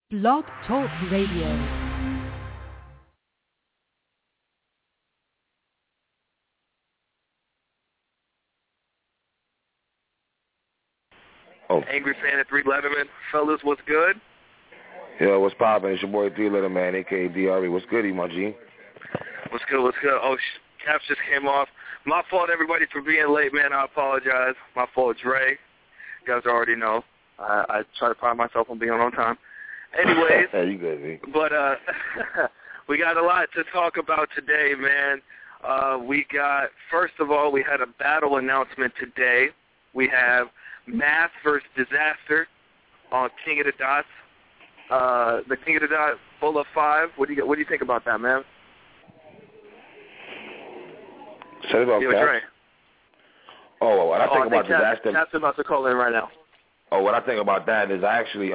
Blog Talk Radio. Oh. Angry Fan at 3 Letterman. Fellas, what's good? Yo, what's poppin'? It's your boy 3 Letterman, a.k.a. DRE. What's good, my G? What's good, what's good? Oh, Caps just came off. My fault, everybody, for being late, man. I apologize. My fault, Dre. You guys already know. I try to pride myself on being on time. Anyways. You good, man. But we got a lot to talk about today, man. First of all, we had a battle announcement today. We have Math versus Disaster on King of the Dots. The King of the Dots Bull of 5. What do you think about that, man? Say about Caps? Oh, what I think about Disaster. Caps about to call in right now. Oh, what I think about that is actually,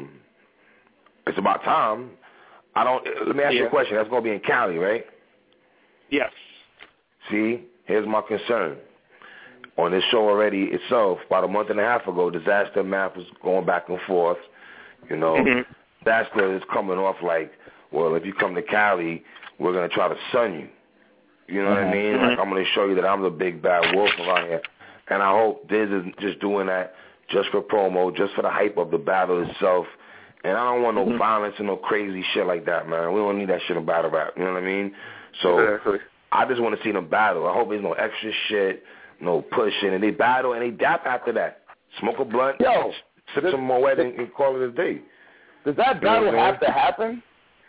it's about time. Let me ask you a question. That's going to be in Cali, right? Yes. See, here's my concern. On this show already itself, about a month and a half ago, Disaster and Math was going back and forth. You know, Disaster is coming off like, well, if you come to Cali, we're going to try to sun you. You know what I mean? Like, I'm going to show you that I'm the big bad wolf around here. And I hope Diz is just doing that just for promo, just for the hype of the battle itself. And I don't want no violence and no crazy shit like that, man. We don't need that shit in battle rap. You know what I mean? So I just want to see them battle. I hope there's no extra shit, no pushing. And they battle and they dap after that. Smoke a blunt, sip some more wet and call it a day. Does that battle have to happen?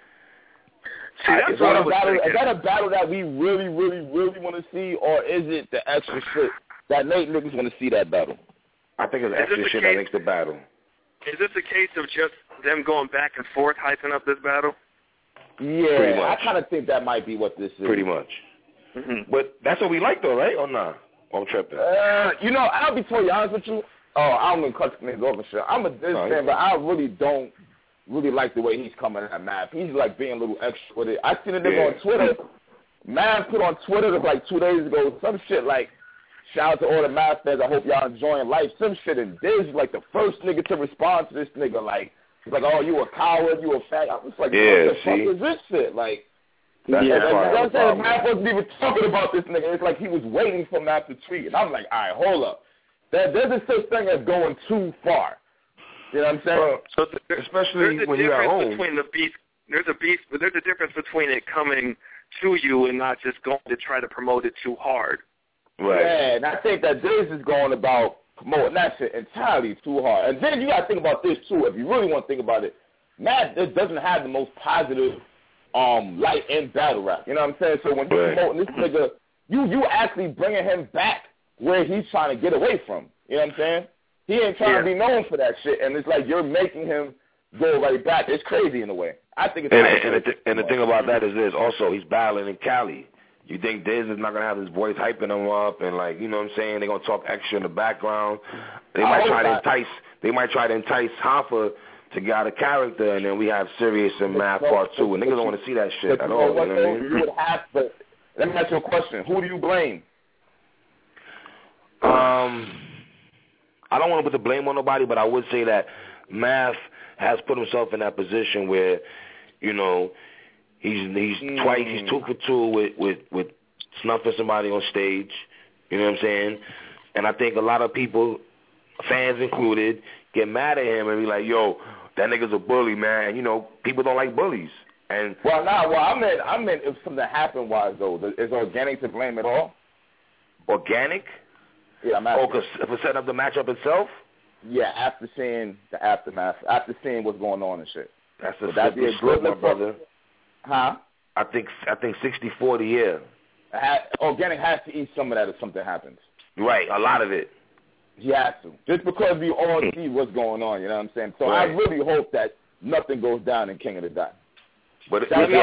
See, that's what I was thinking. Is that a battle that we really, really, really want to see, or is it the extra shit that Nate niggas want to see that battle? I think it's extra shit that makes the battle. Is this a case of just them going back and forth, hyping up this battle? Yeah, I kind of think that might be what this is. Pretty much. But that's what we like, though, right? Or not? I'm tripping. You know, I'll be totally honest with you. I don't even cut niggas off and shit. I'm a Diz fan, but I really don't like the way he's coming at Math. He's like being a little extra with it. I seen a nigga on Twitter. Math put on Twitter like 2 days ago some shit like, shout out to all the Math fans. I hope y'all enjoying life. Some shit, and Diz like the first nigga to respond to this nigga. Like, he's like, oh, you a coward, you a fag. I was like, what the fuck is this shit? Like, that's I'm saying Math wasn't even talking about this nigga. It's like he was waiting for Math to tweet. And I'm like, all right, hold up. There's a such thing as going too far. You know what I'm saying? So especially when you're at home. Between the beef, there's a difference between it coming to you and not just going to try to promote it too hard. Right. Yeah, and I think that Diz is going about promoting that shit entirely too hard. And then you got to think about this, too. If you really want to think about it, Matt doesn't have the most positive light in battle rap. You know what I'm saying? So when you're promoting this nigga, you actually bringing him back where he's trying to get away from. You know what I'm saying? He ain't trying to be known for that shit, and it's like you're making him go right back. It's crazy in a way. I think it's and the thing about that is this. Also, he's battling in Cali. You think Diz is not going to have his voice hyping him up and, like, you know what I'm saying, they're going to talk extra in the background. They might try to entice Hoffa to get out of character, and then we have Serious and Math Part 2, and niggas don't want to see that shit at all. You know what I mean? You would have, but let me ask you a question. Who do you blame? I don't want to put the blame on nobody, but I would say that Math has put himself in that position where, you know, he's 2 for 2 with snuffing somebody on stage. You know what I'm saying? And I think a lot of people, fans included, get mad at him and be like, yo, that nigga's a bully, man. You know, people don't like bullies. And I meant if something happened, wise though, is Organic to blame at all? Organic? Yeah, I'm asking. For setting up the matchup itself? Yeah, after seeing the aftermath, after seeing what's going on and shit. That's a slippery slope, my brother. Huh? I think 60-40, yeah. Organic has to eat some of that if something happens. Right, a lot of it. He has to. Just because we all see what's going on, you know what I'm saying? So I really hope that nothing goes down in King of the Dot. But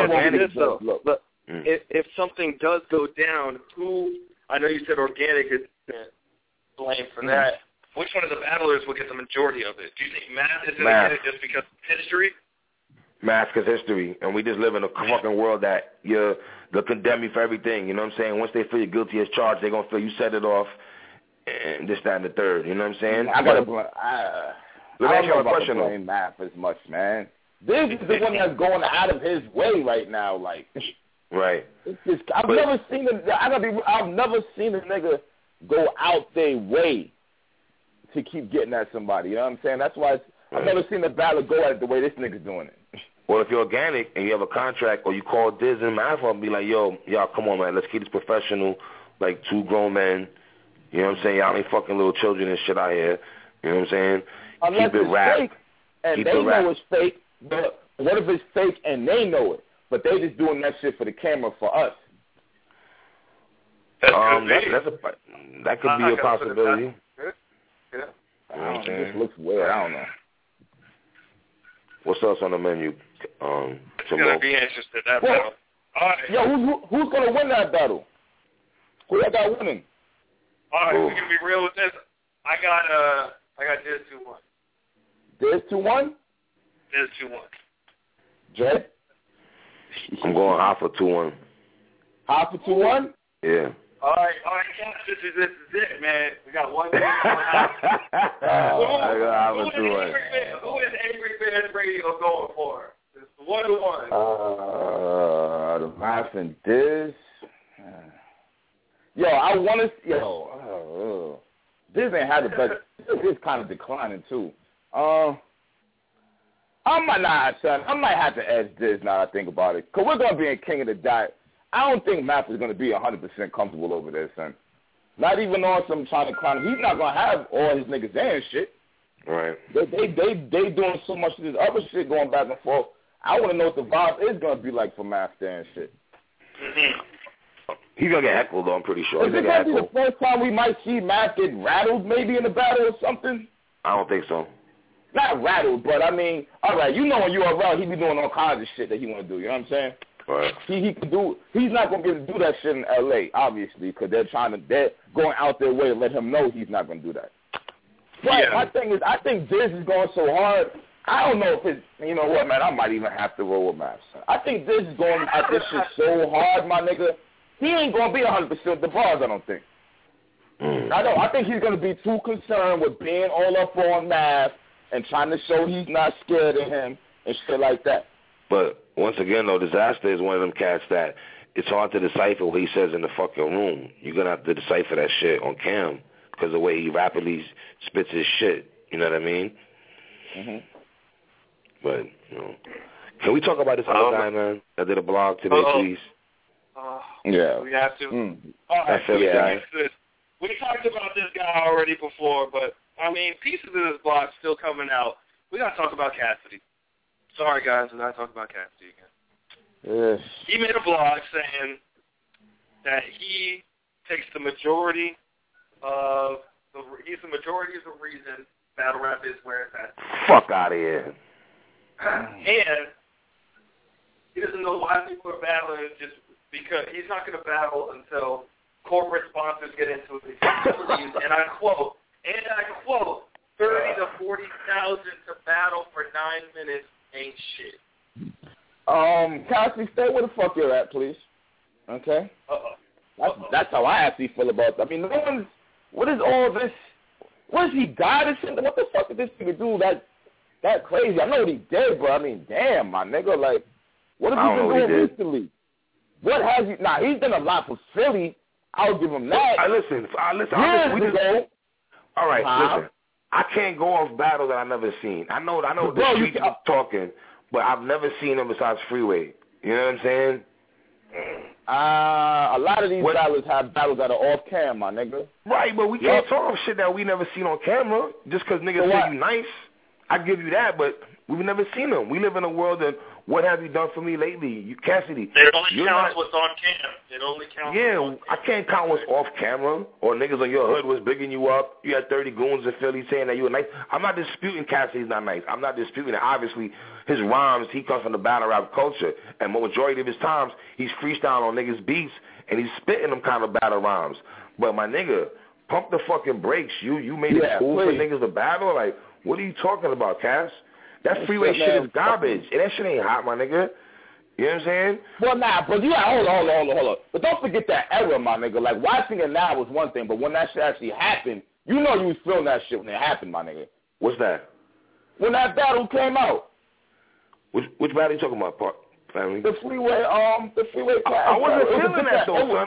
if something does go down, I know you said Organic is blamed for that. Which one of the battlers will get the majority of it? Do you think Math is going to get it just because of history? Math is history, and we just live in a fucking world that they'll condemn you for everything. You know what I'm saying? Once they feel you guilty as charged, they're going to feel you set it off, and this, that, and the third. You know what I'm saying? Let me ask you a question, though. Math as much, man. This is the one that's going out of his way right now. Like, right. It's just, I've never seen a nigga go out their way to keep getting at somebody. You know what I'm saying? That's why I've never seen a battle go at it the way this nigga's doing it. Well, if you're organic and you have a contract, or you call Diz and Math up and be like, yo, y'all, come on, man, let's keep this professional, like two grown men. You know what I'm saying? Y'all ain't fucking little children and shit out here. You know what I'm saying? Unless keep it it's rap. fake, and keep they it rap. know it's fake, but what if it's fake and they know it, but they just doing that shit for the camera for us? That could be a possibility. Yeah. It just looks weird. I don't know. What's else on the menu? It's gonna be interesting, that battle. All right. Yo, who's gonna win that battle? Who y'all got winning? All right, we can be real with this. I got Diz 2-1. Diz 2-1? Diz 2-1. Jay? I'm going half for 2-1. Half for 2-1? Yeah. All right, Cass, this is it, man. We got one minute and a half. Who is Angry Fans Radio going for? It's 1-1. The Math and Diz. Yo, I want to. Diz ain't had the best. Diz kind of declining too. I might have to edge Diz now that I think about it, because we're gonna be in King of the Dot. I don't think Math is gonna be 100% comfortable over there, son. Not even on some trying to clown him. He's not gonna have all his niggas there and shit. Right. They doing so much of this other shit going back and forth. I want to know what the vibe is gonna be like for Math there and shit. He's gonna get heckled though, I'm pretty sure. Is it gonna be the first time we might see Math get rattled maybe in the battle or something? I don't think so. Not rattled, but I mean, all right, you know when you're around, he be doing all kinds of shit that he want to do. You know what I'm saying? Right. He could do. He's not gonna be able to do that shit in L.A. obviously, because they're going out their way to let him know he's not gonna do that. But my thing is, I think Diz is going so hard. I don't know if it's, you know what, man, I might even have to roll with Math. I think Diz is going at this shit so hard, my nigga. He ain't gonna be 100% the bars, I don't think. I think he's gonna be too concerned with being all up on Math and trying to show he's not scared of him and shit like that. But once again, though, Disaster is one of them cats that it's hard to decipher what he says in the fucking room. You're going to have to decipher that shit on cam because of the way he rapidly spits his shit. You know what I mean? Mm-hmm. But, you know. Can we talk about this other guy, man, that did a blog today, please? Yeah. We have to. All right, we talked about this guy already before, but, I mean, pieces of this blog still coming out. We got to talk about Cassidy. Sorry, guys, we're not talking about Cassidy again. Yes. He made a blog saying that he takes the majority of the reason battle rap is where it's at. Fuck out of here. And he doesn't know why people are battling just because he's not going to battle until corporate sponsors get into it. And I quote, 30 to 40,000 to battle for 9 minutes ain't shit. Cassidy, stay where the fuck you're at, please. Okay? That's how I actually feel about that. I mean, what is all this? What is he got? What the fuck did this nigga do that crazy? I know what he did, but I mean, damn, my nigga, like, what have you been doing recently? What has he? Nah, he's done a lot for Philly. I'll give him that. Listen. All right, listen. I can't go off battles that I've never seen. I know the streets are talking, but I've never seen them besides Freeway. You know what I'm saying? A lot of these battles have battles that are off cam, my nigga. Right, but we can't talk shit that we never seen on camera just because niggas say you nice. I give you that, but we've never seen them. We live in a world of what have you done for me lately? Cassidy. It only counts what's on cam. It only counts. Yeah, I can't count what's off camera or niggas on your hood was bigging you up. You had 30 goons in Philly saying that you were nice. I'm not disputing Cassidy's not nice. I'm not disputing it. Obviously, his rhymes, he comes from the battle rap culture, and majority of his times, he's freestyling on niggas' beats, and he's spitting them kind of battle rhymes. But my nigga, pump the fucking brakes. You made it cool for niggas to battle? Like, what are you talking about, Cass? That Freeway shit is garbage. And that shit ain't hot, my nigga. You know what I'm saying? Well, nah, but hold on. But don't forget that era, my nigga. Like, watching it now was one thing, but when that shit actually happened, you know you was feeling that shit when it happened, my nigga. What's that? When that battle came out. Which battle you talking about, family? The freeway I wasn't feeling that though, son.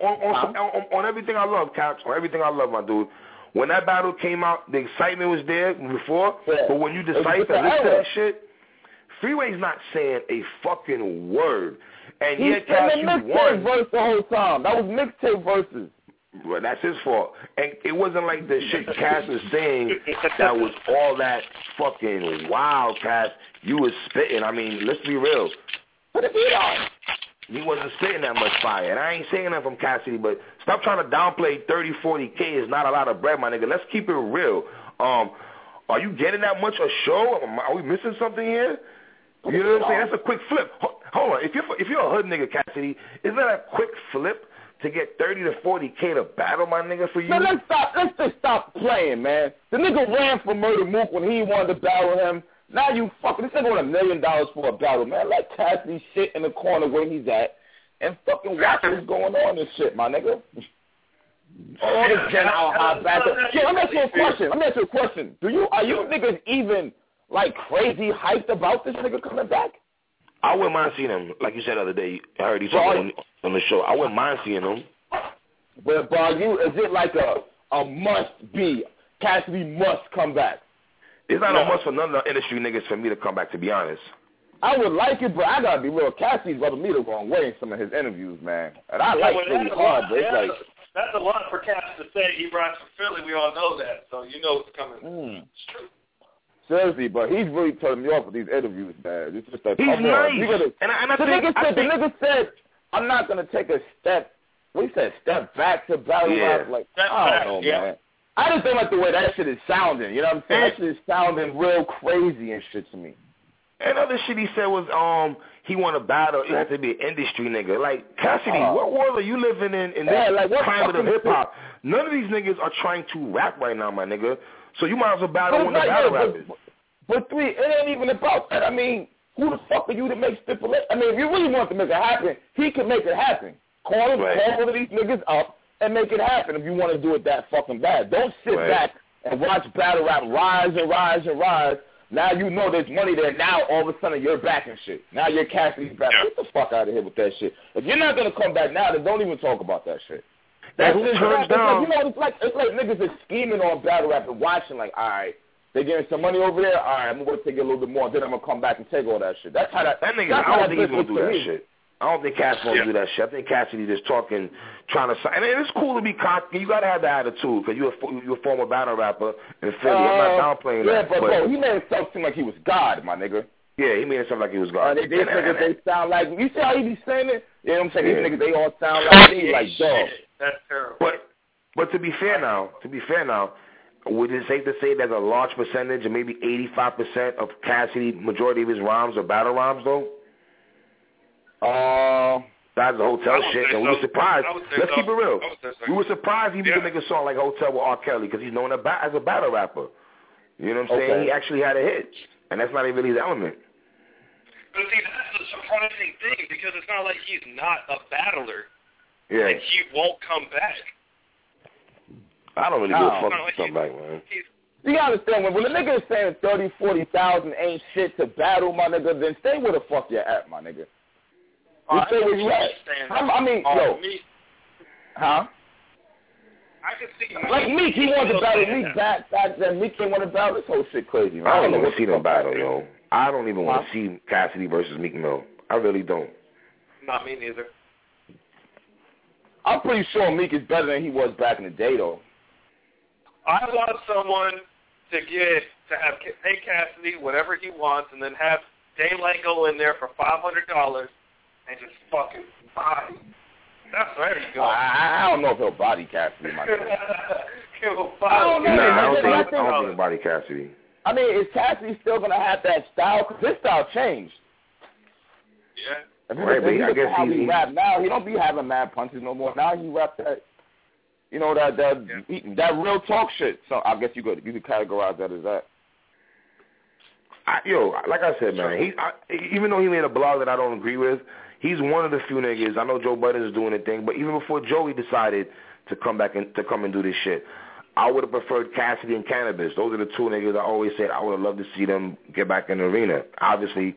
On everything I love, Caps. On everything I love, my dude. When that battle came out, the excitement was there before. Yeah. But when you decipher and listen to that shit, Freeway's not saying a fucking word. And yet, Caps, you won. Mixtape verse the whole time. That was mixtape verses. Well, that's his fault. And it wasn't like the shit Cass was saying that was all that fucking wild, Cass. You was spitting. I mean, let's be real. Put the beat on. He wasn't spitting that much fire. And I ain't saying that from Cassidy, but stop trying to downplay 30, 40K is not a lot of bread, my nigga. Let's keep it real. Are you getting that much a show? Are we missing something here? You know what I'm saying? That's a quick flip. Hold on. If you're a hood nigga, Cassidy, isn't that a quick flip to get 30 to 40K to battle, my nigga, for you? Man, let's just stop playing, man. The nigga ran for Murder Mook when he wanted to battle him. Now you fucking, this nigga want $1 million for a battle, man. Let Cassidy sit in the corner where he's at and fucking watch what's going on and shit, my nigga. All this general hot battle. Yo, let me ask you a question. Are you niggas even, like, crazy hyped about this nigga coming back? I wouldn't mind seeing him. Like you said the other day, I heard he talking on the show. I wouldn't mind seeing him. But, is it like a must-be? Cassidy must come back. It's not a must for none of the industry niggas for me to come back, to be honest. I would like it, but I gotta be real. Cassidy's rubbing me the wrong way in some of his interviews, man. And I like Philly hard, but it's like... That's a lot for Cass to say. He rides for Philly. We all know that, so you know it's coming. It's true. Seriously, but he's really turning me off with these interviews, man. It's just like, he's nice. The nigga said, I'm not going to take a step, step back to battle rap. Like, I don't know, man. I just don't like the way that shit is sounding. You know what I'm saying? That shit is sounding real crazy and shit to me. And other shit he said was, he want to battle. He has to be an industry nigga. Like, Cassidy, what world are you living in this climate of hip-hop? None of these niggas are trying to rap right now, my nigga. So you might as well battle one of the battle rappers. But three, it ain't even about that. I mean, who the fuck are you to make stipulate? I mean, if you really want to make it happen, he can make it happen. Call one of these niggas up and make it happen if you want to do it that fucking bad. Don't sit back and watch battle rap rise and rise and rise. Now you know there's money there. Now all of a sudden you're back and shit. Now you're Cassidy's back. Get the fuck out of here with that shit. If you're not going to come back now, then don't even talk about that shit. That's just down. You know, it's like niggas are scheming on battle rap and watching like, all right, they getting some money over there. All right, I'm going to take a little bit more, and then I'm going to come back and take all that shit. That's how that nigga, I don't think he's going to do that shit. I don't think Cassidy's going to do that shit. I think Cassidy just talking, trying to sign. And it's cool to be cocky. You got to have the attitude because you're a former battle rapper in Philly. I'm not downplaying that. Yeah, but bro, he made himself seem like he was God, my nigga. Yeah, he made himself like he was God. They sound like, you see how he be saying it? You know what I'm saying? These niggas, they all sound like me, like dogs. That's terrible. But to be fair now, would it safe to say there's a large percentage, or maybe 85% of Cassidy, majority of his rhymes are battle rhymes, though? That's the Hotel shit, and we were surprised. Let's keep it real. We were surprised he would make a song like Hotel with R. Kelly because he's known as a battle rapper. You know what I'm saying? He actually had a hit, and that's not even his element. But see, that's the surprising thing because it's not like he's not a battler. Yeah. And he won't come back. I don't really give a fuck if he come back, man. You gotta understand, when a nigga is saying 30, 40,000 ain't shit to battle, my nigga, then stay where the fuck you're at, my nigga. Stay where you at. I mean, huh? I can see like Meek, he wanted to battle Meek back then. Meek didn't want to battle. This whole shit crazy, man. I don't even see them battle, yo. I don't even want to see Cassidy versus Meek Mill. I really don't. Not me neither. I'm pretty sure Meek is better than he was back in the day, though. I want someone to pay Cassidy whatever he wants, and then have Daylight go in there for $500 and just fucking body. That's where he goes. I don't know if he'll body Cassidy, my friend. I don't think he'll body Cassidy. I mean, is Cassidy still gonna have that style? Because his style changed. Yeah. Right, but I guess he rap now. He don't be having mad punches no more. Now he rap that. You know, that real talk shit. So I guess you could categorize that as that. Like I said, man, even though he made a blog that I don't agree with, he's one of the few niggas. I know Joe Budden is doing a thing, but even before Joey decided to come and do this shit, I would have preferred Cassidy and Cannabis. Those are the two niggas I always said I would have loved to see them get back in the arena. Obviously,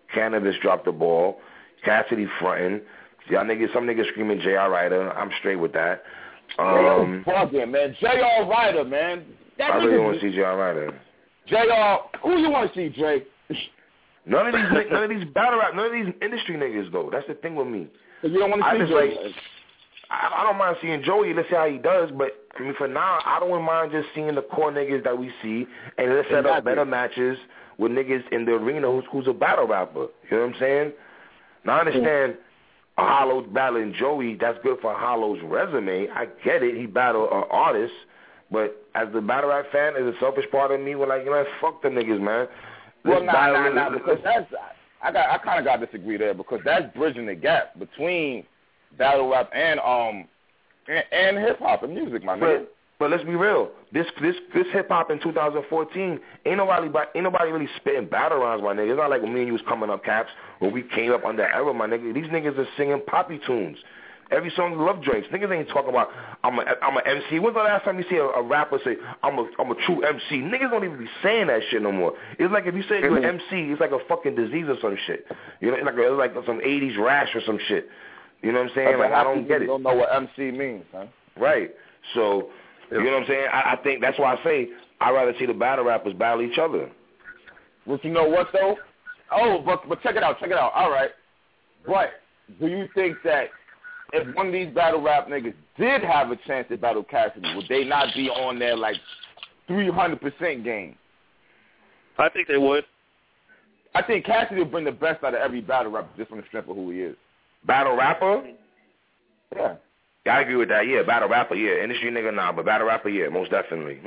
Cannabis dropped the ball. Cassidy fronting. Y'all niggas, some niggas screaming J.R. Ryder. I'm straight with that. Bugging, man. J.R. Ryder, man. I really want to see J.R. Ryder. J.R. Who you want to see, Dre? None of these battle rap, none of these industry niggas though. That's the thing with me. So you don't want to see Joey? I don't mind seeing Joey. Let's see how he does. But I mean, for now, I don't mind just seeing the core niggas that we see, and let's set up better matches with niggas in the arena who's a battle rapper. You know what I'm saying? Now I understand Hollow battling Joey. That's good for Hollow's resume. I get it. He battled an artist. But as the battle rap fan, as a selfish part of me, we're like, fuck them niggas, man. Well, nah, because that's I kind of got to disagree there because that's bridging the gap between battle rap and hip hop and music, my nigga. But let's be real. This hip hop in 2014 ain't nobody really spitting battle rhymes, my nigga. It's not like when me and you was coming up, Caps, when we came up on that era, my nigga. These niggas are singing poppy tunes. Every song is love joints. Niggas ain't talking about I'm a MC. When's the last time you see a rapper say I'm a true MC? Niggas don't even be saying that shit no more. It's like if you say you're an MC, it's like a fucking disease or some shit. You know, it's like some 80s rash or some shit. You know what I'm saying? Like I don't get it. Don't know what MC means, huh? Right. So you know what I'm saying? I think that's why I say I'd rather see the battle rappers battle each other. Well, you know what though? Oh, but check it out. All right. But do you think that if one of these battle rap niggas did have a chance to battle Cassidy, would they not be on their, 300% game? I think they would. I think Cassidy would bring the best out of every battle rapper just from the strength of who he is. Battle rapper? Yeah. Yeah, I agree with that. Yeah, battle rapper, yeah. Industry nigga, nah, but battle rapper, yeah, most definitely.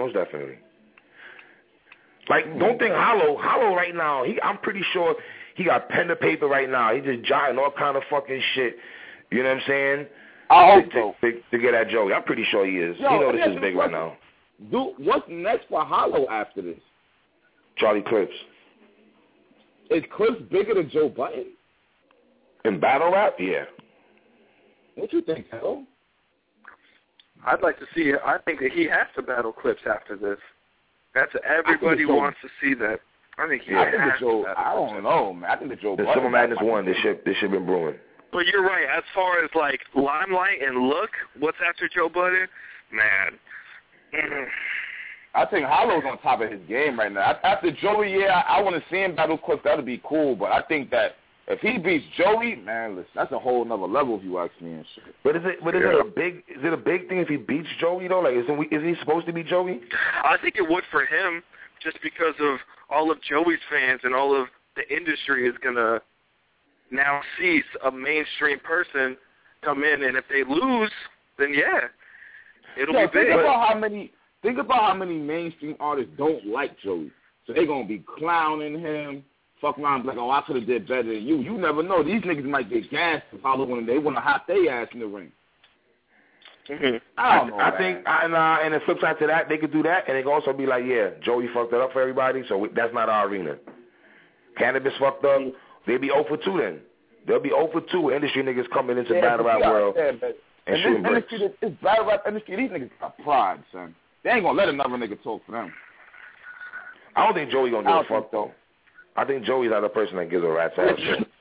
Like, don't think Hollow right now, I'm pretty sure he got pen to paper right now. He just jotting all kind of fucking shit. You know what I'm saying? I hope so. To get at Joey. I'm pretty sure he is. He know this is big right now. Dude, what's next for Hollow after this? Charlie Clips. Is Clips bigger than Joe Budden? In battle rap? Yeah. What you think, Joe? I'd like to see it. I think that he has to battle Clips after this. Everybody wants to see that. I think he has to. I don't know, man. I think the Joe Budden. The Summer Madness 1, this shit been brewing. But you're right. As far as, limelight and look, what's after Joe Budden? Man. I think Hollow's on top of his game right now. After Joey, I want to see him battle Clips. That would be cool. But I think that if he beats Joey, man, listen, that's a whole nother level if you ask me and shit. But is it a big thing if he beats Joey, though? Like, is he supposed to be Joey? I think it would for him just because of all of Joey's fans and all of the industry is going to now sees a mainstream person come in, and if they lose, then it'll be big. Think about how many mainstream artists don't like Joey, so they're gonna be clowning him, fuck around, like, I could have did better than you. You never know. These niggas might get gassed if when they want to hop their ass in the ring. Mm-hmm. I don't know. I think, and the flip side to that, they could do that, and they could also be like, Joey fucked it up for everybody, so that's not our arena. Cannabis fucked up. They'll be 0 for 2 then. They'll be 0 for 2 industry niggas coming into battle rap world and shooting bricks. This battle rap industry, these niggas got pride, son. They ain't gonna let another nigga talk for them. I don't think Joey gonna give a fuck though. I think Joey's not the person that gives a rat's ass.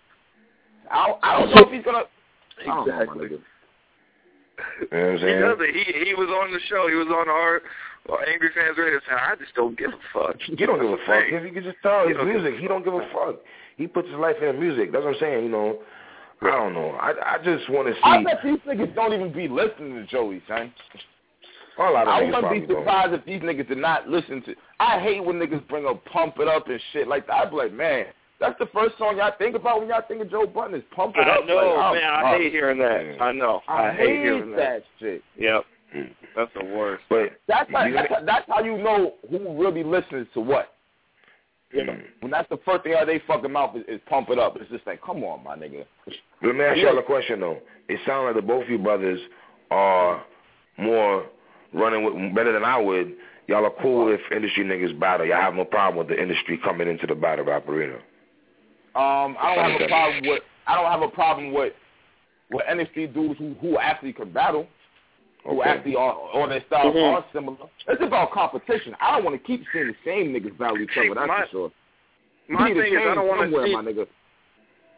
I don't know if he's gonna. Exactly. You know what I'm saying? He does it. He was on the show. He was on our Angry Fans Radio saying, I just don't give a fuck. He don't give a fuck. If you can just tell his music, he don't give a fuck. He puts his life in the music. That's what I'm saying, I don't know. I just want to see. I bet these niggas don't even be listening to Joey, son. I wouldn't be surprised if these niggas did not listen to. I hate when niggas bring up Pump It Up and shit like that. I'd be like, man, that's the first song y'all think about when y'all think of Joe Budden is Pump It Up. I know, man. I hate hearing that. I know. I hate hearing that shit. Yep. That's the worst. But that's how you know who really listens to what. When that's the first thing out of their fucking mouth is Pump It Up. It's just like, come on, my nigga. Let me ask y'all a question, though. It sounds like the both of you brothers are more running with better than I would. Y'all are cool if industry niggas battle. Y'all have no problem with the industry coming into the battle rap arena. I don't have a problem with industry dudes who actually can battle. Who actually are their styles are similar. It's about competition. I don't want to keep seeing the same niggas battle each other. That's for sure. My thing is, I don't want to see. My nigga.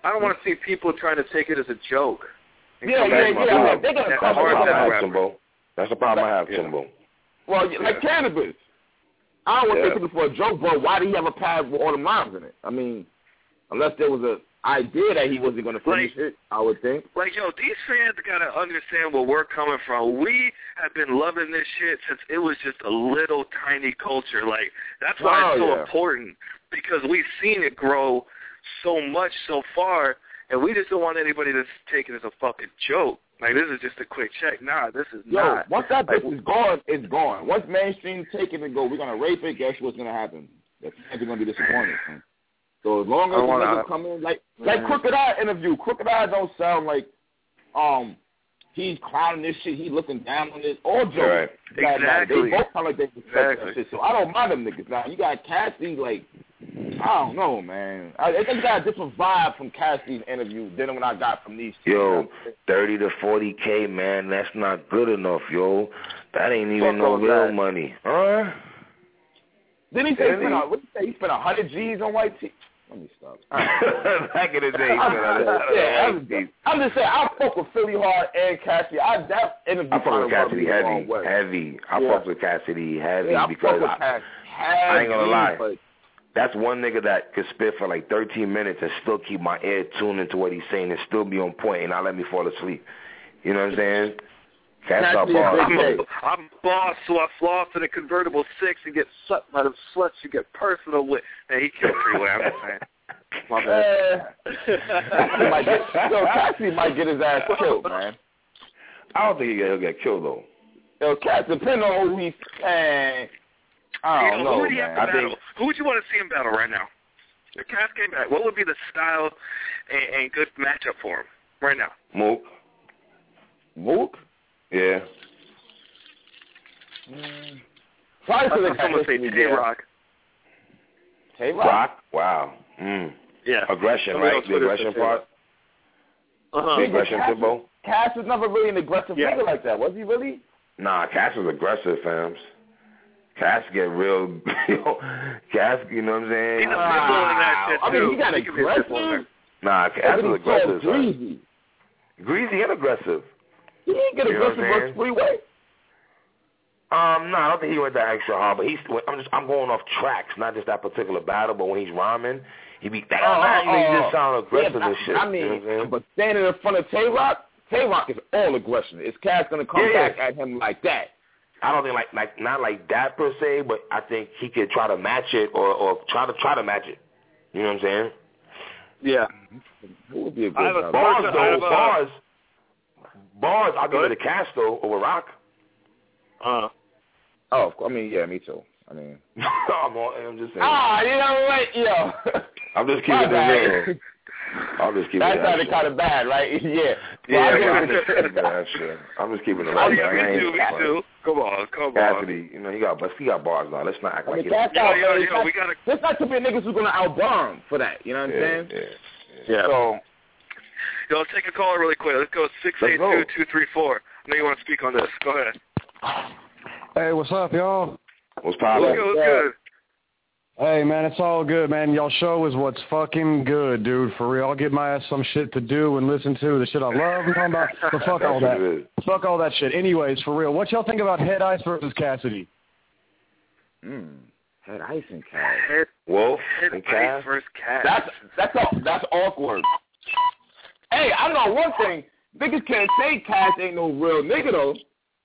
I don't want to see people trying to take it as a joke. Yeah. They're gonna cover it. That's the problem I have, Timbo. Well, like cannabis. I don't want to take it for a joke, bro. Why did he have a pad with all them rhymes in it? I mean, unless there was an idea that he wasn't going to finish it, I would think. Like, yo, these fans got to understand where we're coming from. We have been loving this shit since it was just a little tiny culture. Like, that's why it's so important, because we've seen it grow so much so far, and we just don't want anybody to take it as a fucking joke. Like, this is just a quick check. Nah, this is not. Once that bitch is gone, it's gone. Once mainstream take it and go, we're going to rape it, guess what's going to happen? The fans are going to be disappointed, man. So as long as the niggas come in, like Crooked Eye interview, Crooked Eye don't sound like he's clowning this shit, he looking down on this, all jokes. Right. Exactly. They both sound like they respect that shit, so I don't mind them niggas. Now, you got Cassidy, like, I don't know, man. I think you got a different vibe from Cassidy's interview than what I got from these two. Yo, 30 to 40K, man, that's not good enough, yo. That ain't even no real money. Huh? Then he said, he spent 100 G's on white tee. Let me stop. Back in the day, I'm just saying, I fuck with Philly hard and Cassidy. I fuck with Cassidy heavy. I fuck with Cassidy heavy because I ain't gonna lie. That's one nigga that could spit for like 13 minutes and still keep my ear tuned into what he's saying and still be on point and not let me fall asleep. You know what I'm saying? That's our boss. I'm boss, so I floss in a convertible 6 and get sucked by the sluts you get personal with. Man, he killed 3-way, I'm just saying. My bad. Cassidy might get his ass killed, man. I don't think he'll get killed, though. Yo, Cassidy, depending on who he's saying, I don't know, man. Who would you want to see him battle right now? If Cass came back, what would be the style and good matchup for him right now? Mook? Yeah. Probably someone say Tay-Rock. Tay-Rock? Wow. Yeah. Aggression, right? The aggression part? The aggression, Timbo? Cass was never really an aggressive nigga like that, was he really? Nah, Cass was aggressive, fams. Cass get real, Cass, you know what I'm saying? He's a pitbull in that shit, too. I mean, he got aggressive. Nah, Cass was aggressive. Greasy and aggressive. He didn't get aggressive versus Freeway. No, I don't think he went that extra hard, but I'm going off tracks, not just that particular battle, but when he's rhyming, he be, he just sound aggressive and shit. I mean, you know but standing in front of Tay-Rock is all aggression. Is Cass going to come back at him like that? I don't think not like that per se, but I think he could try to match it or try to match it. You know what I'm saying? Yeah. Who would be a good Bars, I'll give it to Cass, though, over Rock. I mean, yeah, me too. I mean, I'm just saying. You know what? Yo. I'm just keeping it real. That sounded kind of bad, right? Yeah. I'm just keeping it real. Me too. Come on. Cassidy, you know, he got bars now. Let's not act like we gotta. There's not too many niggas who's gonna outbar him for that. You know what I'm saying? Yeah. So. Yo, let's take a call really quick. Let's go 682-234. I know you want to speak on this. Go ahead. Hey, what's up, y'all? What's poppin'? What's good? Hey, man, it's all good, man. Y'all show is what's fucking good, dude. For real. I'll give my ass some shit to do and listen to. The shit I love I'm talking about. But fuck all that. Fuck all that shit. Anyways, for real. What y'all think about Head Ice versus Cassidy? Head Ice and Cass. Wolf and Cass versus Cass. That's awkward. Hey, I know one thing. Niggas can't say Cass ain't no real nigga, though.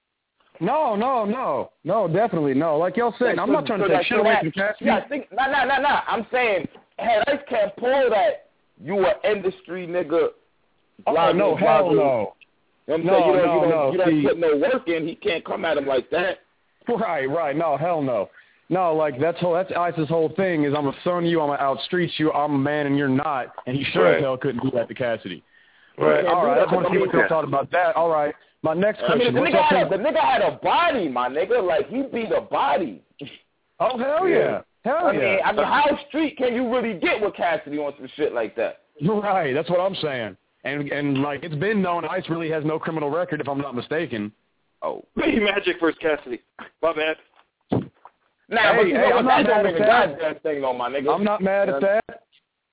No, definitely no. Like y'all said, I'm not trying to take shit away from Cassidy. Yeah, nah. I'm saying Head Ice can't pull that you a industry nigga. Oh, no, hell no. You don't put no work in. He can't come at him like that. Right. No, hell no. No, like that's Ice's whole thing is I'm gonna son you, I'm gonna outstreet you, I'm a man and you're not, and he sure as hell couldn't do that to Cassidy. But all right, I just want to see what y'all thought about that. All right, my next question. The nigga had a body, my nigga. Like he beat a body. Oh hell yeah, I mean, how street can you really get with Cassidy on some shit like that? Right, that's what I'm saying. And like it's been known, Ice really has no criminal record, if I'm not mistaken. Oh, Magic versus Cassidy. My bad. Nah, I'm not mad at that. Thing, though, my nigga. I'm not mad at that.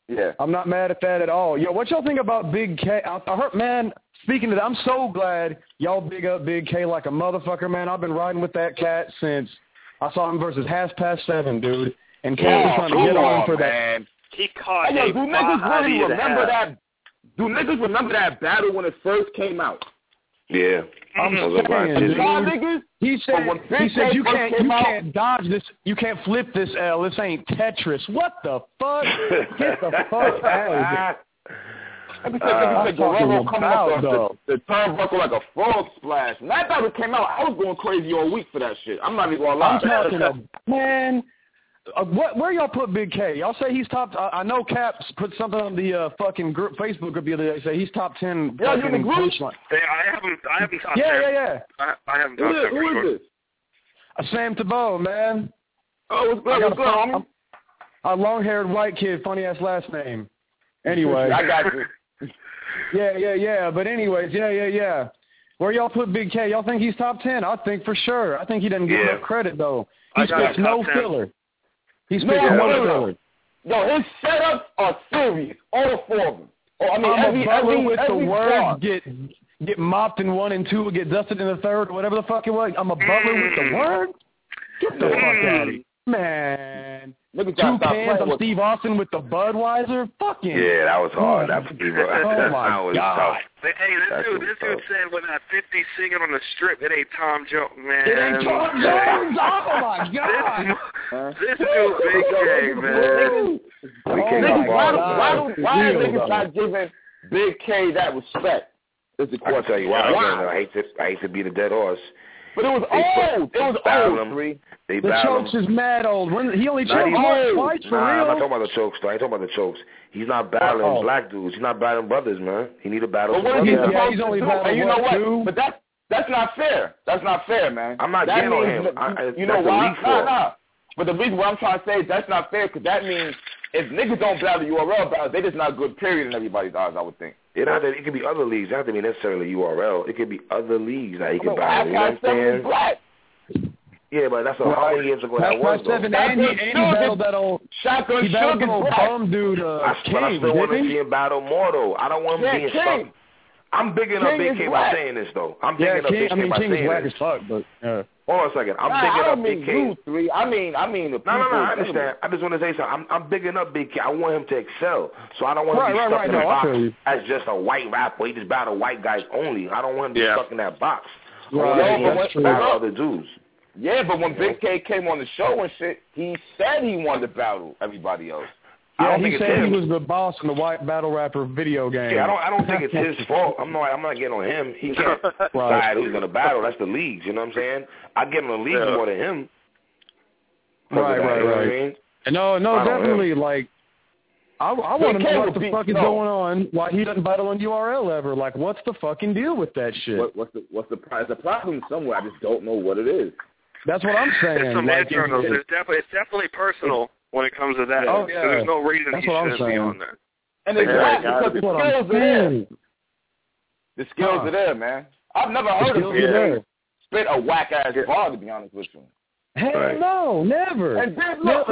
Yeah. I'm not mad at that at all. Yo, what y'all think about Big K? I heard, man, speaking of that, I'm so glad y'all big up Big K like a motherfucker, man. I've been riding with that cat since I saw him versus 7:30, dude. And Cat was trying to get on for that. He caught do niggas really remember that? Do niggas remember that battle when it first came out? Yeah. I'm saying, dude, he said you can't dodge this, you can't flip this L. This ain't Tetris. What the fuck? Get the fuck out of here. Guerrero coming up the turnbuckle like a frog splash. When that battle came out, I was going crazy all week for that shit. I'm not even gonna lie. I'm talking about, man. Where y'all put Big K? Y'all say he's top. I know Caps put something on the fucking group, Facebook group the other day. Say he's top 10. Yeah, you in the group? I haven't top 10. Yeah. I haven't top 10. Who is this? Sam Thibault, man. Oh, what's good? Homie? A long-haired white kid, funny ass last name. Anyway, I got you. Yeah. But anyways, yeah. Where y'all put Big K? Y'all think he's top 10? I think for sure. I think he doesn't get enough credit though. He spits no filler. He's no filler. Yo, his setups are serious. All four of them. I'm a butler with the word. Get mopped in 1 and 2, get dusted in the 3rd, whatever the fuck it was. I'm a butler with the word. Get the fuck out of here, man. 2 cans of Steve Austin with the Budweiser. Fucking. Yeah, that was hard. That was God. tough. Hey, this dude said when that 50 singing on the strip, it ain't Tom Jones, man. It ain't Tom Jones. Oh my God. This dude, Big K, man. Why are niggas not giving Big K that respect? I can tell you why. I hate to beat a dead horse. But it was old. It was old. The chokes is mad old. He only choked twice for real. I'm not talking about the chokes, though. I ain't talking about the chokes. He's not battling black dudes. He's not battling brothers, man. He need a battle. He's only battling you know what? Two? But that's not fair. That's not fair, man. I'm not getting on him. You know why? Nah. But the reason what I'm trying to say is that's not fair because that means if niggas don't battle URL battles, they just not good, period, in everybody's eyes, I would think. It could be other leagues. It doesn't have to be necessarily URL. It could be other leagues that he can battle. You know what I'm saying? Yeah, but that's how many years ago that was, though. And he battled that old Shotgun bum dude, but I still want to see him battle more, though. I don't want him being stuck. I'm bigging up Big K by saying this, though. I'm bigging up Big K by saying this. King is whack as fuck, but hold on a second. I'm bigging up Big K. I mean the people. No, I understand. I just want to say something. I'm bigging up Big K. I want him to excel. So I don't want to be stuck in a box as just a white rapper. He just battle white guys only. I don't want him to be stuck in that box. I want him to battle other dudes. Yeah, but when Big K came on the show and shit, he said he wanted to battle everybody else. Yeah, he said he was the boss in the white battle rapper video game. Yeah, I don't think it's his fault. I'm not getting on him. He can't decide who's gonna battle. That's the leagues. You know what I'm saying? I get on the leagues more than him. Right. You know what I mean? No, definitely. Like, I want to know what the fuck is going on. Why he doesn't battle on URL ever? Like, what's the fucking deal with that shit? What's the prize? The problem somewhere. I just don't know what it is. That's what I'm saying. It's some internals. It's definitely personal when it comes to that. Oh, yeah. There's no reason he shouldn't be on there. And it's because the skills are there. The skills are there, man. I've never heard of him spit a whack-ass bar, to be honest with you. Hell no, never. And then, look,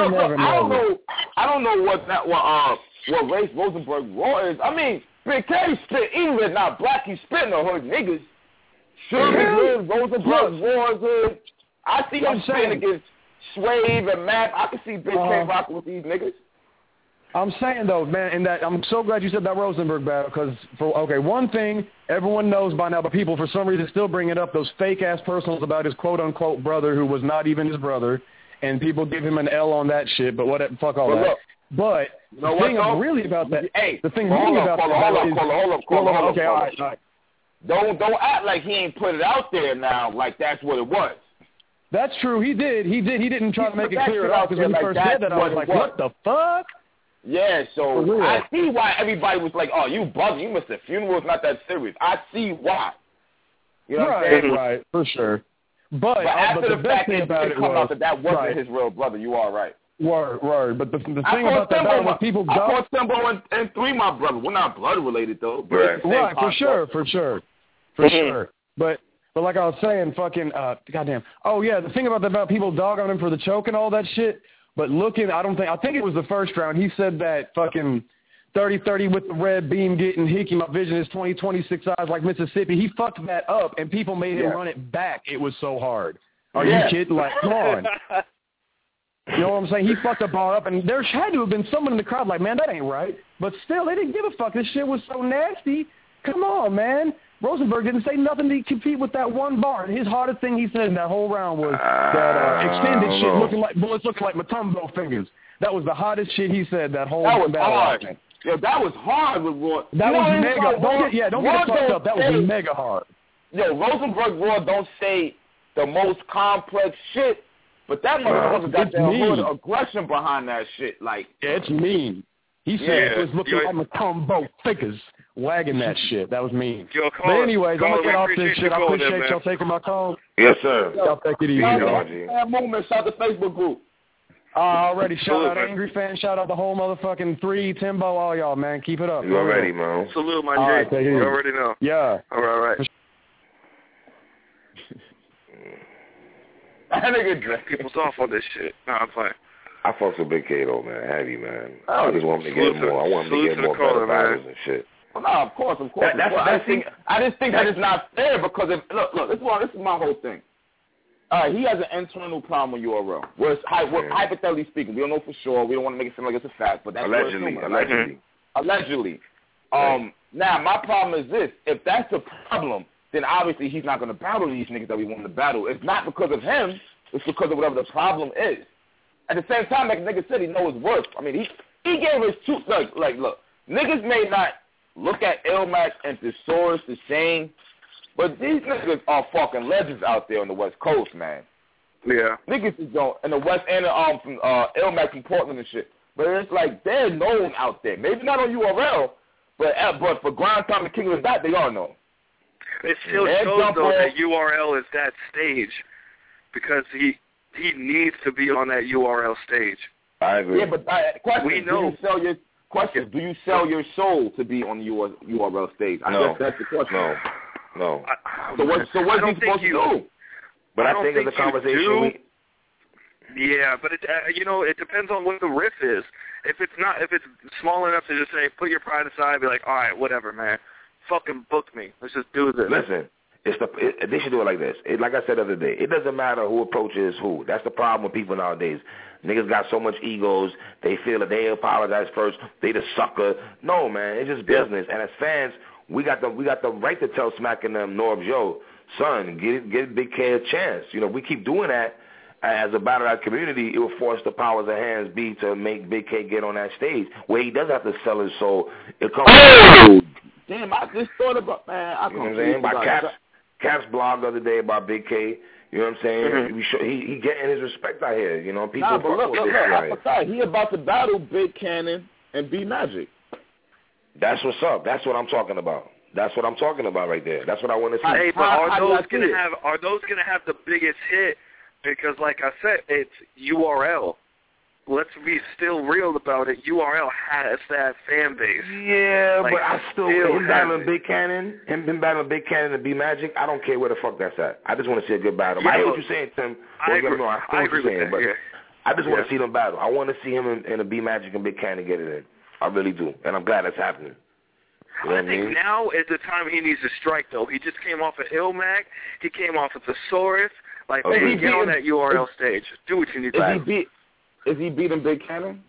I don't know what race Rosenberg Raw is. I mean, Big K spit, even if not black, he spit no hood niggas. Sure, Rosenberg Raw is hood. I see him spitting against Swave and Matt. I can see Big K rocking with these niggas. I'm saying, though, man, and that I'm so glad you said that Rosenberg battle because, one thing everyone knows by now, but people for some reason still bring it up, those fake-ass personals about his quote-unquote brother who was not even his brother, and people give him an L on that shit, but whatever, fuck all that. Look, but the thing really about that, the thing really about that is... Hold on. Okay, all right. Don't act like he ain't put it out there now like that's what it was. That's true. He did. He didn't try to make it clear out because when he first said that, I was like, what the fuck? Yeah, so I see why everybody was like, oh, you bugging. You missed the funeral. It's not that serious. I see why. You know what I'm saying? Right, for sure. But after the fact thing about it come was, out that wasn't his real brother. You are right. Word. But the thing about that battle was people I caught Simbo and 3 my brother. We're not blood related, though. Right, for sure. But like I was saying, fucking, goddamn. Oh, yeah, the thing about people dogging him for the choke and all that shit, but I think it was the first round, he said that fucking 30-30 with the red beam getting hickey. My vision is 20-26 eyes like Mississippi. He fucked that up, and people made him run it back. It was so hard. Are you kidding? Like, come on. You know what I'm saying? He fucked the ball up, and there had to have been someone in the crowd like, man, that ain't right. But still, they didn't give a fuck. This shit was so nasty. Come on, man. Rosenberg didn't say nothing to compete with that one bar. And his hardest thing he said in that whole round was that extended shit looking like bullets looking like Matumbo fingers. That was the hottest shit he said that whole battle. Hard. Yo, that was hard with Raw. That was mega. Don't get fucked up. That was mega hard. Yo, Rosenberg Raw don't say the most complex shit, but that motherfucker got that hood aggression behind that shit. Like, it's mean. He said it was looking like Matumbo fingers. Wagging that shit. That was mean. But anyways, I'm going to get off this shit. I appreciate y'all taking my call. Yes, sir. Y'all take it easy. Movement, shout out the Facebook group. Already. Shout out Angry Fan. Shout out the whole motherfucking 3, Timbo, all y'all, man. Keep it up. You already, man. Salute, my J. Right, you already know. Yeah. All right. That nigga drink. People's off on this shit. No, I'm playing. I fucks with Big K, though, man. Heavy, man. I just want him to get more. I want him to get more better battles and shit. No, of course. I just think that it's not fair because look, this is my whole thing. He has an internal problem with URL. Whereas, hypothetically speaking, we don't know for sure. We don't want to make it seem like it's a fact, but that's allegedly. Now, my problem is this: if that's the problem, then obviously he's not going to battle these niggas that we want to battle. It's not because of him; it's because of whatever the problem is. At the same time, like the nigga said, he knows his worth. I mean, he gave his two. Like, look, niggas may not look at Ilmac and Thesaurus the same, but these niggas are fucking legends out there on the West Coast, man. Yeah. Niggas is going in the West End from Ilmac from Portland and shit. But it's like they're known out there. Maybe not on URL, but for Grind Time and King of the Dot, they are known. It still shows though that URL is that stage because he needs to be on that URL stage. I agree. Yeah, but question: we know. Do you sell your soul to be on the URL stage? I guess that's the question. No. So what are you supposed to do? But I think it's a conversation. Yeah, but it depends on what the riff is. If it's small enough to just say, put your pride aside, be like, all right, whatever, man, fucking book me. Let's just do this. Listen, they should do it like this. Like I said the other day, it doesn't matter who approaches who. That's the problem with people nowadays. Niggas got so much egos. They feel that they apologize first. They the sucker. No, man, it's just business. And as fans, we got the right to tell Smack and them, Norbs, yo, son, give Big K a chance. If we keep doing that as a battle rap community, it will force the powers of hands be to make Big K get on that stage where he does have to sell his soul. It comes. Damn, I just thought about, man. You know what I'm saying? By Cap's blog the other day about Big K. You know what I'm saying? Mm-hmm. He getting his respect out here. People but look, he about to battle Big Cannon and B Magic. That's what's up. That's what I'm talking about. That's what I'm talking about right there. That's what I want to see. Hey, but are those gonna have the biggest hit? Because, like I said, it's URL. Let's be still real about it. URL has that fan base. Yeah, but I still him battling Big Cannon and B Magic. I don't care where the fuck that's at. I just want to see a good battle. I hear what you're saying, Tim. I agree with that. Yeah. I just want to see them battle. I want to see him and a B Magic and Big Cannon get it in. I really do, and I'm glad that's happening. I think now is the time he needs to strike, though. He just came off of Ilmac. He came off of Thesaurus. Like, man, get on that URL stage. Do what you need to do. Is he beating Big Cannon?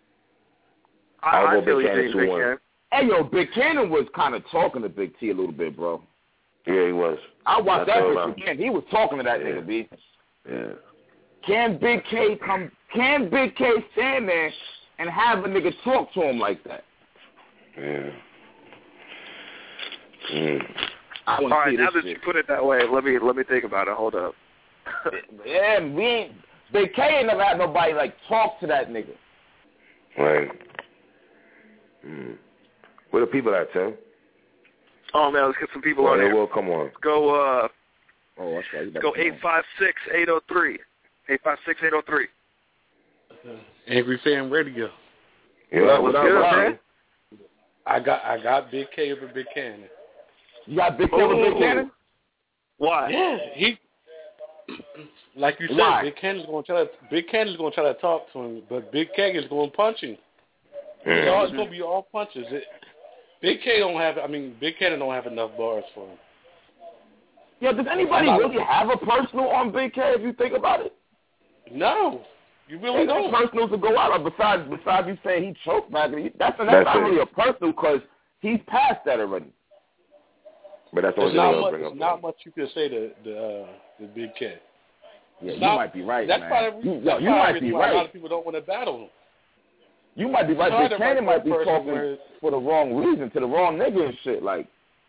I feel he's beating Big Cannon. Hey, yo, Big Cannon was kind of talking to Big T a little bit, bro. Yeah, he was. I watched that bitch again. He was talking to that nigga, B. Yeah. Can Big K stand there and have a nigga talk to him like that? Yeah. All right, now that you put it that way, let me think about it. Hold up. Yeah, Big K ain't never had nobody talk to that nigga. Right. Where the people at, Tim? Oh man, let's get some people on here. Well, come on. Let's go. That's right. Let's go 856-803. 856-803. Angry Fan Radio. Yeah, what's good, man? I got Big K over Big Cannon. You got Big K over Big Cannon? Why? Yeah, like you said, Why? Big Cannon's gonna try to talk to him, but Big K is gonna punch him. It's gonna be all punches. Big K don't have. I mean, Big Cannon don't have enough bars for him. Yeah, does anybody really have a personal on Big K if you think about it? No, you really don't. Personals to go out of besides you saying he choked back. That's not really a personal because he's past that already. But that's all there's not much you can say to the Big K. Yeah, you might be right, that's man. You might be right. A lot of people don't want to battle him. You might be right. Big Cannon might be talking for the wrong reason to the wrong nigga and shit. Like,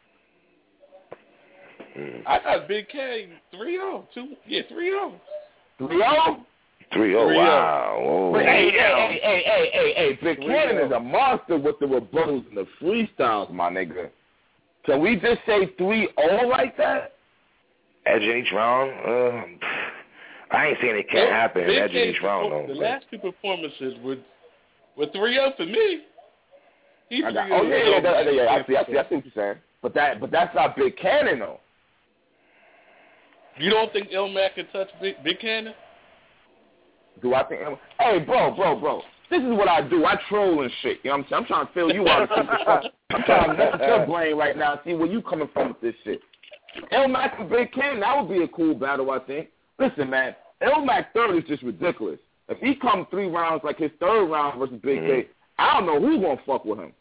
I got Big K 3-0. 3-0. 3-0? 3-0. Wow. But hey, Big Cannon is a monster with the rebuttals and the freestyles, my nigga. Can we just say 3-0 like that? Edge in each round? I ain't saying it can't happen. Edge in each round, though. The last two performances were 3-0 for me. He's 3-0. I see what you're saying. But that's not Big Cannon, though. You don't think Ilmac can touch Big Cannon? Do I think? Hey, bro. This is what I do. I troll and shit. You know what I'm saying? I'm trying to fill you out. I'm trying to mess with your brain right now and see where you coming from with this shit. Ilmac and Big Cannon, that would be a cool battle, I think. Listen, man, Ilmac third is just ridiculous. If he comes 3 rounds like his third round versus Big K, I don't know who's gonna fuck with him.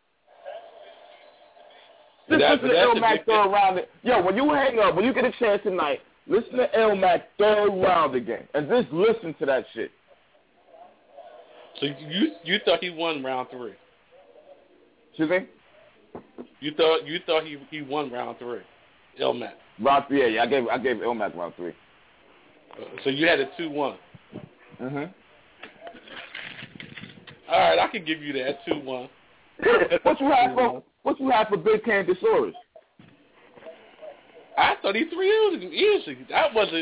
Just listen to Ilmac third round. Yo, when you hang up, when you get a chance tonight, listen to Ilmac third round again, and just listen to that shit. So you thought he won round 3? Excuse me? You thought he won round 3, Ilmac. Round 3, yeah. I gave Ilmac round 3. So you had a 2-1. Mhm. All right, I can give you that 2-1. What you have for Big Cannon Disorder? I thought he 3-0'd him easy. That wasn't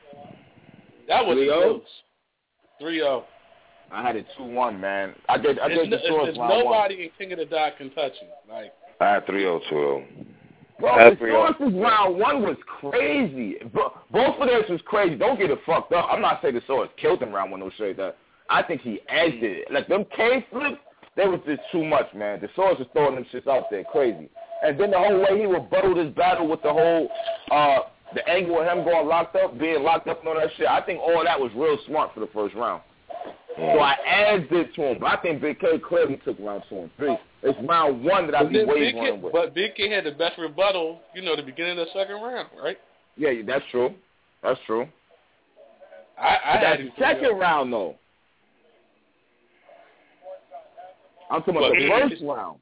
3-0? close. 3-0. I had it 2-1, man. I gave Disorder round 1. Nobody in King of the Dot can touch him. Like, I had 3-0 too. Bro, Disorder's round 1 was crazy. Both of theirs was crazy. Don't get it fucked up. I'm not saying Disorder killed him round 1, no shit like that. I think he edged it. Like, them K-flips, they was just too much, man. Disorder just throwing them shits out there crazy. And then the whole way he rebutted his battle with the whole, the angle of him being locked up and all that shit, I think all that was real smart for the first round. So I added it to him. But I think Big K clearly took round 2 and 3. It's round 1 that I'd be wavering with. But Big K had the best rebuttal, the beginning of the second round, right? Yeah, that's true. That's true. I had the second round, though. I'm talking about the first round.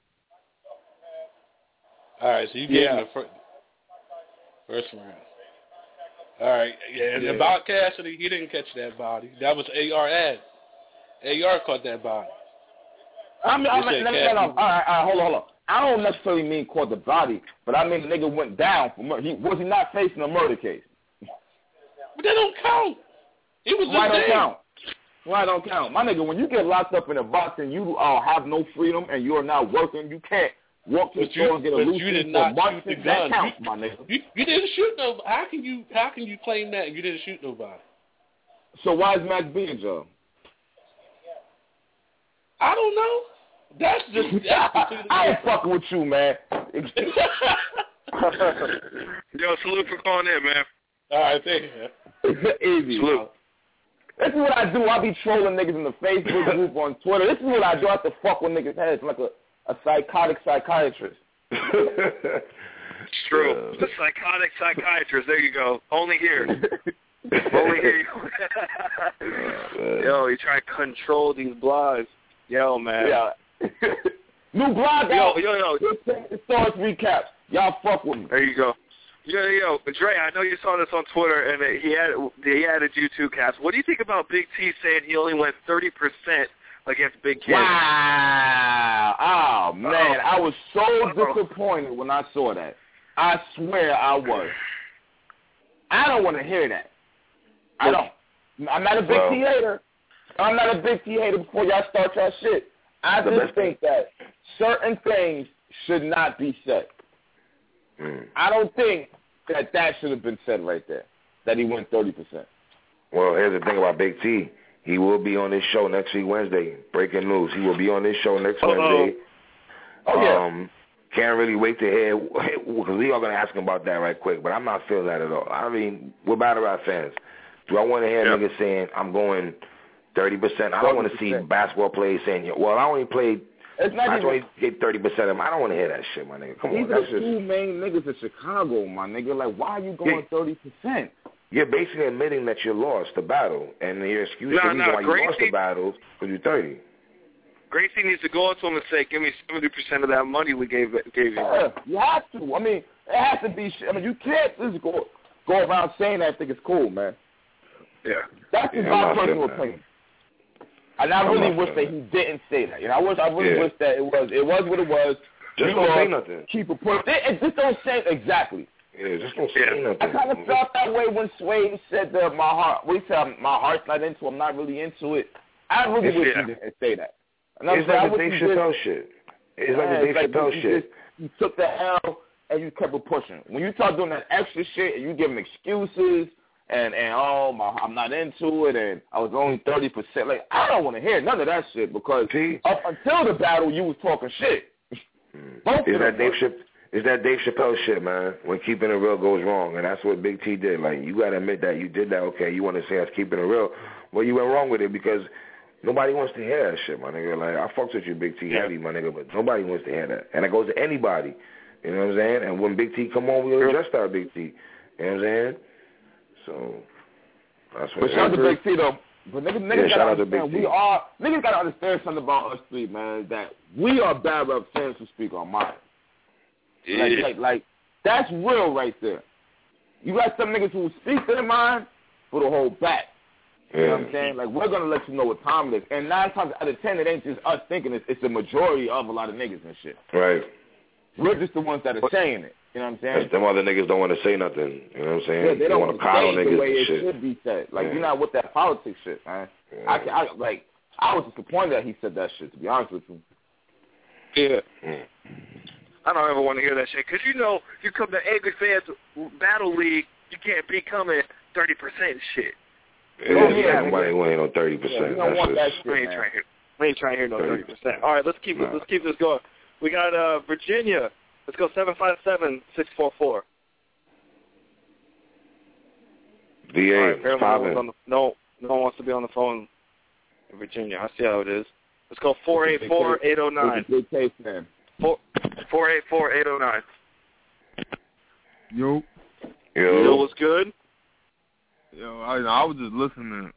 All right, so you gave him the first round. All right, and about Cassidy, he didn't catch that body. That was AR ad. AR caught that body. No. All right, hold on. I don't necessarily mean caught the body, but I mean the nigga went down for murder. Was he not facing a murder case? But that don't count. It was Why don't count? Why don't count? My nigga, when you get locked up in a box and you have no freedom and you are not working, you can't walk to the store and get a loose for months. That counts, my nigga. You didn't shoot nobody. How can you claim that you didn't shoot nobody? So why is Max being jailed? I don't know. That's I ain't fucking with you, man. Yo, salute for calling in, man. All right, thank you. Easy. Salute. This is what I do. I be trolling niggas in the Facebook group on Twitter. This is what I do. I have to fuck with niggas' heads like a psychotic psychiatrist. It's true. The psychotic psychiatrist. There you go. Only here. Only here. Yo, you try to control these blogs. Yo, man. Yeah. New blog yo. The stars recap. Y'all fuck with me. There you go. Yo, Dre, I know you saw this on Twitter, and he added you too, Caps. What do you think about Big T saying he only went 30% against Big Cannon? Wow. Oh, man. I was so disappointed when I saw that. I swear I was. I don't want to hear that. I don't. I'm not a Big T hater. I'm not a Big T hater before y'all start y'all shit. I just think that certain things should not be said. I don't think that should have been said right there, that he went 30%. Well, here's the thing about Big T. He will be on this show next week, Wednesday. Breaking news. He will be on this show next Wednesday. Oh, yeah. Can't really wait to hear, because we are going to ask him about that right quick, but I'm not feeling that at all. I mean, we're battle rap fans. Do I want to hear niggas saying, I'm going 30%? I don't want to see basketball players saying, well, I only played, I only get 30% of them. I don't want to hear that shit, my nigga. Come on. These are the two main niggas in Chicago, my nigga. Like, why are you going 30%? You're basically admitting that you lost the battle, and your excuse the reason why you lost the battle because you're 30. Gracie needs to go up to him and say, give me 70% of that money we gave you. Yeah, you have to. I mean, it has to be shit. I mean, you can't just go around saying that I think it's cool, man. Yeah. That's just my personal opinion. And I really wish that he didn't say that. You know, I really wish that it was what it was. Just don't say nothing. Keep it put. It just don't say exactly. Yeah, just don't say nothing. I kind of felt that way when Sway said that my heart's not into it, I'm not really into it. I really wish he didn't say that. It's like the Dave Chappelle shit. It's like the Dave Chappelle shit. You took the L and you kept it pushing. When you start doing that extra shit and you give him excuses and I'm not into it and I was only 30%, like, I don't want to hear none of that shit because up until the battle you was talking shit. It's that Dave Chappelle shit, man, when keeping it real goes wrong, and that's what Big T did. Like, you got to admit that you did that, okay, you want to say that's keeping it real. Well, you went wrong with it because nobody wants to hear that shit, my nigga. Like, I fucks with you, Big T, heavy, my nigga, but nobody wants to hear that. And it goes to anybody, you know what I'm saying? And when Big T come on, we'll address that Big T, you know what I'm saying? So, that's what But shout out to Big T, though. But niggas gotta understand, niggas gotta understand something about us three, man, that we are bad rap fans who speak our mind. Like, that's real right there. You got some niggas who speak their mind, but will hold back. You know what I'm saying? Like, we're going to let you know what time it is. And 9 times out of 10, it ain't just us thinking it. It's the majority of a lot of niggas and shit. Right. We're just the ones that are saying it. You know what I'm saying? Them other niggas don't want to say nothing. You know what I'm saying? Yeah, they don't want to coddle niggas the way it shit. should be said. Like, you're not with that politics shit, man. Yeah. I was disappointed that he said that shit, to be honest with you. Yeah. I don't ever want to hear that shit. Because, you know, you come to Angry Fans Battle League, you can't be coming 30% shit. Nobody ain't on 30%. Yeah, you don't want that shit, we ain't trying to hear no 30%. All right, let's keep this going. We got Virginia. Let's go 757-644. VA, no one wants to be on the phone in Virginia. I see how it is. Let's go 484-809. Big case, man. 484-809. Yo, what's good? Yo, I was just listening.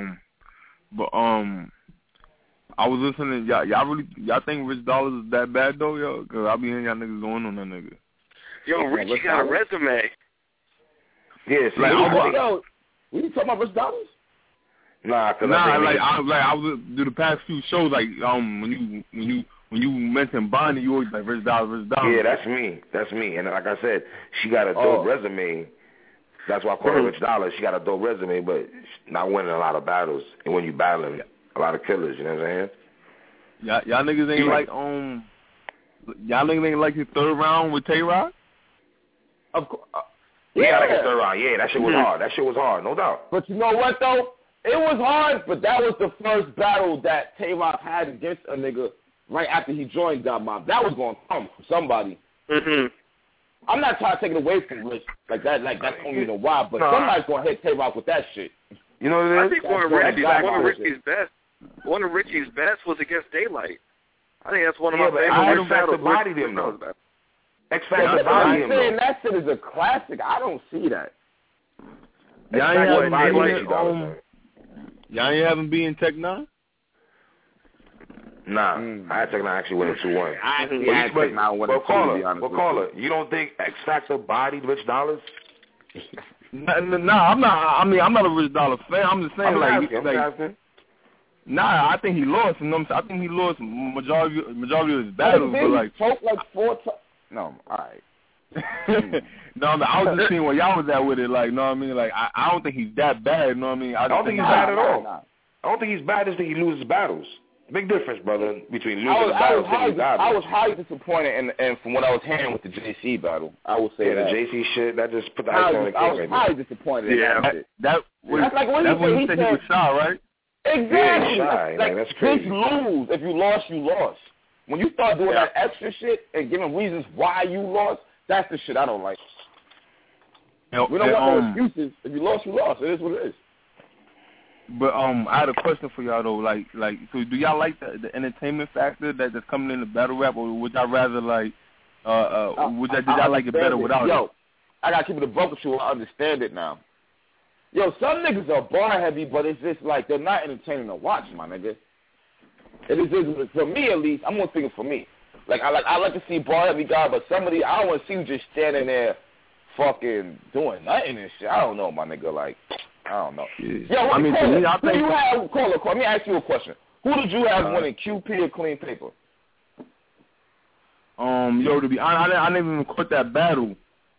I was listening. Y'all think Rich Dollars is that bad though, yo? Cause I be hearing y'all niggas going on that nigga. Yo, Richie got a resume. Yes. Yo, we talking about Rich Dollars? Nah, I was do the past few shows like when you mention Bonnie, you always like Rich Dollars. Yeah, that's me. And like I said, she got a dope resume. That's why I call her Rich Dollars. She got a dope resume, but not winning a lot of battles. And when you battling a lot of killers, you know what I'm saying? Y'all niggas ain't like y'all niggas ain't like the third round with Tay-Rock? Of course. Yeah, like the third round. Yeah, that shit was hard. That shit was hard, no doubt. But you know what though? It was hard, but that was the first battle that Tay-Rock had against a nigga right after he joined God Mob. That was going to come from somebody. Mm-hmm. I'm not trying to take it away from Rich like that. Like that's only the why, but somebody's going to hit Tay-Rock with that shit. You know what it is? I think one of Richie's best was against Daylight. I think that's one of my favorite. I X Factor bodied him though. X Factor bodied him though. That shit is a classic. I don't see that. Y'all ain't having being Tech 9? Nah, I had Tech 9 actually winning 2-1. I had Tech 9 winning 2-1. But caller, you don't think X Factor bodied Rich Dollars? Nah, I'm not. I mean, I'm not a Rich Dollar fan. I'm just saying, nah, I think he lost. You know, I think he lost majority of his battles. But like, choked like 4 times. No, all right. No, I mean, I was just seeing where y'all was at with it. Like, know what I mean? Like, I don't think he's that bad. You know what I mean? I don't think he's bad at all. I don't think he's bad. I just think he loses battles. Big difference, brother, between losing battles and winning battles. I was highly disappointed, and from what I was hearing with the JC battle, I will say that. The JC shit, that just put the ice on the cake. I was highly disappointed. Yeah, that's like when he said he was shy, right? Exactly. Yeah, like that's crazy. Just lose. If you lost, you lost. When you start doing that extra shit and giving reasons why you lost, that's the shit I don't like. We don't want no excuses. If you lost, you lost. It is what it is. But I had a question for y'all though. Like, so do y'all like the entertainment factor that's coming in the battle rap, or would y'all rather like, did y'all like it better without it? Yo, I gotta keep it a buck with you. I understand it now. Yo, some niggas are bar heavy, but it's just like they're not entertaining to watch, my nigga. It is for me at least. I'm gonna think for me. Like I like to see bar heavy guy, but somebody I don't want to see you just standing there, fucking doing nothing and shit. I don't know, my nigga. Like. I don't know. Yeah. Yo, I mean, to me, I think... Let me ask you a question. Who did you have winning, QP or Clean Paper? To be honest, I didn't even quit that battle.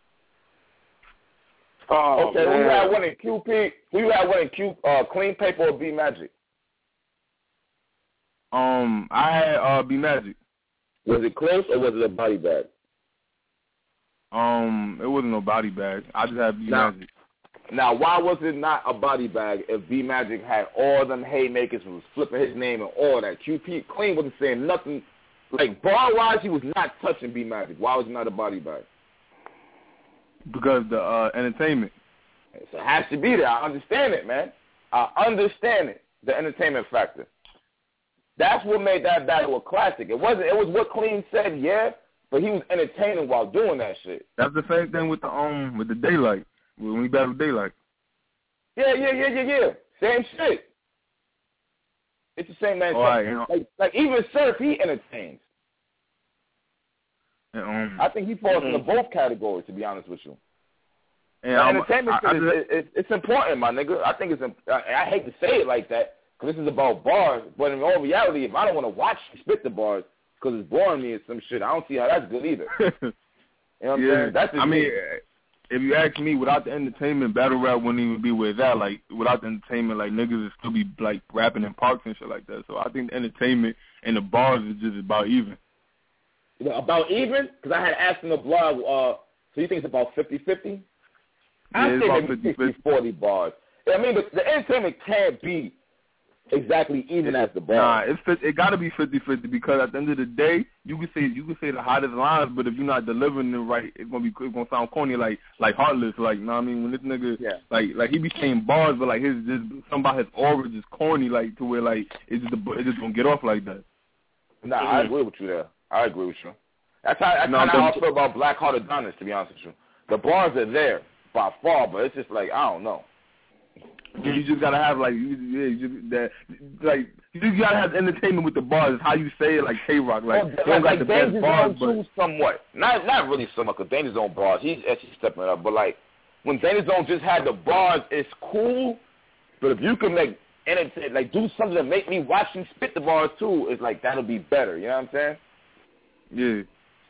Oh, okay, man. Who you had winning, QP? Who you had winning, Clean Paper or B Magic? I had B Magic. Was it close or was it a body bag? It wasn't no body bag. I just had B Magic. Now, why was it not a body bag if B Magic had all them haymakers and was flipping his name and all that? QP Clean wasn't saying nothing. Like, bar-wise, he was not touching B Magic. Why was it not a body bag? Because the entertainment. So it has to be there. I understand it, man. I understand it, the entertainment factor. That's what made that battle a classic. It was what Clean said, yeah, but he was entertaining while doing that shit. That's the same thing with the Daylight. When we battle Daylight. Yeah. Same shit. It's the same man. Right, like even Surf, he entertains. I think he falls into both categories, to be honest with you. Entertainment it's important, my nigga. I think I hate to say it like that because this is about bars, but in all reality, if I don't want to watch you spit the bars because it's boring me and some shit, I don't see how that's good either. You know what I'm saying? That's if you ask me, without the entertainment, battle rap wouldn't even be where it's at. Like, without the entertainment, like, niggas would still be, like, rapping in parks and shit like that. So I think the entertainment and the bars is just about even. About even? Because I had asked in the blog, so you think it's about 50-50? I think it's 60-40 bars. I mean, the entertainment can't be exactly even as the bars. Nah, it got to be 50-50 because at the end of the day, you can say the hottest lines, but if you're not delivering it right, it's gonna sound corny, like Heartless, like, you know what I mean? When this nigga, like he be saying bars, but like something about his aura is corny, like to where like it's just gonna get off like that. Nah, I agree with you there. I agree with you. That's kind of how I feel about Black Heart Adonis, to be honest with you. The bars are there by far, but it's just like I don't know. You just gotta have you just gotta have entertainment with the bars. How you say it, like K-Rock, like you don't got the best bars, but somewhat, not really so much. Cause Danger Zone bars, he's actually stepping it up. But like when Danger Zone just had the bars, it's cool. But if you can do something to make me watch you spit the bars too, it's like that'll be better. You know what I'm saying? Yeah.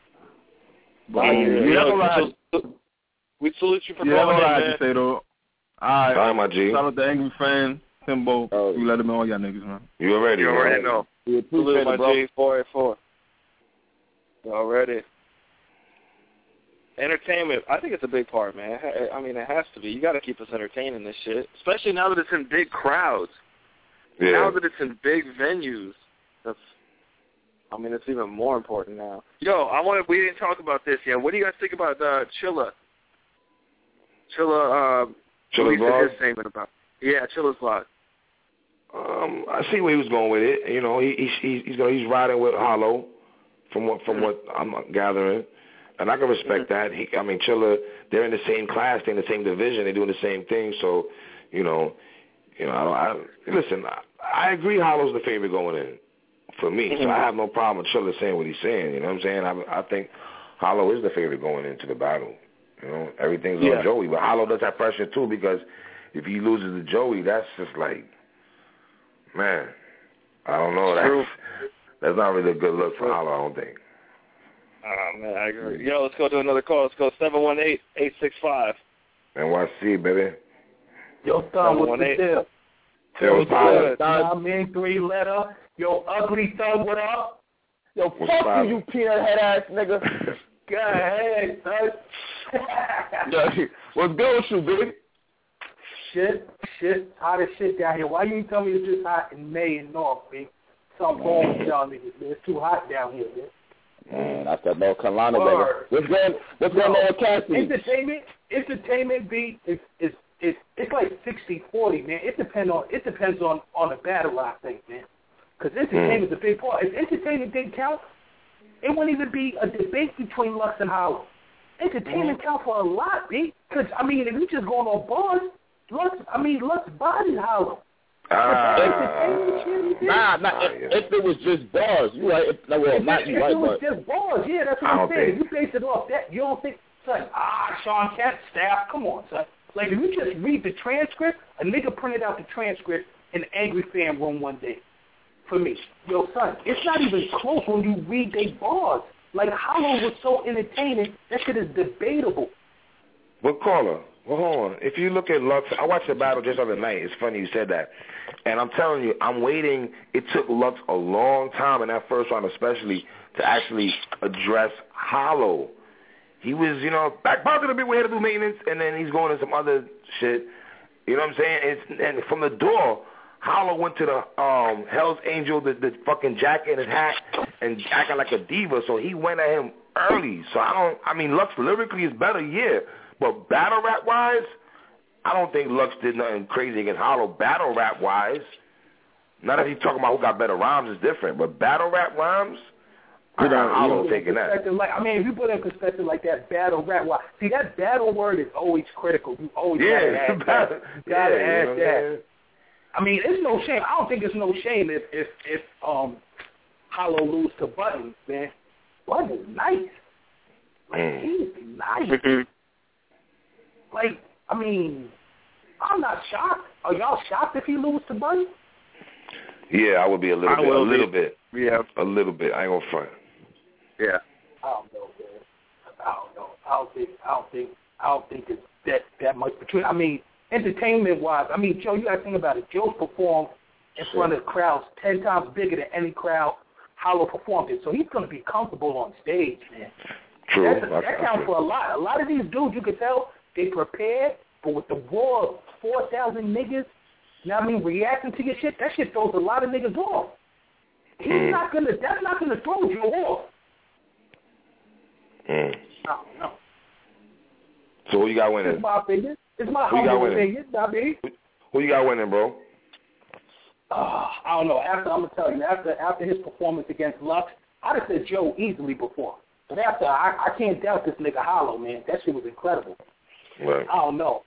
But we salute you for calling in, man. That's all I had to say though. All right, my G. Shout out to Angry Fan, Timbo. You let him know all y'all niggas, man. You already know. Salute my G, 484. You already. Entertainment, I think it's a big part, man. I mean, it has to be. You got to keep us entertaining this shit, especially now that it's in big crowds. Yeah. Now that it's in big venues, it's even more important now. Yo, we didn't talk about this yet. What do you guys think about Chilla? Chilla's vlog? His statement about. Yeah, Chilla's vlog. I see where he was going with it. You know, he's riding with Hollow, from what I'm gathering, and I can respect that. Chilla, they're in the same class, they're in the same division, they're doing the same thing. So, listen. I agree. Hollow's the favorite going in for me, so I have no problem with Chilla saying what he's saying. You know what I'm saying? I think Hollow is the favorite going into the battle. You know, everything's on Joey, but Hollow does have pressure too because if he loses to Joey, that's just like, man, I don't know. That's not really a good look for Hollow, I don't think. Man, I agree. Yo, let's go to another call. Let's go 718-865. NYC, baby. Yo, son, what's the deal? Yo, good. I mean, 3-letter. Yo, ugly son, what up? Yo, fuck you peanut head ass nigga. Go ahead, son. Yo, what's good with you, baby? Shit, hot as shit down here. Why you ain't tell me it's just hot in May and North, B? Something wrong with y'all niggas, man. It's too hot down here, man. Man, that's that North Carolina, baby. What's going on with Cassidy? Entertainment, B, it's like 60-40, man. It depends on the battle, I think, man. Because entertainment's a big part. If entertainment didn't count, it wouldn't even be a debate between Lux and Hollow. Entertainment counts for a lot, B. Because, I mean, if you just going on bars, Lux bodies Hollow. If it was just bars, you right. If it was just bars, yeah, that's what I'm saying. You base it off that. You don't think, son, Sean Kemp, staff, come on, son. Like, if you just read the transcript, a nigga printed out the transcript in the Angry Fan room one day for me. Yo, son, it's not even close when you read they bars. Like, Hollow was so entertaining, that shit is debatable. But caller, well, hold on. If you look at Lux, I watched the battle just the other night. It's funny you said that. And I'm telling you, I'm waiting. It took Lux a long time in that first round especially to actually address Hollow. He was, back positive, we had to do maintenance, and then he's going to some other shit. You know what I'm saying? And from the door, Hollow went to the Hell's Angel, the fucking jacket and his hat, and acting like a diva, so he went at him early. So Lux lyrically is better, yeah. But battle rap-wise, I don't think Lux did nothing crazy against Hollow battle rap-wise. Not if you're talking about who got better rhymes is different, but battle rap rhymes, Hollow taking that. If you put it in perspective like that, battle rap-wise, see, that battle word is always critical. You always gotta add that. I mean, it's no shame. I don't think it's no shame if Hollow lose to Buttons, man. Buttons is nice. Like, he's nice. Like, I mean, I'm not shocked. Are y'all shocked if he lose to Buddy? Yeah, I would be a little bit. Yeah. A little bit. I ain't gonna front. Yeah. I don't know, man. I don't think it's that much between. I mean, entertainment-wise, Joe, you gotta think about it. Joe performed in front of crowds 10 times bigger than any crowd Hollow performed in, so he's gonna be comfortable on stage, man. True. That counts for a lot. A lot of these dudes, you can tell, they prepared, but with the war of 4,000 niggas, reacting to your shit, that shit throws a lot of niggas off. That's not gonna throw you off. I don't know. So who you got winning? It's my opinion. It's my humble opinion, not me. Who you got winning, bro? I don't know. I'm gonna tell you, after his performance against Lux, I'd have said Joe easily before. But after, I can't doubt this nigga Hollow, man. That shit was incredible. Right. I don't know.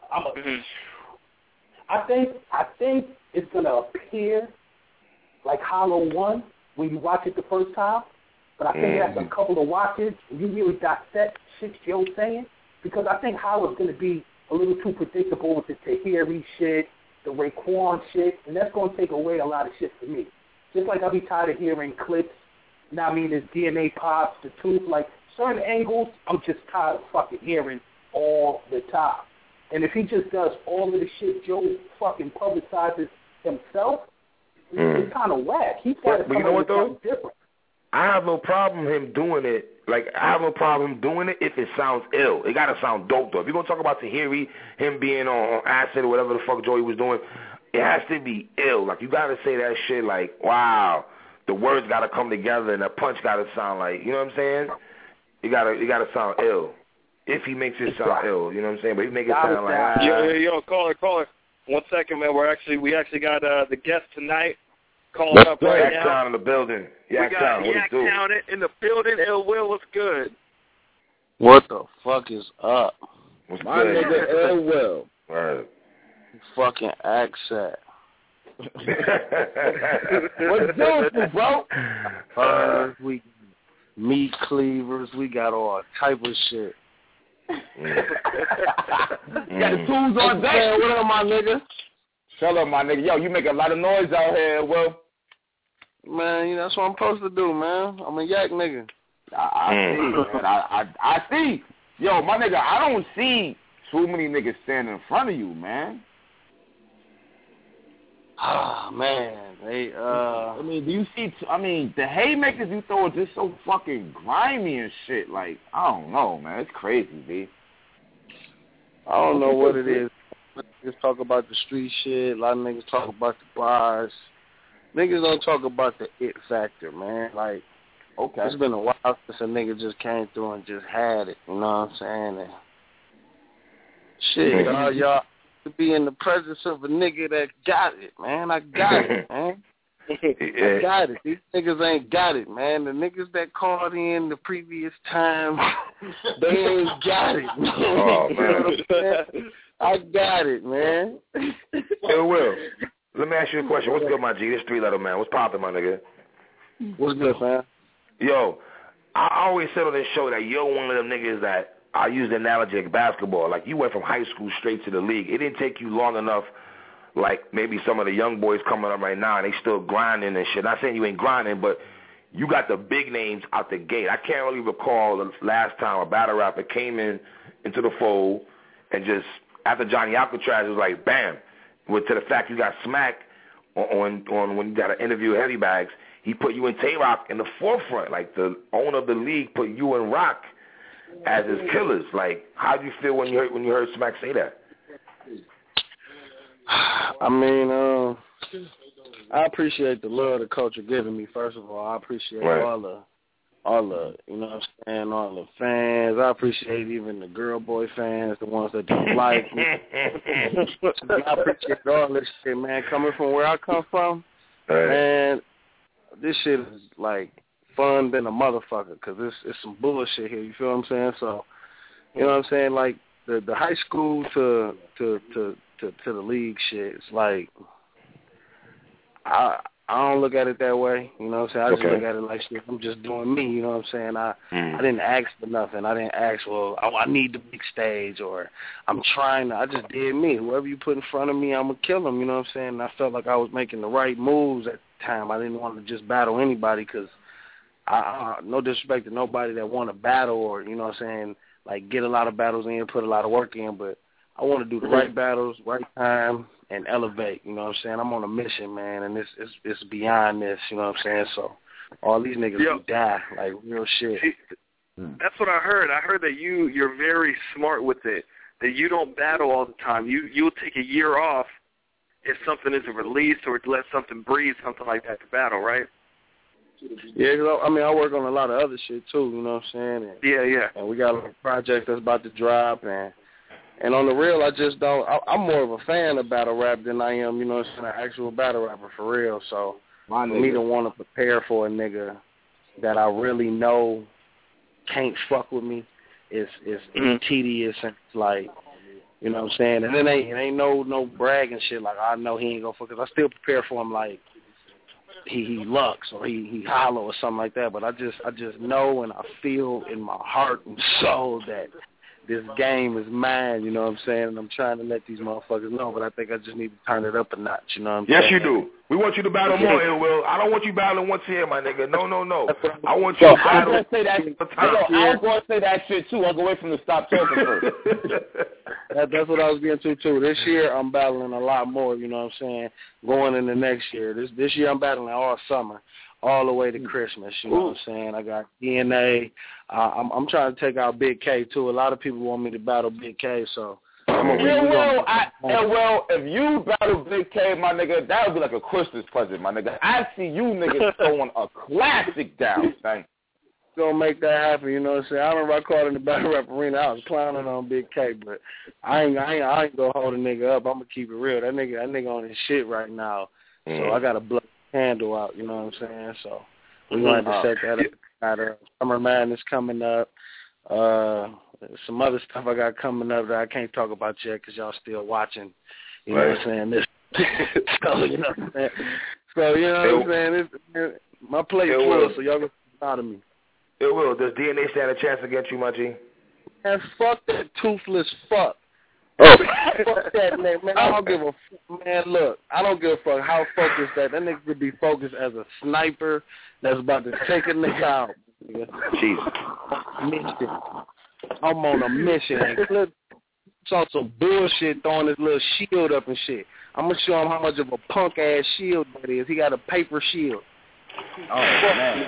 I think it's gonna appear like Hollow won when you watch it the first time, but I think after a couple of watches, you really dissect shit Joe's saying, because I think Hollow's gonna be a little too predictable with the Tahiri shit, the Raekwon shit, and that's gonna take away a lot of shit for me. Just like I'll be tired of hearing clips. There's DNA pops, the tooth, like certain angles. I'm just tired of fucking hearing all the time. And if he just does all of the shit Joe fucking publicizes himself, it's kind of whack. He's got to come up with something different. I have no problem him doing it. Like, I have no problem doing it if it sounds ill. It got to sound dope, though. If you're going to talk about Tahiri, him being on acid or whatever the fuck Joey was doing, it has to be ill. Like, you got to say that shit like, wow, the words got to come together and the punch got to sound like, you know what I'm saying? You got to sound ill. If he makes it sound ill, you know what I'm saying? But he make it sound like Yo, caller. 1 second, man. We actually got the guest tonight calling up right now. Yak-Town in the building. Yak-Town, what it do? Yak-Town in the building. Ill Will, what's good? What the fuck is up? What's my good? Nigga Ill Will. Right. Fucking accent. What's doing, bro? We meat cleavers. We got all type of shit. Got the tools on deck. What up, my nigga? Shut up, my nigga. Yo, you make a lot of noise out here, Will. Man, that's what I'm supposed to do, man. I'm a yak nigga. I see, man. I see. Yo, my nigga, I don't see too many niggas standing in front of you, man. Ah, man. They, do you see, the haymakers you throw are just so fucking grimy and shit. Like, I don't know, man. It's crazy, B. I don't know what it is. niggas talk about the street shit. A lot of niggas talk about the bars. Niggas don't talk about the it factor, man. Like, okay, it's been a while since a nigga just came through and just had it. You know what I'm saying? And shit, y'all to be in the presence of a nigga that got it, man. I got it, man. I got it. These niggas ain't got it, man. The niggas that called in the previous time, they ain't got it. Oh, man. I got it, man. Hey, Will, let me ask you a question. What's good, my G? This 3-letter man. What's poppin', my nigga? What's good, man? Yo, I always said on this show that you're one of them niggas that I use the analogy like basketball. Like, you went from high school straight to the league. It didn't take you long enough. Like maybe some of the young boys coming up right now and they still grinding and shit. Not saying you ain't grinding, but you got the big names out the gate. I can't really recall the last time a battle rapper came into the fold and just after Johnny Alcatraz, it was like bam. To the fact you got smacked on when you got an interview with Heavy Bags, he put you and Tay-Rock in the forefront. Like the owner of the league put you and Rock as his killers. Like, how do you feel when you heard Smack say that? I mean, I appreciate the love the culture giving me. First of all, I appreciate all the, you know what I'm saying, all the fans. I appreciate even the girl boy fans, the ones that don't like me. I appreciate all this shit, man. Coming from where I come from, man, this shit is like fun than a motherfucker because it's some bullshit here. You feel what I'm saying? So, you know what I'm saying? Like the high school to the league shit, it's like I don't look at it that way, you know what I'm saying? I just look at it like shit, I'm just doing me, you know what I'm saying? I didn't ask for nothing. I didn't ask, well, I need the big stage or I just did me. Whoever you put in front of me, I'm going to kill him, you know what I'm saying? And I felt like I was making the right moves at the time. I didn't want to just battle anybody because no disrespect to nobody that want to battle or, you know what I'm saying, like get a lot of battles in, put a lot of work in, but I want to do the right battles, right time, and elevate. You know what I'm saying? I'm on a mission, man, and it's beyond this. You know what I'm saying? So all these niggas will die like real shit. That's what I heard. I heard that you're very smart with it. That you don't battle all the time. You'll take a year off if something isn't released or to let something breathe, something like that to battle, right? Yeah, I mean, I work on a lot of other shit too. You know what I'm saying? And, And we got a project that's about to drop And on the real, I just don't. I'm more of a fan of battle rap than I am, you know, an actual battle rapper for real. So for me to want to prepare for a nigga that I really know can't fuck with me is tedious and it's like, you know what I'm saying. And it ain't no bragging shit like I know he ain't gonna fuck. Cause I still prepare for him like he Lux or he Hollow or something like that. But I just know and I feel in my heart and soul that this game is mine, you know what I'm saying? And I'm trying to let these motherfuckers know, but I think I just need to turn it up a notch, you know what I'm saying? Yes, you do. We want you to battle more, Ill Will. I don't want you battling once here, my nigga. No. I want you to battle. I was going to say that shit, too. I'll go away from the stop talking first. That's what I was getting to, too. This year, I'm battling a lot more, you know what I'm saying, going into next year. This year, I'm battling all summer, all the way to Christmas, you know what I'm saying? I got DNA. I'm trying to take out Big K, too. A lot of people want me to battle Big K, so I'm going to well, if you battle Big K, my nigga, that would be like a Christmas present, my nigga. I see you niggas throwing a classic down, thank you. Gonna make that happen, you know what I'm saying? I remember I called in the battle rap arena. I was clowning on Big K, but I ain't gonna hold a nigga up. I'm gonna keep it real. That nigga on his shit right now. So I gotta blow the candle out, you know what I'm saying? So we wanted to set that up. Got Summer Madness coming up. Some other stuff I got coming up that I can't talk about yet because y'all still watching. You know what I'm saying? This, so you know what I'm saying. So you know what I'm saying. My plate is full, so y'all gonna be out of me. It will. Does DNA stand a chance against you, my G? Man, fuck that toothless fuck. Fuck that man. I don't give a fuck. Man, look, I don't give a fuck how focused that nigga could be focused as a sniper that's about to take a nigga out. Jesus. Mission. I'm on a mission. And Clip saw some bullshit throwing his little shield up and shit. I'm going to show him how much of a punk-ass shield that is. He got a paper shield. Oh, man.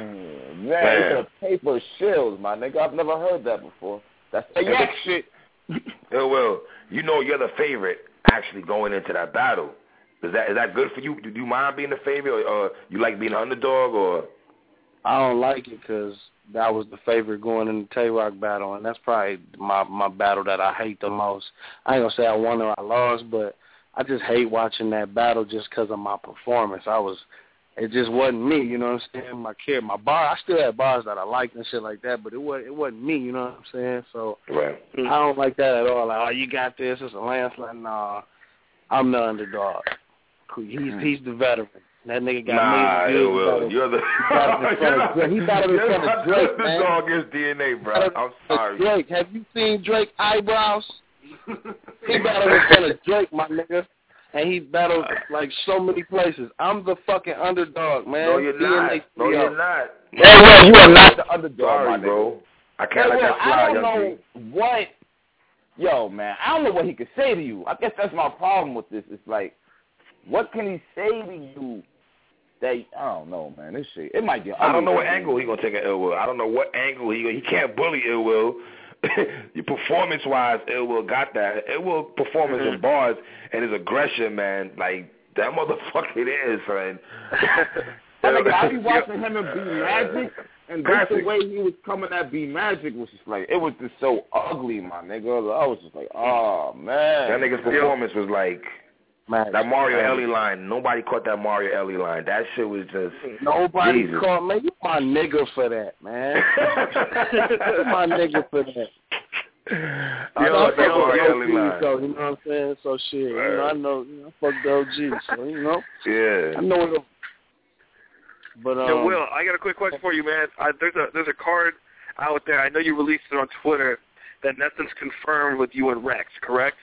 Man, it's a paper shield, my nigga. I've never heard that before. That's the yak shit. Yeah, well, you know you're the favorite actually going into that battle. Is that good for you? Do you mind being the favorite, or you like being an underdog, or? I don't like it because that was the favorite going in the Tay-Rock battle, and that's probably my battle that I hate the most. I ain't going to say I won or I lost, but I just hate watching that battle just because of my performance. It just wasn't me, you know what I'm saying? My bar, I still had bars that I liked and shit like that, but it wasn't me, you know what I'm saying? So right. I don't like that at all. Like, oh, you got this, it's a landslide. Nah, I'm the underdog. He's the veteran. That nigga got me. You're the he battled in front of Drake, man. The dog is DNA, bro. I'm sorry. Drake, have you seen Drake eyebrows? He battled in front of Drake, my nigga. And he battled like so many places. I'm the fucking underdog, man. No, you're not. No, you're not. Yeah, you are not the underdog, sorry, bro. I can't let that fly, I don't know what. Yo, man, I don't know what he could say to you. I guess that's my problem with this. It's like, what can he say to you? That I don't know, man. This shit, it might be. I don't know what angle he gonna take at Ill Will. I don't know what angle he can't bully Ill Will. Your performance-wise, Ill Will got that. Ill Will performance in bars and his aggression, man, like that motherfucker it is, man. I be watching him and B Magic, and just the way he was coming at B Magic was just like, it was just so ugly, my nigga. I was just like, oh man, that nigga's performance was like. That Mario Ellie line, nobody caught that Mario Ellie line. That shit was just nobody Jesus. Caught. Man, you my nigga for that, man. You my nigga for that. That Mario Ellie line. So you know what I'm saying? So shit, right. I know, fuck the OG. So yeah, I know it. But Yo, Will, I got a quick question for you, man. There's a card out there. I know you released it on Twitter that nothing's confirmed with you and Rex, correct?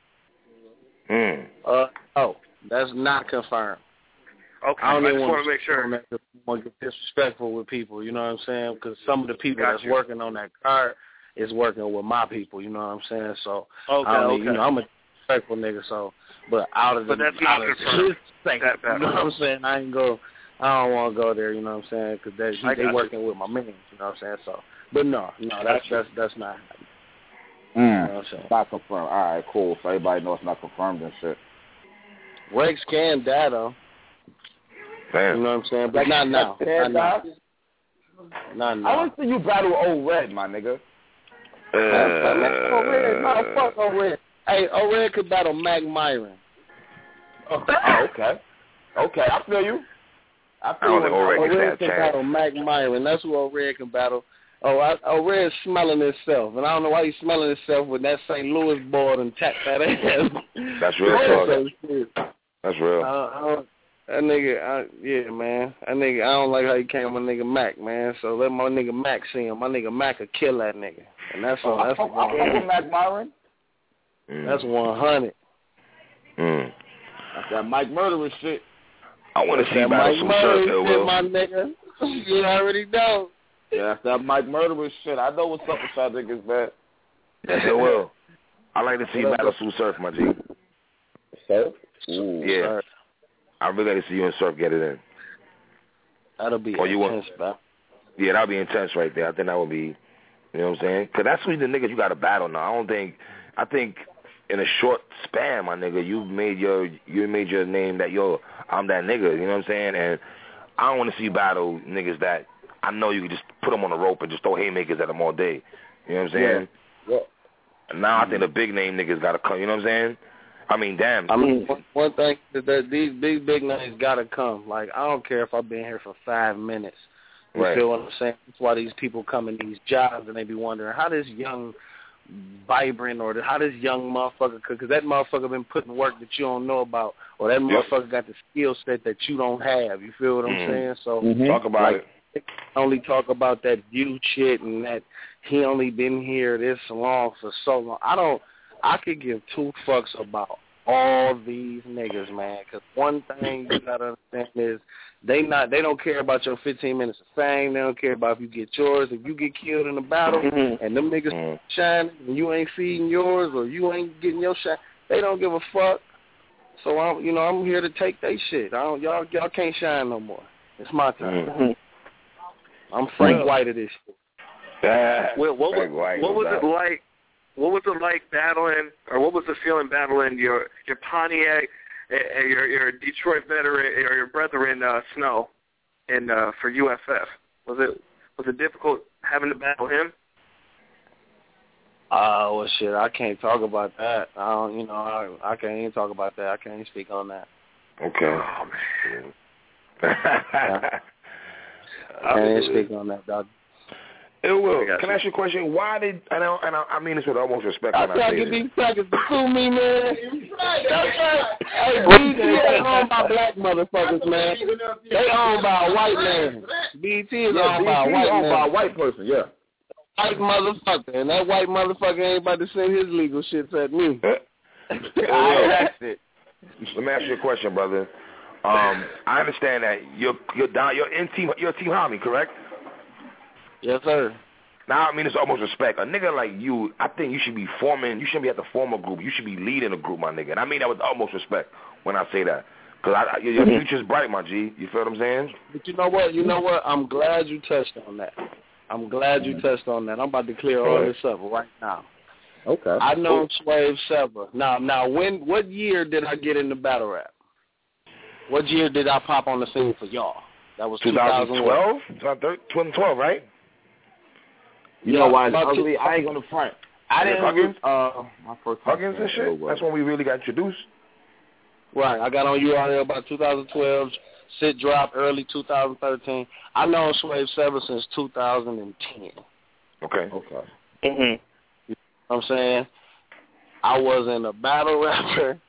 That's not confirmed. Okay, I just want to make sure. I don't want to get disrespectful with people, you know what I'm saying? Because some of the people that's working on that card is working with my people, you know what I'm saying? So, okay. You know, I'm a disrespectful nigga, so, but out of but that's not confirmed. You know what I'm saying? I don't want to go there, you know what I'm saying? Because they working with my man, you know what I'm saying? So, but no, that's not. You know what I'm saying? Not confirmed. All right, cool. So everybody knows it's not confirmed and shit. Rex can die though. Damn. You know what I'm saying? But not now. Not now. I want to see you battle Old Red, my nigga. Fuck Old Red. Hey, Old Red could battle Mac Myron. Okay. I feel you. I don't think Old Red can battle Mac Myron. That's who Old Red can battle. Old Red's smelling himself, and I don't know why he's smelling himself with that St. Louis board and tap that ass. That's real talk. That's real. That nigga, yeah, man. That nigga, I don't like how he came with my nigga Mac, man. So let my nigga Mac see him. My nigga Mac could kill that nigga. And that's all. That's 100. Mac Myron? That's 100. That's that Mike Murderer shit. I want to see you battle some shit, my nigga. You already know. Yeah, that's that Mike Murderer shit. I know what's up with y'all niggas, man. Yes, it will. I like to see you battle Sue Surf, my G. Surf? Ooh, yeah. I really like to see you and Surf get it in. That'll be intense, bro. Yeah, that'll be intense right there. I think that would be, you know what I'm saying? Because that's who the niggas you got to battle now. I think in a short span, my nigga, you made your name that, I'm that nigga, you know what I'm saying? And I don't want to see you battle niggas that I know you can just put them on the rope and just throw haymakers at them all day. You know what I'm saying? Yeah. And now I think the big name niggas got to come, you know what I'm saying? I mean, damn. I mean, one thing is that these big names got to come. Like, I don't care if I've been here for 5 minutes. You feel what I'm saying? That's why these people come in these jobs and they be wondering how this young, vibrant, or how this young motherfucker, because that motherfucker been putting work that you don't know about, or that motherfucker got the skill set that you don't have. You feel what I'm saying? So talk about it. Only talk about that youth shit and that he only been here this long for so long. I could give 2 fucks about all these niggas, man. Because one thing you gotta understand is they don't care about your 15 minutes of fame. They don't care about if you get yours. If you get killed in a battle and them niggas shining and you ain't feeding yours or you ain't getting your shine, they don't give a fuck. So I'm here to take they shit. Y'all can't shine no more. It's my time. I'm Frank White of this shit. What was it like what was it like battling, or what was the feeling battling your Pontiac and your Detroit veteran or your brother in Snow and for UFF? Was it difficult having to battle him? Well, shit, I can't talk about that. I don't, I can't even talk about that. I can't even speak on that. Okay. Oh, man. I can't even speak on that, dog. It will. Can I ask you a question? Why did, and I mean this with almost respect when I say this. These crackers to sue me, man. Hey, BET ain't owned by black motherfuckers, man. They owned by a white man. BET is owned by a white man. By a white person, yeah. White motherfucker. And that white motherfucker ain't about to send his legal shit at me. That's it. Let me ask you a question, brother. I understand that you're team homie, correct? Yes, sir. Now, I mean, it's almost respect. A nigga like you, I think you should be forming. You shouldn't be at the form a group. You should be leading a group, my nigga. And I mean that with almost respect when I say that. Because your future's bright, my G. You feel what I'm saying? But you know what? I'm glad you touched on that. I'm about to clear all this up right now. Okay. I know Swave Sevah. Now, what year did I get into battle rap? What year did I pop on the scene for y'all? That was 2012? 2012, right? You know why it's ugly? I ain't going to front. I didn't Huggins? My first Huggins and shit? That's when we really got introduced. Right. I got on URL about 2012. Sit drop early 2013. I know Swave Sevah since 2010. Okay. Mm-hmm. You know what I'm saying? I wasn't a battle rapper,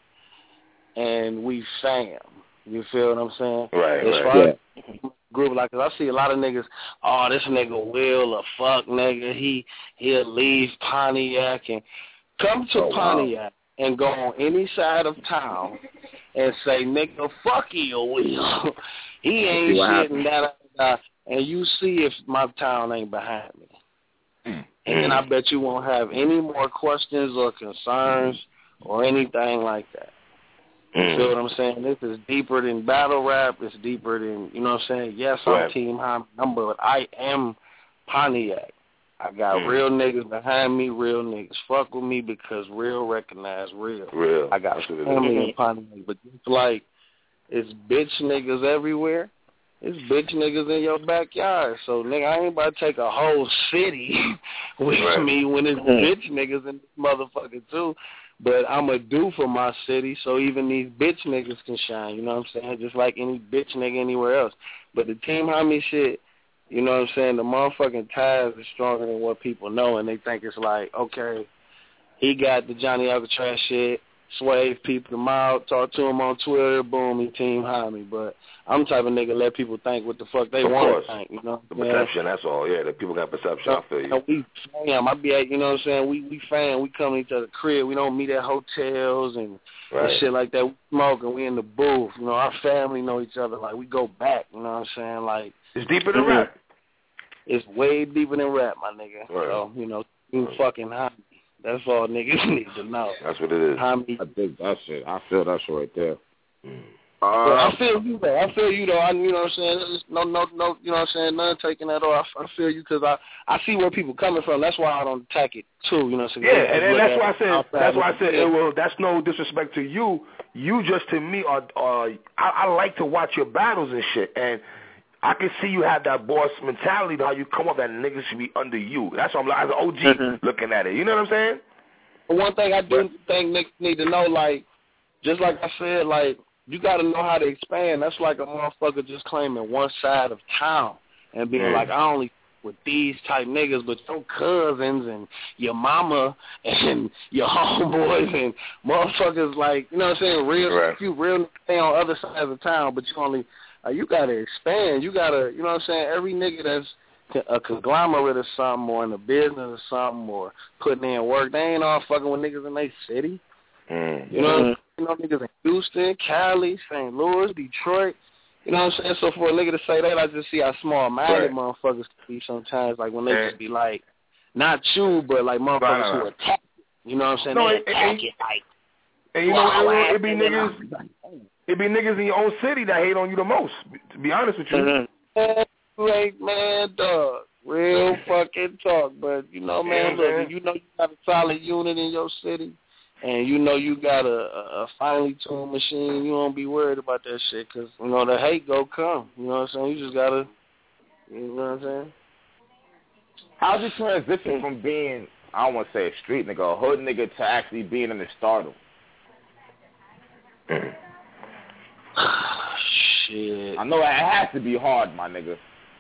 and we fam. You feel what I'm saying? Right. Group, like, cause I see a lot of niggas, this nigga will a fuck nigga, he'll leave Pontiac and come to Pontiac and go on any side of town and say, nigga, fuck you, Will. He ain't shit and that, and you see if my town ain't behind me. And I bet you won't have any more questions or concerns or anything like that. You feel what I'm saying? This is deeper than battle rap. It's deeper than, you know what I'm saying? Yes, I'm Team High Number, but I am Pontiac. I got real niggas behind me. Real niggas fuck with me because real recognize real. I got family in Pontiac, but just like it's bitch niggas everywhere. It's bitch niggas in your backyard. So, nigga, I ain't about to take a whole city with me when it's bitch niggas in this motherfucker, too. But I'm a do for my city, so even these bitch niggas can shine, you know what I'm saying? Just like any bitch nigga anywhere else. But the Team Homie shit, you know what I'm saying? The motherfucking ties is stronger than what people know, and they think it's like, okay, he got the Johnny Alcatraz shit, Swave people him out, talk to him on Twitter, boom, he Team Homie. But I'm the type of nigga let people think what the fuck they want to think, you know? The perception, that's all, yeah, that people got perception, I feel you. We fam, I be at, you know what I'm saying, we fam, we come to each other's crib, we don't meet at hotels and shit like that, we smoke and we in the booth, you know, our family know each other, like, we go back, you know what I'm saying, like. It's deeper than rap. It's way deeper than rap, my nigga. Right. So, you know, you fucking Homie. That's all niggas need to know. That's what it is. Homie. I think that's it. I feel that shit right there. I feel you though. You know what I'm saying? There's no, you know what I'm saying? None taking that off. I feel you because I see where people coming from. That's why I don't attack it too. You know what I'm saying? Yeah, and that's why I said. That's why I said. Well, that's no disrespect to you. You just to me are. I like to watch your battles and shit, and I can see you have that boss mentality. How you come up that niggas should be under you. That's why I'm like as an OG looking at it. You know what I'm saying? One thing I do think niggas need to know, like, just like I said, like. You got to know how to expand. That's like a motherfucker just claiming one side of town and being like, I only with these type niggas, but your cousins and your mama and your homeboys and motherfuckers like, you know what I'm saying, few real niggas stay on other sides of town, but you only, you got to expand. You got to, you know what I'm saying, every nigga that's a conglomerate or something or in a business or something or putting in work, they ain't all fucking with niggas in their city. You know, niggas in Houston, Cali, St. Louis, Detroit. You know what I'm saying? So for a nigga to say that, I just see how small-minded motherfuckers can be sometimes. Like when they just be like, not you, but like motherfuckers who attack it. You know what I'm saying? They attack it like. And you know, it be niggas in your own city that hate on you the most. To be honest with you. Great man, dog. Real fucking talk. But, you know, man, look, you know you got a solid unit in your city, and you know you got a finely tuned machine, you don't be worried about that shit because, you know, the hate go come. You know what I'm saying? You just got to, you know what I'm saying? How's the transition from being, I don't want to say a street nigga, a hood nigga, to actually being in the stardom? Shit. I know it has to be hard, my nigga.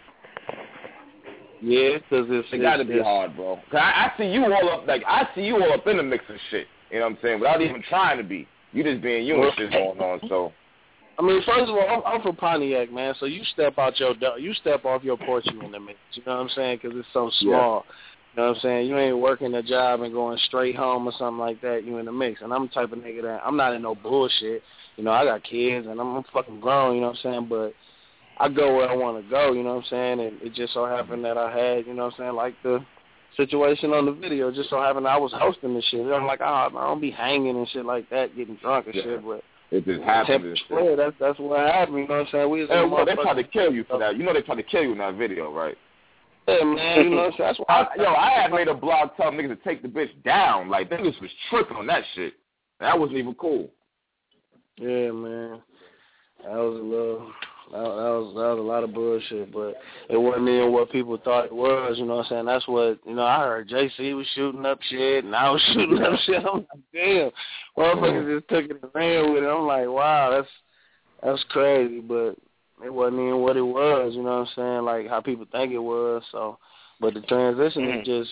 Yeah, because it got to be hard, bro. Cause I see you all up, like, I see you all up in the mix of shit. You know what I'm saying? Without even trying to be. You just being you and shit going on, so. I mean, first of all, I'm from Pontiac, man, so you step off your porch, you in the mix. You know what I'm saying? Because it's so small. Yeah. You know what I'm saying? You ain't working a job and going straight home or something like that. You in the mix. And I'm the type of nigga that I'm not in no bullshit. You know, I got kids and I'm fucking grown, you know what I'm saying? But I go where I want to go, you know what I'm saying? And it just so happened that I had, you know what I'm saying, like the situation on the video. Just so happened I was hosting this shit. I'm like, I don't be hanging and shit like that, getting drunk and shit. But it just happened. Yeah, that's what happened, you know what I'm saying? They tried to kill you for that. You know they tried to kill you in that video, right? Yeah, man, you know what I'm saying? That's why I had made a blog telling niggas to take the bitch down. Like, niggas was tripping on that shit. That wasn't even cool. Yeah, man. That was a lot of bullshit, but it wasn't even what people thought it was, you know what I'm saying? That's what, you know, I heard JC was shooting up shit, and I was shooting up shit. I'm like, damn, motherfuckers just took it and ran with it. I'm like, wow, that's crazy, but it wasn't even what it was, you know what I'm saying, like how people think it was. So, but the transition is just,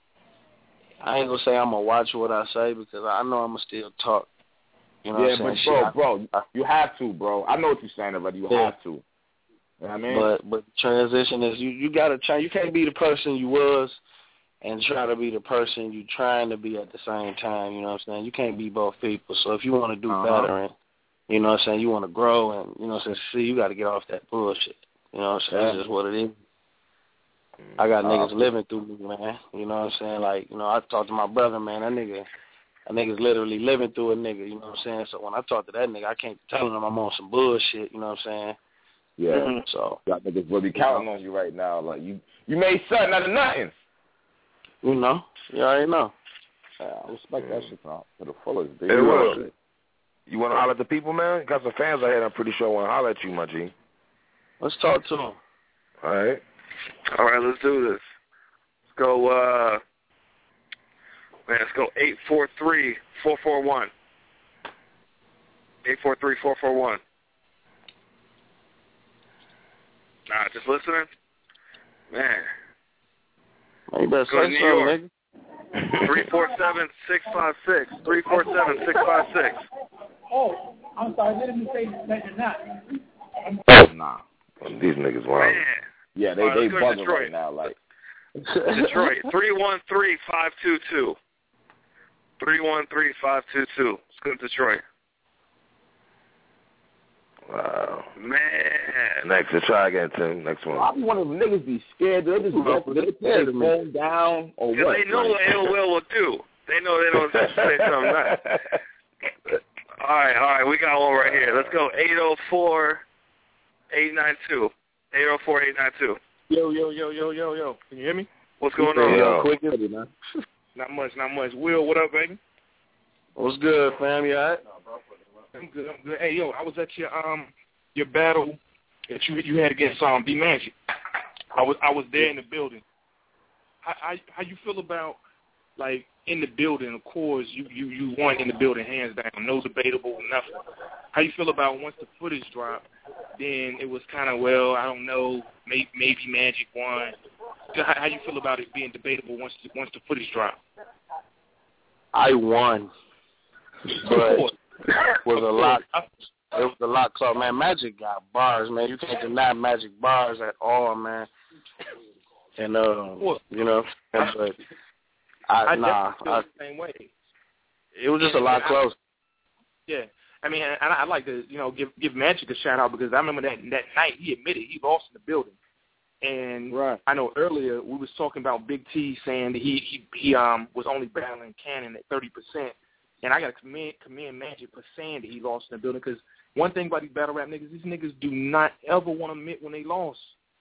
I ain't going to say I'm going to watch what I say because I know I'm going to still talk. You know what I'm saying? Bro, you have to, bro. I know what you're saying already. You have to. You know what I mean? But transition is you got to try. You can't be the person you was and try to be the person you trying to be at the same time. You know what I'm saying? You can't be both people. So if you want to do better and, you know what I'm saying, you want to grow and, you know what I'm saying, you got to get off that bullshit. You know what I'm saying? That's just what it is. I got niggas living through me, man. You know what I'm saying? Like, you know, I talked to my brother, man. That nigga's literally living through a nigga, you know what I'm saying? So when I talk to that nigga, I can't tell him I'm on some bullshit, you know what I'm saying? Yeah. So y'all niggas really counting on you right now. Like, you made something out of nothing. You know? You already know. I respect that shit to the fullest. Hey, you want to holler at the people, man? You got some fans out here I'm pretty sure want to holler at you, my G. Let's talk to them. All right, let's do this. Let's go, let's go 843-441. 843-441. Nah, just listening? Man. You better go to say New something, York. 347-656. 347-656. Oh, I'm sorry. Let me say that you're not. Nah. These niggas wild. Man. Yeah, they bugging right now. Like Detroit, 313-522. 313-522. Let's go to Detroit. Wow. Man. Next, let's try again, Tim. Next one. I be one of them niggas be scared. They just put their phone down or what? They know what AOL will do. They know they don't say something nice. All right. We got one right here. Let's go 804-892. 804-892. Yo. Can you hear me? What's going on? Yo, quick, man. Not much. Will, what up, baby? What's good, fam? You all right? I'm good. Hey, yo, I was at your battle that you had against B Magic. I was there in the building. How you feel about, like, in the building? Of course, you won in the building hands down, no debatable, nothing. How you feel about once the footage dropped? Then it was kind of, well, I don't know, maybe Magic won. How you feel about it being debatable once the footage dropped? I won, but it was a lot close, man. Magic got bars, man. You can't deny Magic bars at all, man. And you know, but I feel the same way. It was just a lot close. Yeah. I mean, and I'd like to, you know, give Magic a shout out because I remember that night he admitted he lost in the building, and I know earlier we was talking about Big T saying that he was only battling Cannon at 30%, and I got to commend Magic for saying that he lost in the building because one thing about these battle rap niggas, these niggas do not ever want to admit when they lost.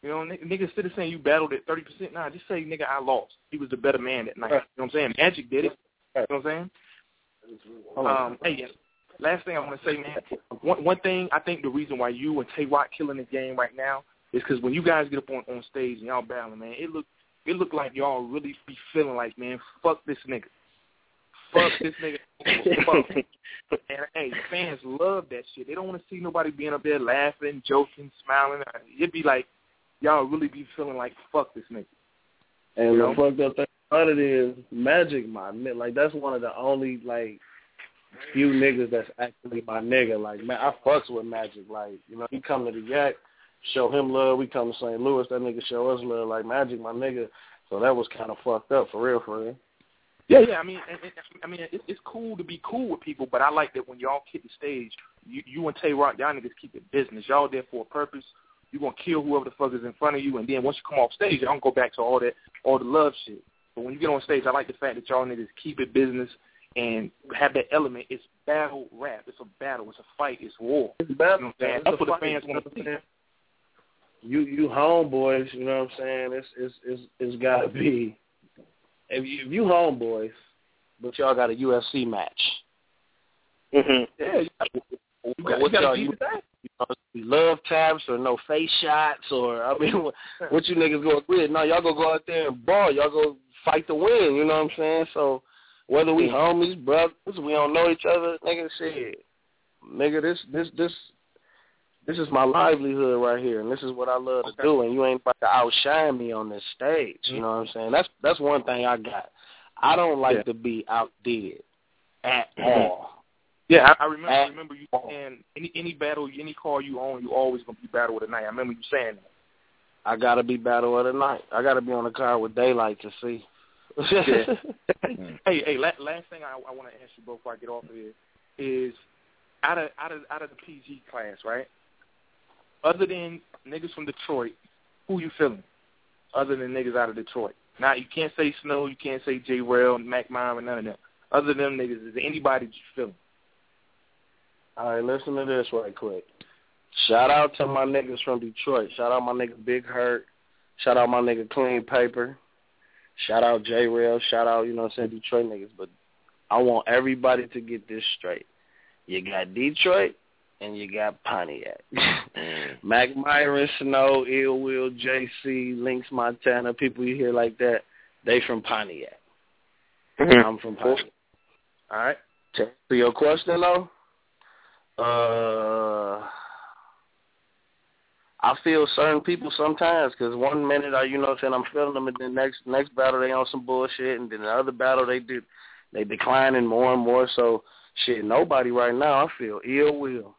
You know, niggas instead of saying you battled at 30%, nah, just say, nigga, I lost. He was the better man that night. You know what I'm saying? Magic did it. You know what I'm saying? Hey, last thing I want to say, man, one thing, I think the reason why you and Tay-Rock killing the game right now is because when you guys get up on stage and y'all battling, man, it look like y'all really be feeling like, man, fuck this nigga. Fuck this nigga. Fuck. And, hey, fans love that shit. They don't want to see nobody being up there laughing, joking, smiling. It'd be like, y'all really be feeling like, fuck this nigga. And the fucked up thing about it is Magic, like, that's one of the only, like, few niggas that's actually my nigga. Like, man, I fucks with Magic. Like, you know, he come to the Yak, show him love. We come to St. Louis, that nigga show us love. Like, Magic, my nigga. So that was kind of fucked up, for real. Yeah. I mean, it's cool to be cool with people, but I like that when y'all hit the stage, you and Tay-Rock, y'all niggas keep it business. Y'all there for a purpose. You're going to kill whoever the fuck is in front of you, and then once you come off stage, y'all don't go back to all the love shit. But when you get on stage, I like the fact that y'all niggas keep it business and have that element. It's battle rap. It's a battle. It's a fight. It's war. It's battle. You know that's what the fans want to see. You homeboys, you know what I'm saying? It's got to be. If you homeboys, but y'all got a UFC match. Mm-hmm. Yeah. What y'all keep that? Love taps or no face shots or, I mean, what you niggas go with? No, y'all go out there and ball. Y'all go fight to win, you know what I'm saying? So whether we homies, brothers, we don't know each other, nigga, shit. Nigga, this is my livelihood right here, and this is what I love to do, and you ain't about to outshine me on this stage, you know what I'm saying? That's one thing I got. I don't like to be outdid at all. Yeah, I remember you saying any battle, any car you own, you always going to be battle of the night. I remember you saying that. I got to be battle of the night. I got to be on the car with daylight to see. Hey, last thing I want to ask you both before I get off of here is out of the PG class, right? Other than niggas from Detroit, who you feeling? Other than niggas out of Detroit. Now, you can't say Snow, you can't say J-Rail, Mac Mine, and none of them. Other than them niggas, is there anybody that you feeling? All right, listen to this right quick. Shout out to my niggas from Detroit. Shout out my nigga Big Hurt. Shout out my nigga Clean Paper. Shout out J-Rail. Shout out, you know what I'm saying, Detroit niggas. But I want everybody to get this straight. You got Detroit and you got Pontiac. Mac Myron, Snow, Ill Will, JC, Lynx Montana, people you hear like that, they from Pontiac. I'm from Pontiac. All right? To your question, though, I feel certain people sometimes because one minute, you know what I'm saying, I'm feeling them, and then next battle they on some bullshit, and then the other battle they declining more and more. So, shit, nobody right now, I feel ill will.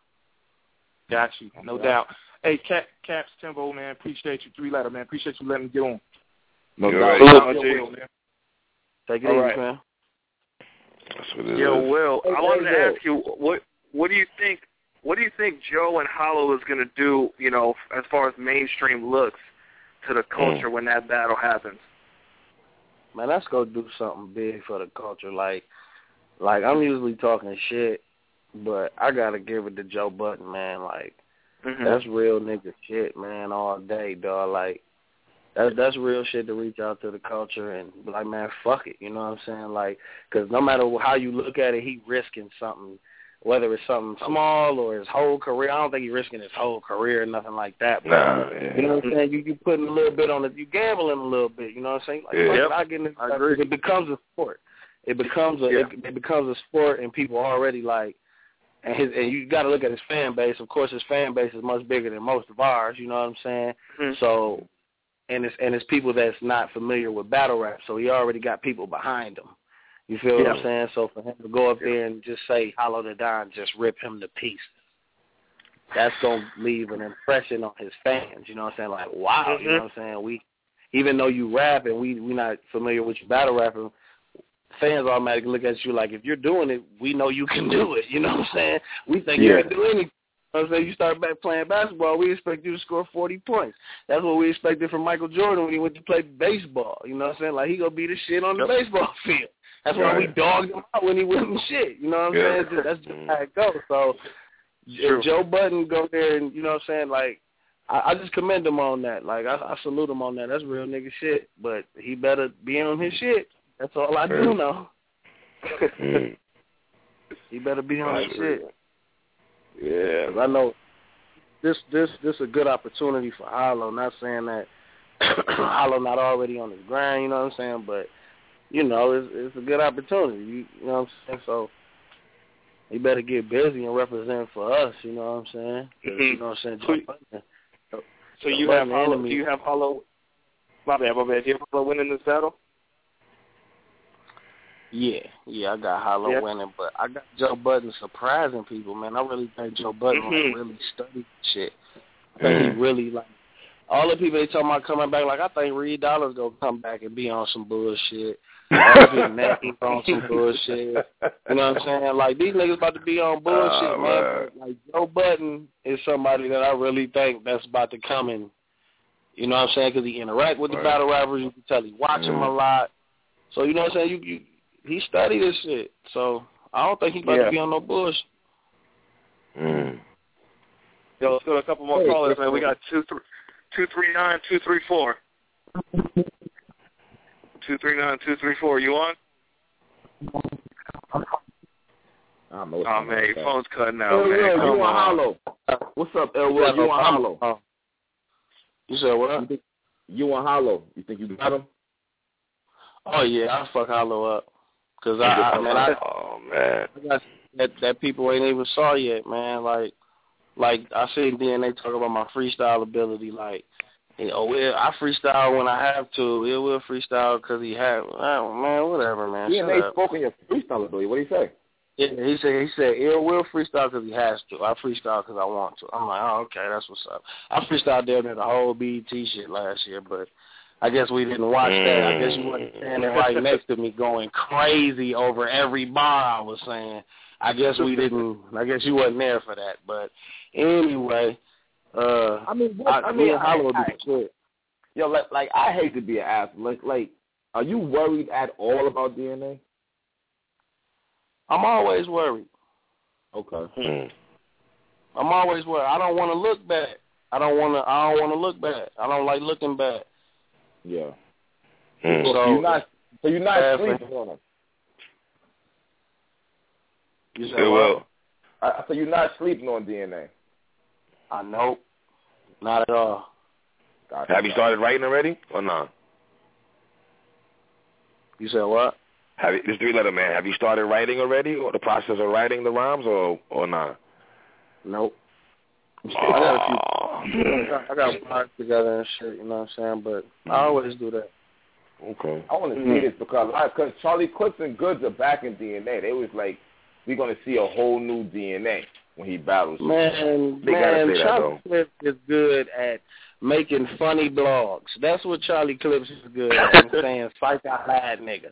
Got you, no doubt. Hey, Caps, Timbo, man, appreciate you. 3-letter, man, appreciate you letting me get on. No doubt. Take it easy, man. That's what it Yo, is. Will, I wanted to ask you, what do you think? What do you think Joe and Hollow is going to do, you know, as far as mainstream looks to the culture when that battle happens? Man, let's go do something big for the culture. Like I'm usually talking shit, but I got to give it to Joe Budden, man. Like, that's real nigga shit, man, all day, dog. Like, that's real shit to reach out to the culture and be like, man, fuck it. You know what I'm saying? Like, because no matter how you look at it, he risking something. Whether it's something small or his whole career, I don't think he's risking his whole career or nothing like that. But, you know what I'm saying? You putting a little bit on it. You gambling a little bit. You know what I'm saying? Like, I agree. It becomes a sport. It becomes a sport, and people already like. And you got to look at his fan base. Of course, his fan base is much bigger than most of ours. You know what I'm saying? So, and it's people that's not familiar with battle rap. So he already got people behind him. You feel what I'm saying? So for him to go up there and just say Hollow the Don, just rip him to pieces, that's going to leave an impression on his fans. You know what I'm saying? Like, wow, you know what I'm saying? Even though you rap and we not familiar with your battle rapping, fans automatically look at you like, if you're doing it, we know you can do it. You know what I'm saying? We think you can do anything. You know what I'm saying? You start back playing basketball, we expect you to score 40 points. That's what we expected from Michael Jordan when he went to play baseball. You know what I'm saying? Like, he going to be the shit on the baseball field. That's why we dogged him out when he wasn't shit. You know what I'm saying? That's just how it goes. So if Joe Budden go there and, you know what I'm saying, like, I just commend him on that. Like, I salute him on that. That's real nigga shit. But he better be on his shit. That's all I do know. He better be on his shit. Yeah, I know this a good opportunity for Hollow. Not saying that Hollow not already on his grind, you know what I'm saying? But, you know, it's a good opportunity. You know what I'm saying? So he better get busy and represent for us, you know what I'm saying? You know what I'm saying? So you have Hollow, do you have Hollow, my bad, do you have Hollow winning this battle? Yeah, I got Hollow winning, but I got Joe Budden surprising people, man. I really think Joe Budden really studied shit. I think he really, like, all the people they talking about coming back, like, I think Reed Dollars gonna come back and be on some bullshit. Nappy on some bullshit. You know what I'm saying? Like, these niggas about to be on bullshit, man. Like, Joe Budden is somebody that I really think that's about to come in. You know what I'm saying? Because he interact with the battle rappers. You can tell he watch them a lot. So, you know what I'm saying? He studied this shit. So, I don't think he about to be on no bullshit. Yo, let's go to a couple more callers, man. We got 239-234. 239-234. You on? I know oh, man, your phone's cutting out, man. You on Hollow. What's up, L. Will? You on Hollow. You said what? You on Hollow. You think you got him? Oh, yeah, I'll fuck Hollow up. Because I got that people ain't even saw yet, man. Like I seen DNA talk about my freestyle ability. Like, I freestyle when I have to. It will freestyle because he have. Oh, man, whatever, man. DNA spoke in your freestyle ability. What did he say? Yeah, he said it will freestyle because he has to. I freestyle because I want to. I'm like, oh, okay, that's what's up. I freestyled there the whole BET shit last year, but I guess we didn't watch that. I guess you wasn't standing right next to me going crazy over every bar I was saying. I guess we didn't. I guess you wasn't there for that. But anyway, Hollow did shit. Yo, like I hate to be an ass. Like, are you worried at all about DNA? I'm always worried. Okay. I'm always worried. I don't want to look bad. I don't want to look bad. I don't like looking bad. Yeah. So you're not sleeping on him. You said what? So you're not sleeping on DNA. I know. Not at all. Have you started writing already or not? You said what? This three-letter man, have you started writing already, or the process of writing the rhymes, or not? Nope. I got bars together and shit, you know what I'm saying? But I always do that. Okay. I want to see this because Charlie Clips and Goods are back in DNA. They was like, we're going to see a whole new DNA when he battles. Man, Charlie Clips is good at making funny blogs. That's what Charlie Clips is good at. I'm saying, psych out loud, nigga.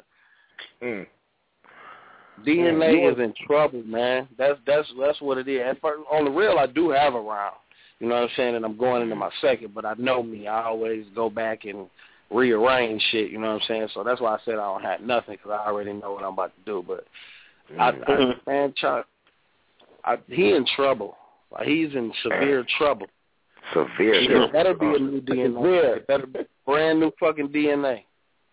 DNA is in trouble, man. That's what it is. On the real, I do have a round. You know what I'm saying? And I'm going into my second, but I know me. I always go back and rearrange shit. You know what I'm saying? So that's why I said I don't have nothing, because I already know what I'm about to do. But man, he in trouble. Like, he's in severe trouble. Severe. It better be a new DNA. It better be brand new fucking DNA.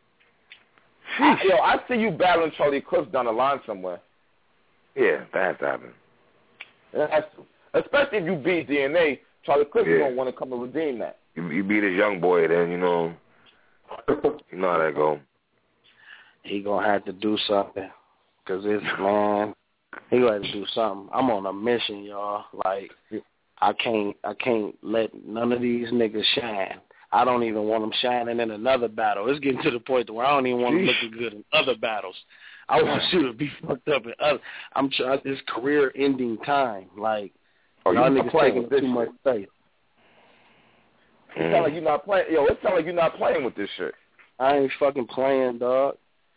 I see you battling Charlie Clips down the line somewhere. Yeah, that has to happen. Especially if you beat DNA, Charlie Clips is going to want to come and redeem that. You beat this young boy, then, you know how that go. He going to have to do something. Because he going to have to do something. I'm on a mission, y'all. Like, I can't let none of these niggas shine. I don't even want them shining in another battle. It's getting to the point where I don't even want them looking good in other battles. I want you to be fucked up in other. I'm trying this career-ending time. Like, y'all niggas taking too much space. It sound like you're not playing. Yo, it sound like you're not playing with this shit. I ain't fucking playing, dog.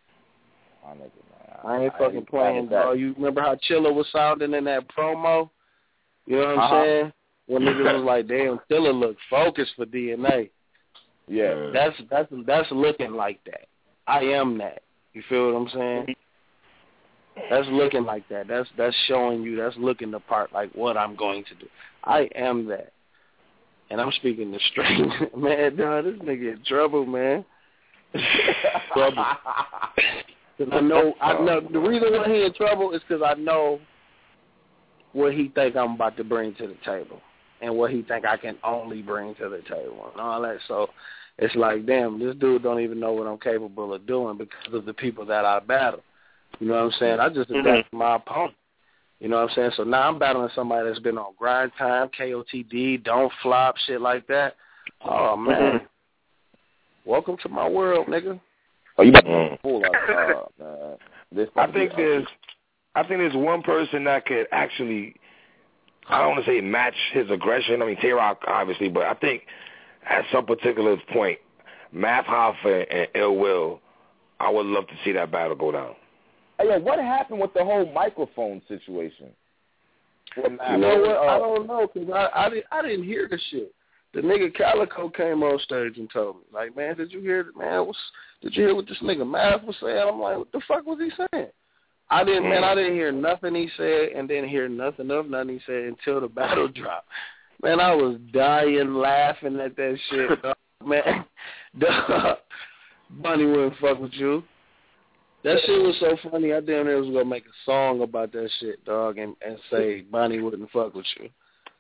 I ain't fucking playing, dog. You remember how Chilla was sounding in that promo? You know what I'm saying? When niggas was like, damn, Chilla look focused for DNA. Yeah. That's looking like that. I am that. You feel what I'm saying? That's looking like that. That's showing you, that's looking the part like what I'm going to do. I am that. and I'm speaking the straight, man, dog, this nigga in trouble, man. Trouble. Because I know, the reason why he in trouble is because I know what he think I'm about to bring to the table and what he think I can only bring to the table and all that. So it's like, damn, this dude don't even know what I'm capable of doing because of the people that I battle. You know what I'm saying? I just attacked my opponent. You know what I'm saying? So now I'm battling somebody that's been on grind time, KOTD, don't flop, shit like that. Oh, man. Welcome to my world, nigga. Oh, you fool I think there's one person that could actually, I don't want to say match his aggression. I mean, Tay-Rock, obviously, but I think at some particular point, Math Hoffa and Ill Will, I would love to see that battle go down. Hey, yo, what happened with the whole microphone situation? You know what? I don't know, because I didn't hear the shit. The nigga Calico came on stage and told me, like, man, did you hear did you hear what this nigga Math was saying? I'm like, what the fuck was he saying? I didn't hear nothing he said and didn't hear nothing he said until the battle dropped. Man, I was dying laughing at that shit, dog. Man. Dog. Bunny wouldn't fuck with you. That shit was so funny, I damn near was going to make a song about that shit, dog, and say Bunny wouldn't fuck with you.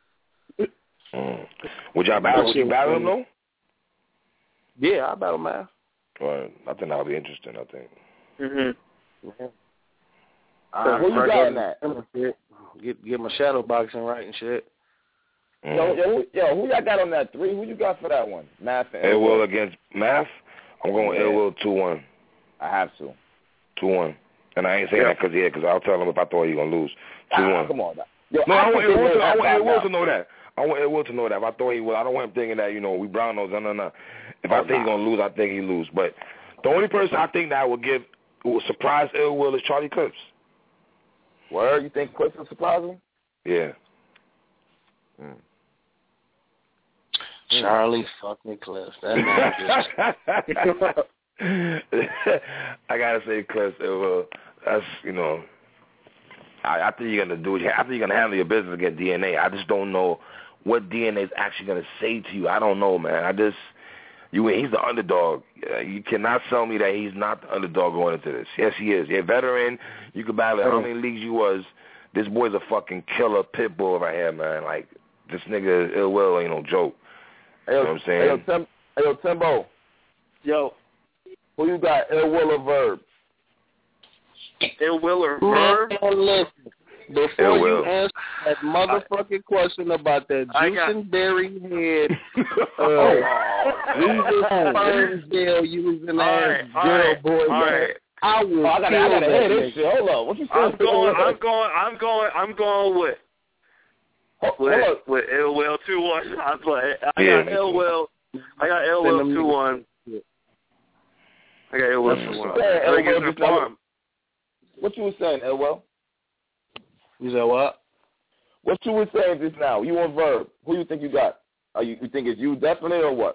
Would you battle him, though? Yeah, I battle Math. Well, I think that would be interesting, I think. Mm-hmm. Yeah. So who you got in that? Get my shadow boxing right and shit. Yo, who y'all got on that 3? Who you got for that one? Math and Ill Will against Math? I'm going Ill Will 2-1. I have to. 2-1. And I ain't saying that because I'll tell him if I thought he was going to lose. 2-1. Come on. Yo, no, I want Ill Will to know that. I want Ill Will to know that. If I thought he would, I don't want him thinking that, we brown nose. No. If I think he's going to lose, I think he lose. But the only person I think that will surprise Ill Will is Charlie Clips. Where? You think Clips will surprise him? Yeah. Charlie fucking Clips. That man just... I gotta say, Clips. That's I think you're gonna do it. I think you're gonna handle your business against DNA. I just don't know what DNA is actually gonna say to you. I don't know, man. He's the underdog. You cannot tell me that he's not the underdog going into this. Yes, he is. You're a veteran. You can battle how many leagues you was. This boy's a fucking killer pit bull right here, man. Like, this nigga Ill Will ain't no joke. You know what I'm saying? Hey, Timbo. Yo. Who you got, Ill Will or Verb? Ill Will or Verb? Listen, before you answer that motherfucking question about that juice and berry head, Fernsdale using ass girl boy, I will. I gotta hear this shit. Hold on, what you saying? I'm going with Ill Will 2-1. I got Ill Will 2-1. I got Ill Will 2-1. What you was saying, Ill Will? You said what? What you was saying just now? You on Verb? Who you think you got? You think it's you definitely or what?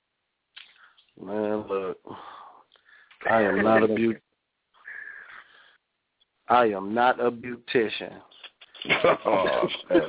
Man, look, I am not a beautician. Oh,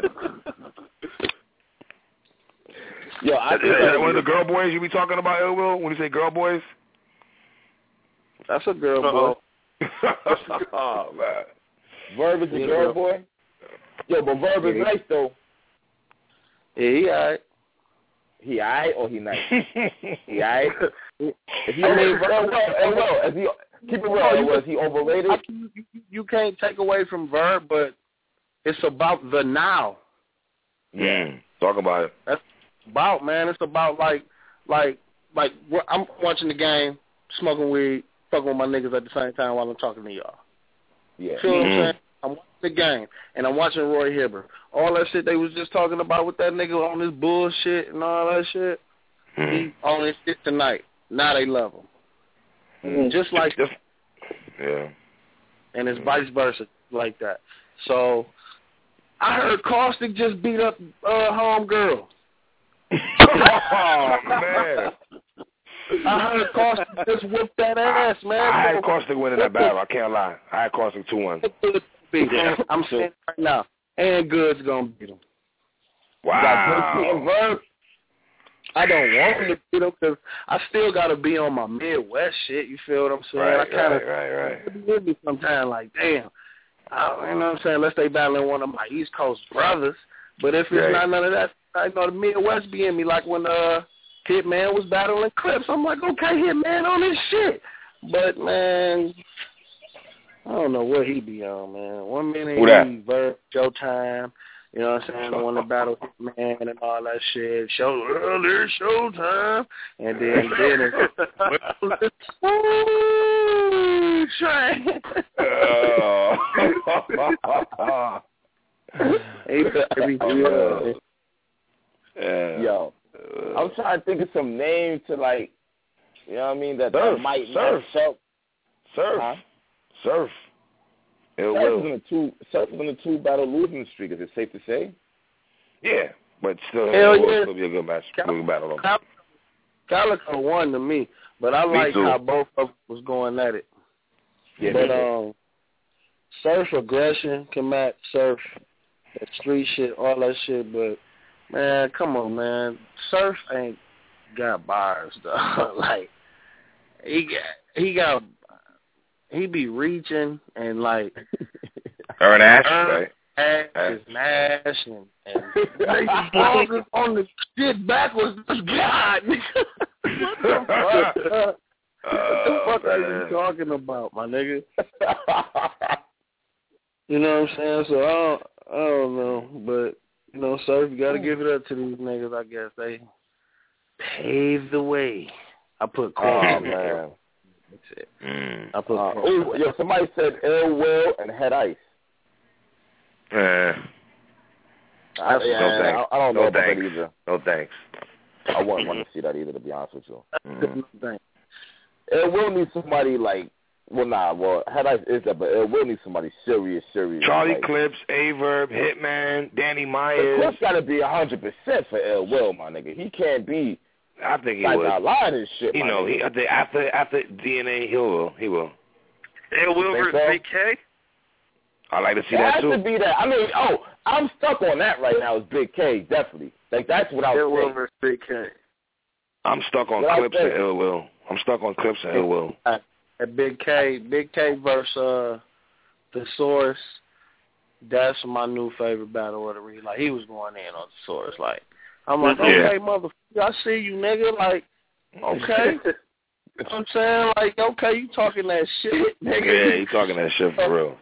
Yo, I think that one of the girl boys you be talking about, Ill Will? When you say girl boys? That's a girl boy. Oh, man. Verb is a girl boy? Yo, but Verb is nice, though. Yeah, he all right. He all right or he nice? He all right? If you mean Verb, keep it real. Was he overrated? You can't take away from Verb, but it's about the now. Talk about it. That's about, man. It's about like I'm watching the game, smoking weed, fucking with my niggas at the same time while I'm talking to y'all. Yeah. Feel what I'm saying? I'm watching the game, and I'm watching Roy Hibbert. All that shit they was just talking about with that nigga on this bullshit and all that shit, he on his shit tonight. Now they love him. Just like this. Yeah. And it's vice versa like that. So, I heard Caustic just beat up Homegirl. Oh, man. I heard Caustic just whooped that ass, man. I had Caustic winning that battle. I can't lie. I had Caustic 2-1. I'm saying right now, and Good's gonna beat him. Wow. You got Verb? I don't want him to beat him because I still got to be on my Midwest shit. You feel what I'm saying? Right, I kind of right. me sometimes like, damn. You know what I'm saying? Unless they battling one of my East Coast brothers. But if it's not none of that, I know the Midwest be in me. Like when Hitman was battling Clips, I'm like, okay, Hitman on this shit. But, man, I don't know what he be on, man. 1 minute he Verb, Showtime. You know what I'm saying? The one that battled Hitman and all that shit. There's Showtime. And then it's train. Yo, I'm trying to think of some names to like, you know what I mean? That might Surf. Surf. Surf is in a 2-battle losing streak. Is it safe to say? Yeah, but still, it'll be a good match. Good battle. Calico won to me, but I like how both of them was going at it. Yeah, but Surf aggression can match Surf, that street shit, all that shit. But man, come on, man, Surf ain't got bars though. Like he be reaching and like Earn Ash, right? Ash Nash and they balls on the shit backwards. God, what the fuck are you talking about, my nigga? You know what I'm saying? So I don't know, but you know, Surf, you gotta give it up to these niggas. I guess they paved the way. I put Corey in there. That's it. I put somebody said Ill Will and Head Ice. No I don't know about that either. No thanks. I wouldn't want to see that either, to be honest with you. It will need somebody like, Head Ice is that, but it will need somebody serious. Charlie Clips, Averb, Hitman, Danny Myers. Clips got to be 100% for Ill Will, my nigga. He can't be. I think he like would. A lot of this shit. You know, after DNA, he will. Ill Will versus Big K. I like to see that too. It has to be that. I mean, I'm stuck on that right now. Is Big K definitely? Like that's what I was saying. Ill Will versus Big K. I'm stuck on Clips and Ill Will. I'm stuck on Clips and Ill Will. Big K versus the Source. That's my new favorite battle of the ring. Like he was going in on the Source. Like I'm like, okay, motherfucker, I see you, nigga. Like, okay. You know what I'm saying? Like, okay, you talking that shit, nigga. Yeah, you talking that shit for real.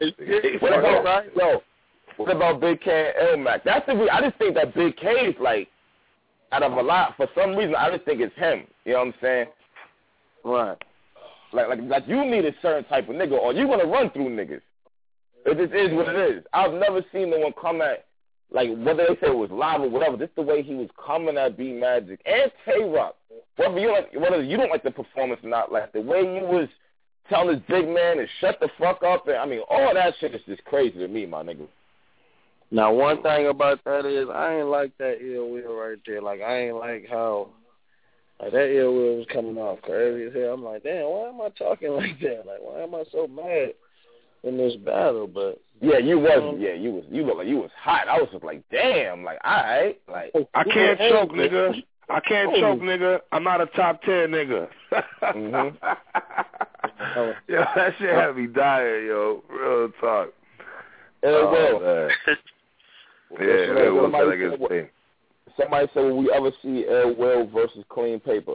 What about Big K and L-Mac? I just think that Big K is like, out of a lot, for some reason, I just think it's him. You know what I'm saying? Right. Like you need a certain type of nigga, or you gonna run through niggas. It just is what it is. I've never seen no one come at, like, whether they say it was live or whatever, just the way he was coming at B Magic and Tay-Rock. Whether you don't like the performance or not, like the way you was telling this big man to shut the fuck up, and I mean, all that shit is just crazy to me, my nigga. Now, one thing about that is I ain't like that Ill Will right there. Like, I ain't like how that Ill Will was coming off crazy as hell. I'm like, damn, why am I talking like that? Like, why am I so mad in this battle? But yeah, you wasn't. Yeah, you look like you was hot. I was just like, damn, like, all right, like I can't choke, nigga. I can't choke, nigga. I'm not a top 10 nigga. Yo, that shit had me dying, yo. Real talk. Will. Will said I guess thing. Somebody said, will we ever see Ill Will versus Clean Paper?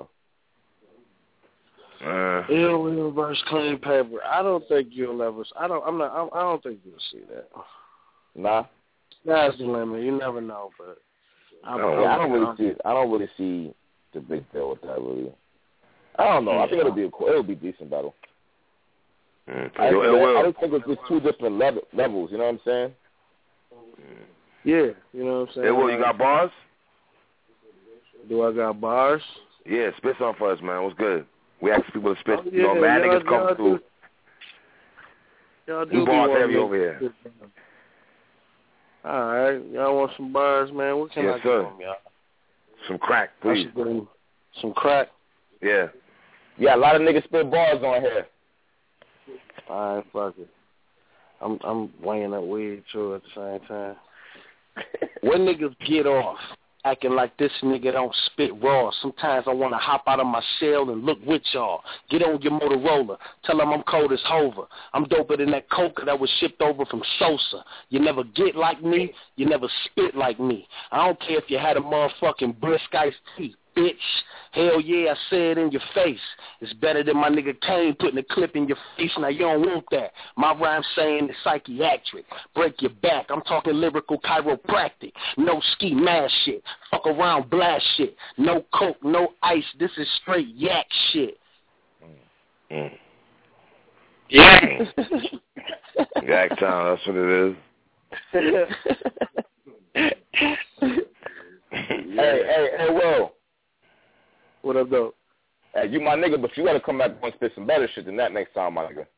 Ill Will versus Clean Paper. I don't think you'll ever. I don't think you'll see that. Nah. That's the limit. You never know, but. I don't really see the big deal with that. Really, I don't know. I think it'll be a decent battle. I just think it's just two different levels. You know what I'm saying? Yeah, you know what I'm saying. Hey, Will, you got bars? Do I got bars? Yeah, spit some for us, man. What's good? We ask people to spit. You know, mad niggas come through. Y'all do bars heavy over here. All right, y'all want some bars, man? What can I do from y'all? Some crack, please. Some crack? Yeah. Yeah, a lot of niggas spit bars on here. All right, fuck it. I'm weighing up weed, too, at the same time. When niggas get off? acting like this nigga don't spit raw. Sometimes I want to hop out of my shell and look with y'all. Get on your Motorola. Tell them I'm cold as Hova. I'm doper than that coca that was shipped over from Sosa. You never get like me. You never spit like me. I don't care if you had a motherfucking brisk iced tea. Bitch, hell yeah, I say it in your face. It's better than my nigga Kane putting a clip in your face. Now you don't want that. My rhyme saying it's psychiatric. Break your back. I'm talking lyrical chiropractic. No ski mask shit. Fuck around blast shit. No coke, no ice. This is straight yak shit. Yeah. Yak time, that's what it is. Hey, Will. What up, though? Hey, you my nigga, but you gotta come back and spit some better shit than that next time, my nigga.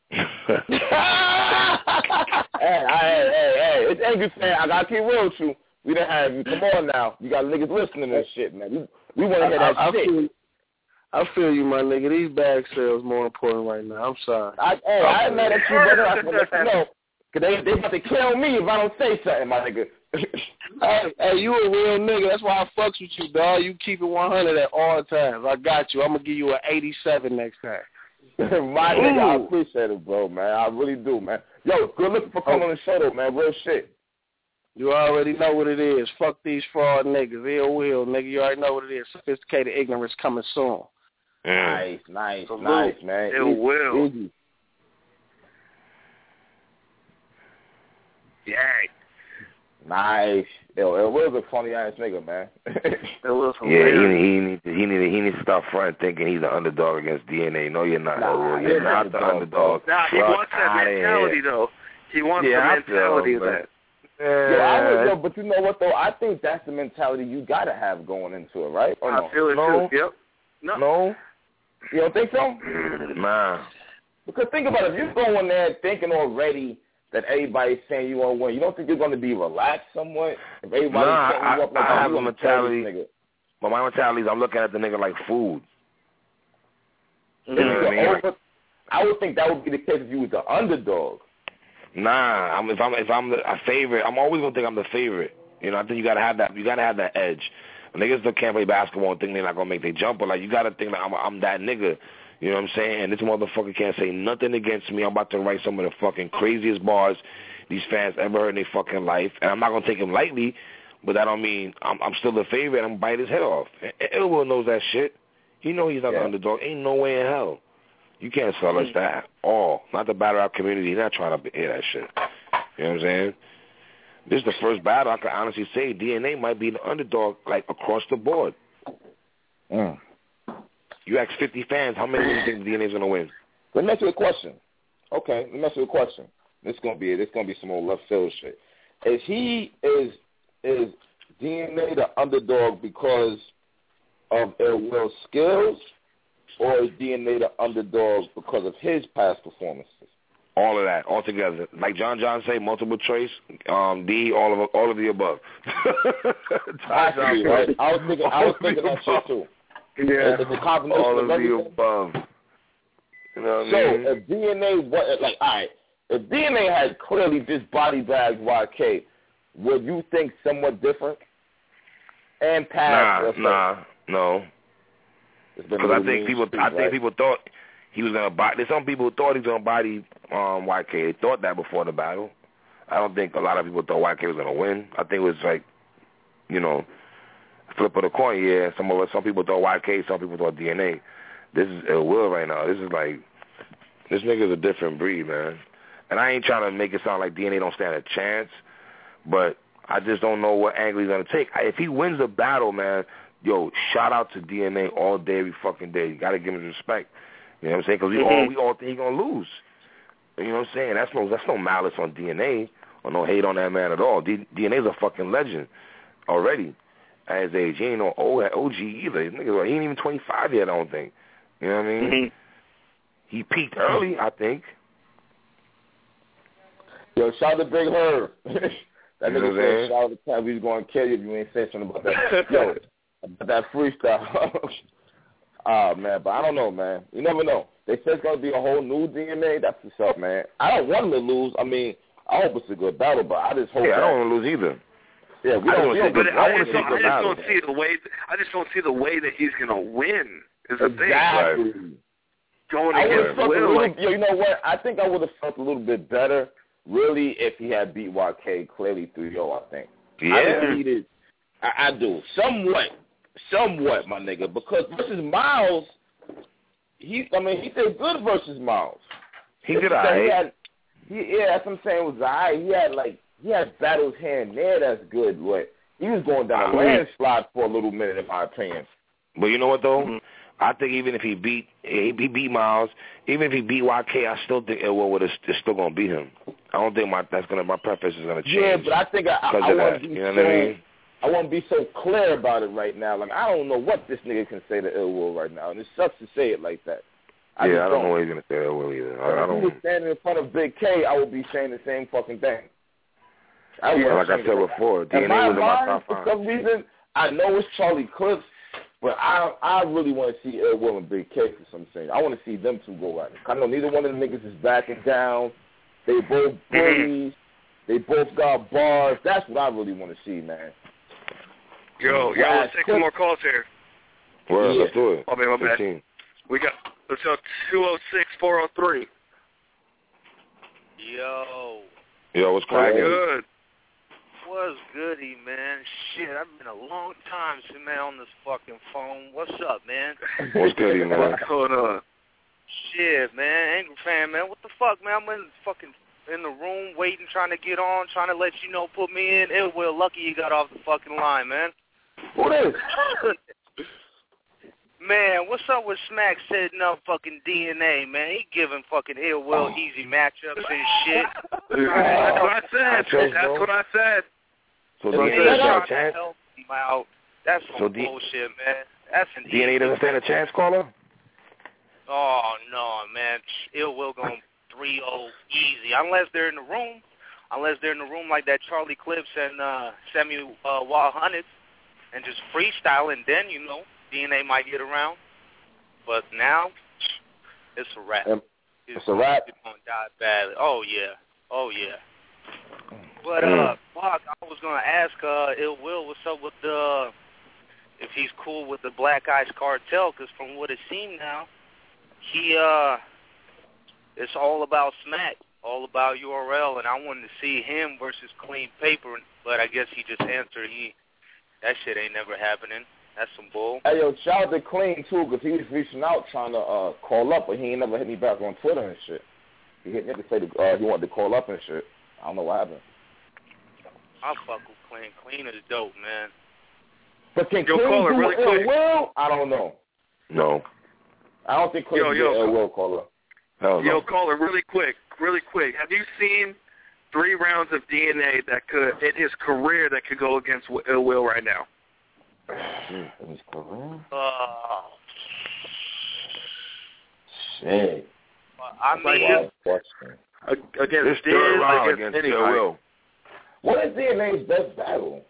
hey, it's Angry Fan. I gotta keep real with you. We done have you. Come on now. You got niggas listening to this shit, man. We want to hear that shit. I feel you, my nigga. These bag sales more important right now. I'm sorry. I ain't mad at you, brother. I can let you know. Cause they about to kill me if I don't say something, my nigga. Hey, you a real nigga. That's why I fucks with you, dog. You keep it 100 at all times. I got you. I'm gonna give you an 87 next time. My nigga, I appreciate it, bro, man. I really do, man. Yo, good looking for coming on the show, though, man. Real shit. You already know what it is. Fuck these fraud niggas. Ill will, nigga. You already know what it is. Sophisticated ignorance coming soon. Nice, man. Ill will. Easy. Yeah. Nice. Yo, it was a funny ass nigga, man. He needs to stop front thinking he's the underdog against DNA. No, you're not. You're not the underdog. Nah, he wants that mentality though. He wants the mentality of that. But you know what though? I think that's the mentality you gotta have going into it, right? Or I feel it too. Yep. No. You don't think so? Nah. Because think about it. If you're going there thinking already that everybody's saying you want to win, you don't think you're going to be relaxed somewhat? If everybody's setting you up like I have a mentality. But my mentality is I'm looking at the nigga like food. You know what I mean? I would think that would be the case if you was the underdog. Nah, if I'm the favorite, I'm always gonna think I'm the favorite. You know, I think you gotta have that. You gotta have that edge. Niggas that can't play basketball and think they're not gonna make their jumper. Like you gotta think that I'm that nigga. You know what I'm saying? And this motherfucker can't say nothing against me. I'm about to write some of the fucking craziest bars these fans ever heard in their fucking life. And I'm not gonna take him lightly, but that don't mean I'm still the favorite. I'm gonna bite his head off. Ill Will knows that shit. He know he's not the underdog. Ain't no way in hell. You can't sell us that at all. Not the battle rap community. He's not trying to hear that shit. You know what I'm saying? This is the first battle I can honestly say DNA might be the underdog, like, across the board. You ask 50 fans, how many do you think DNA is going to win? Let me ask you a question. Okay, let me ask you a question. This is gonna be some old left field shit. Is DNA the underdog because of Ill Will's skills, or is DNA the underdog because of his past performances? All of that, all together. Like John say, multiple choice, D, all of the above. Actually, right? I was thinking that shit too. Yeah, all of the above. You know what I mean? So if DNA, if DNA had clearly just body bagged YK, would you think somewhat different? And past? No. Because I think people thought he was gonna body. There's some people who thought he was gonna body YK. They thought that before the battle. I don't think a lot of people thought YK was gonna win. I think it was like, flip of the coin. Yeah, some people thought YK, some people thought DNA. This is Ill Will right now. This is like, this nigga's a different breed, man. And I ain't trying to make it sound like DNA don't stand a chance, but I just don't know what angle he's gonna take. If he wins the battle, man, yo, shout out to DNA all day, every fucking day. You gotta give him respect. You know what I'm saying? Because we all think he's gonna lose. You know what I'm saying? That's no malice on DNA or no hate on that man at all. DNA's a fucking legend already at his age. He ain't no OG either. He ain't even 25 yet, I don't think. You know what I mean? He peaked early, I think. Yo, shout out to Big Herb. That nigga said, shout out to Tab, he's going to kill you if you ain't saying something about that. Yo, about that freestyle. Man, but I don't know, man. You never know. They said it's going to be a whole new DNA. That's what's up, man. I don't want him to lose. I mean, I hope it's a good battle, but I just hope I don't want to lose either. Yeah, I just don't see the way that he's gonna win. Is the thing. Exactly. Going against Will. You know what? I think I would have felt a little bit better, really, if he had beat YK clearly 3-0, I think. Yeah. I do. Somewhat, my nigga. Because versus Miles, he did good versus Miles. He did all right. That's what I'm saying, was all right. He had battles here and there that's good. He was going down a landslide for a little minute, in my opinion. But you know what, though? I think even if he beat Miles, even if he beat YK, I still think Ill Will is still going to beat him. I don't think my preference is going to change. Yeah, but I think I want to be I want to be so clear about it right now. Like, I don't know what this nigga can say to Ill Will right now, and it sucks to say it like that. I don't know what he's going to say to Ill Will either. If he was standing in front of Big K, I would be saying the same fucking thing. Like I said before, DNA was in my top 5. For some reason, I know it's Charlie Clips, but I really want to see Ill Will and Big K for some reason. I want to see them two go at it. I know neither one of the niggas is backing down. They both bullies. They both got bars. That's what I really want to see, man. Yo, let's take some more calls here. Well, let's do it. My bad. Let's go 206-403. Yo, what's cracking? Good. What's goody, man? Shit, I've been a long time since man on this fucking phone. What's up, man? What's goody, man? What's going on? Shit, man. Angry fan, man. What the fuck, man? I'm in the room waiting, trying to get on, trying to let you know, put me in. Ill Will, lucky you got off the fucking line, man. What is? Man, what's up with Smack setting up fucking DNA, man? He giving fucking Ill Will easy matchups and shit. That's what I said. So DNA doesn't stand a chance? That's some bullshit, man. That's an DNA doesn't stand a chance, caller? Oh, no, man. Ill Will going 3-0 easy. Unless they're in the room like that Charlie Clips and Samuel Wild Hunnits and just freestyle, and then, DNA might get around. But now, it's a wrap. It's a wrap? It's going to die badly. Oh, yeah. But, Mark, I was going to ask Ill Will what's up with if he's cool with the Black Ice Cartel, because from what it seemed now, it's all about Smack, all about URL, and I wanted to see him versus Clean Paper, but I guess he just answered that shit ain't never happening. That's some bull. Hey, yo, shout out to Clean, too, because he was reaching out trying to call up, but he ain't never hit me back on Twitter and shit. He hit me to say he wanted to call up and shit. I don't know what happened. I'll fuck with Clean. Clean is dope, man. But can Clean do really Ill Will? I don't know. No. I don't think Clean can do Ill Will caller. Yo, caller, really quick. Have you seen 3 rounds of DNA that could, in his career, that could go against Ill Will right now? In his career? Shit. I mean, against Ill Will. What is DNA's best battle?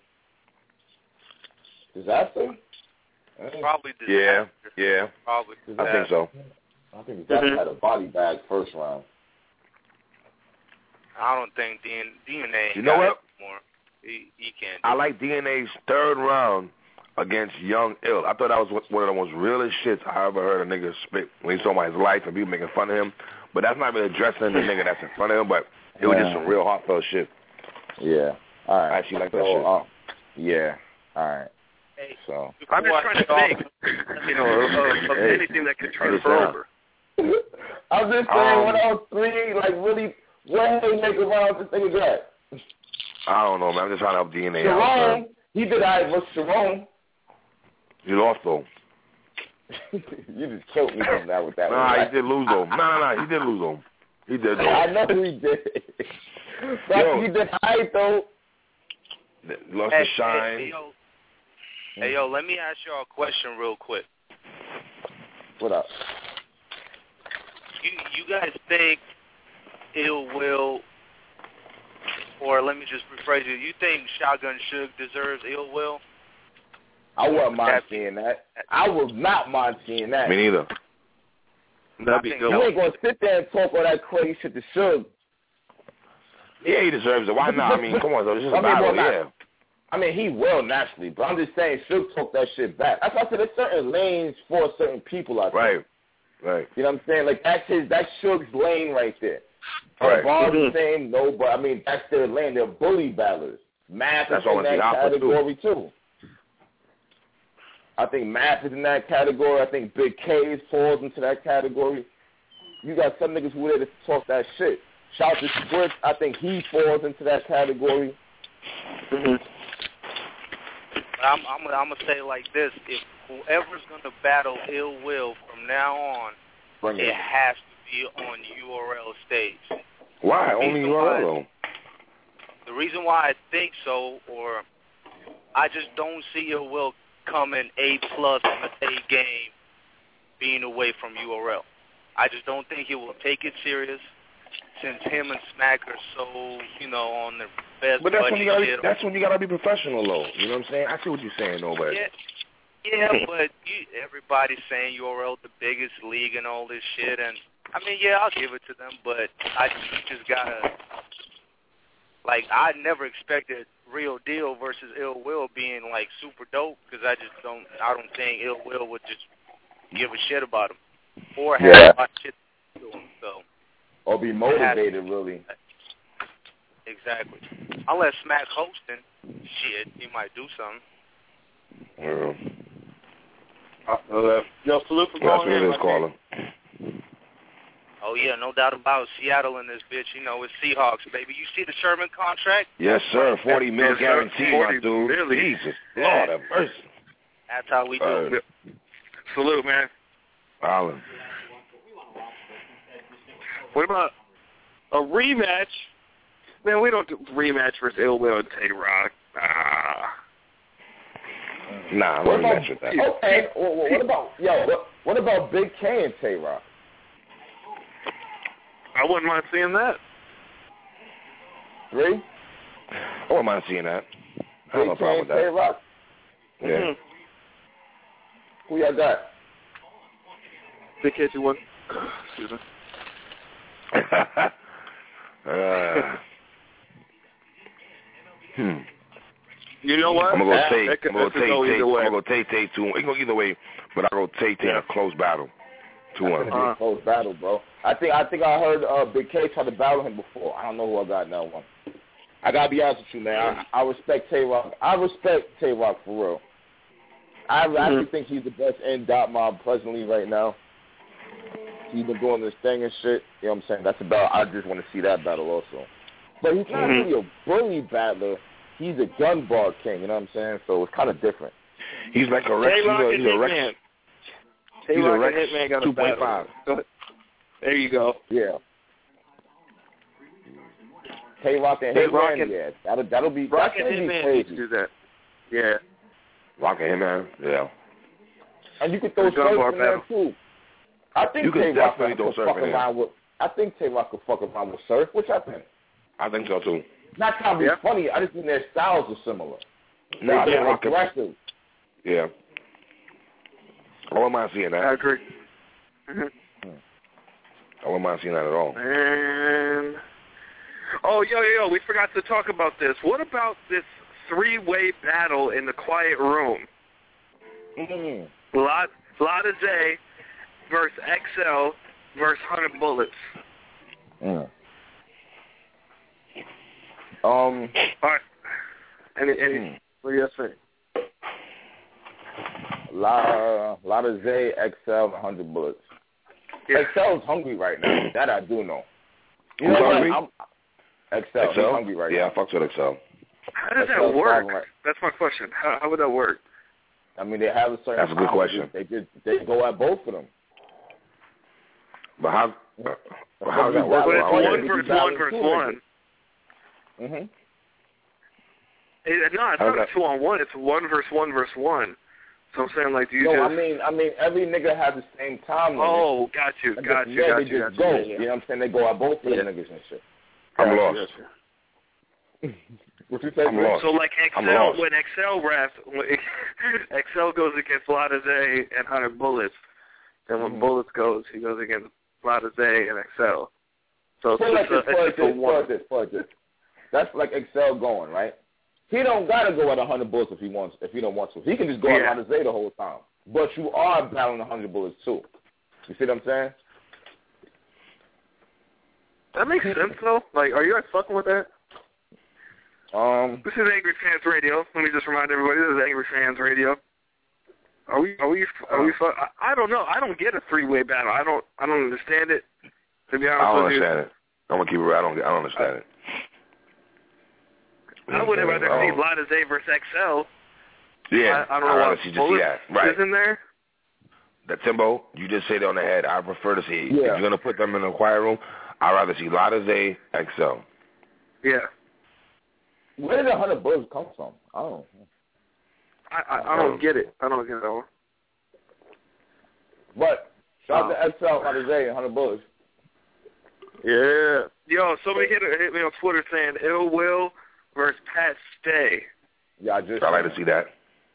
Disaster? Probably Disaster. Yeah. Probably. I think so. I think Disaster had a body bag first round. I don't think DNA. You know what? More. He can't. I like DNA's 3rd round against Young Ill. I thought that was one of the most realest shits I ever heard a nigga spit when he saw about his life and people making fun of him. But that's not really addressing the nigga that's in front of him, but it was just some real heartfelt shit. Yeah. All right. I actually like that shit. Yeah. All right. Hey, so I'm just trying to think, of anything that could transfer over. I'm just saying, what else 3, like, really, what haymaker rounds this nigga got? I don't know, man. I'm just trying to help DNA Sharon, he did all right versus Sharon. You lost, though. You just killed me from that with that one. Nah, he did lose, though. Nah, he did lose, though. He did, though. I know he did. But he did all right, though. Lost his shine. Hey, yo, let me ask y'all a question real quick. What up? You guys think Ill Will, or let me just rephrase it, you think Shotgun Suge deserves Ill Will? I wouldn't mind seeing that. I would not mind seeing that. Me neither. That'd be good. You ain't going to sit there and talk all that crazy shit to Suge. Yeah, he deserves it. Why not? I mean, come on, though. This is a battle, yeah. I mean, he will naturally, but I'm just saying Suge took that shit back. That's why I said there's certain lanes for certain people out there. Right. You know what I'm saying? Like, that's Suge's lane right there. Right. Bars the same, no, but, I mean, that's their lane. They're bully battlers. Math is in that category, too. I think Math is in that category. I think Big K falls into that category. You got some niggas who are there to talk that shit. Shout to Squirts, I think he falls into that category. I'm gonna say it like this: if whoever's gonna battle Ill Will from now on, it has to be on URL stage. Why only URL? The reason why I think so, or I just don't see Ill Will coming A+ on the A game, being away from URL. I just don't think he will take it serious, since him and Smack are so, on their best. But that's when you gotta be professional, though. You know what I'm saying? I see what you're saying, though, but yeah, but everybody's saying URL the biggest league and all this shit, and I mean, yeah, I'll give it to them, but you just gotta, I never expected Real Deal versus Ill Will being super dope, because I don't think Ill Will would just give a shit about him or have my shit to him, so. Or be motivated, really. Exactly. Unless Smack hosting, shit, he might do something. Yo, salute for calling in. Calling. Oh, yeah, no doubt about Seattle in this bitch. It's Seahawks, baby. You see the Sherman contract? Yes, sir. $40 million guaranteed, my dude. Really? Jesus. Lord have mercy. That's how we do it. Salute, man. Allen. What about a rematch? Man, we don't do rematch versus Ill Will and Tay-Rock. Nah, I'm not match with that. Okay, what about Big K and Tay-Rock? I wouldn't mind seeing that. 3? I wouldn't mind seeing that. I have no problem with that. Tay-Rock? Yeah. Who y'all got? Big K, you want? Excuse me. You know what? I'm gonna go Tay 2. It can go either way, but I'll go Tay in a close battle. 2-1. Close battle, bro. I think I heard Big K try to battle him before. I don't know who I got in that one. I gotta be honest with you, man. I respect Tay-Rock. I respect Tay-Rock for real. I actually think he's the best in Dot Mob presently right now. He's been doing this thing and shit. You know what I'm saying? That's about. I just want to see that battle also. But he's not really a bully battler. He's a gun bar king. You know what I'm saying? So it's kind of different. He's like a Rex. He's a Rex. He's a Rex 2.5. There you go. Yeah. Tay-Rock and Hitman. Yeah, that'll be. Rock and Hitman do that. Yeah. Rock and Hitman. Yeah. And you could throw Surf in there too. I think Tay-Rock could fuck around with. I think Tay-Rock could fuck around with Surf. What y'all think? I think so too. Not trying to be funny. I just think their styles are similar. No, they're aggressive. Yeah. I wouldn't mind seeing that. I agree. I wouldn't mind seeing that at all. And yo, we forgot to talk about this. What about this 3-way battle in the quiet room? Lotta J versus XL versus 100 Bullets. All right. Any what do you say? Lotta J, XL, 100 Bullets. Yeah. XL is hungry right now. That I do know. You know what? XL is hungry right now. Yeah, I fucks with XL. How does that work? That's my question. How would that work? I mean, they have a certain. That's a good question. They go at both of them. But how does that work? But it's 1 versus 1. Mhm. No, it's not a 2-on-1. It's 1 versus 1 versus 1. So I'm saying, like, do you just... I mean, every nigga has the same time limit. Oh, got you. They just go. You know what I'm saying? They go at both of them niggas and shit. I'm lost. What you say? I'm lost. So, like, XL, when XL raps, XL goes against Lotta J and 100 Bullets. Then when Bullets goes, he goes against Lotta J and XL. So it's just a 1. That's like XL going, right? he don't gotta go at 100 bullets if he don't want to. He can just go at Alizé the whole time. But you are battling 100 bullets too. You see what I'm saying? That makes sense though. Like, are you guys fucking with that? This is Angry Fans Radio. Let me just remind everybody, this is Angry Fans Radio. Are we? I don't know. I don't get a 3-way battle. I don't understand it. To be honest, I don't understand it. I'm gonna keep it real. I don't understand it. I would have rather see Alizé versus XL. Yeah, I don't know why. See that. Right. Isn't there? That Timbo, you just said it on the head. I prefer to see. If you're gonna put them in the quiet room, I'd rather see Alizé XL. Yeah. Where did the 100 bullets come from? I don't know. I don't get it. I don't get it all. But shout out to XL, Alizé, 100 bullets. Yeah. Yo, somebody hit me on Twitter saying Ill Will versus Pat Stay. Yeah, I'd like to see that.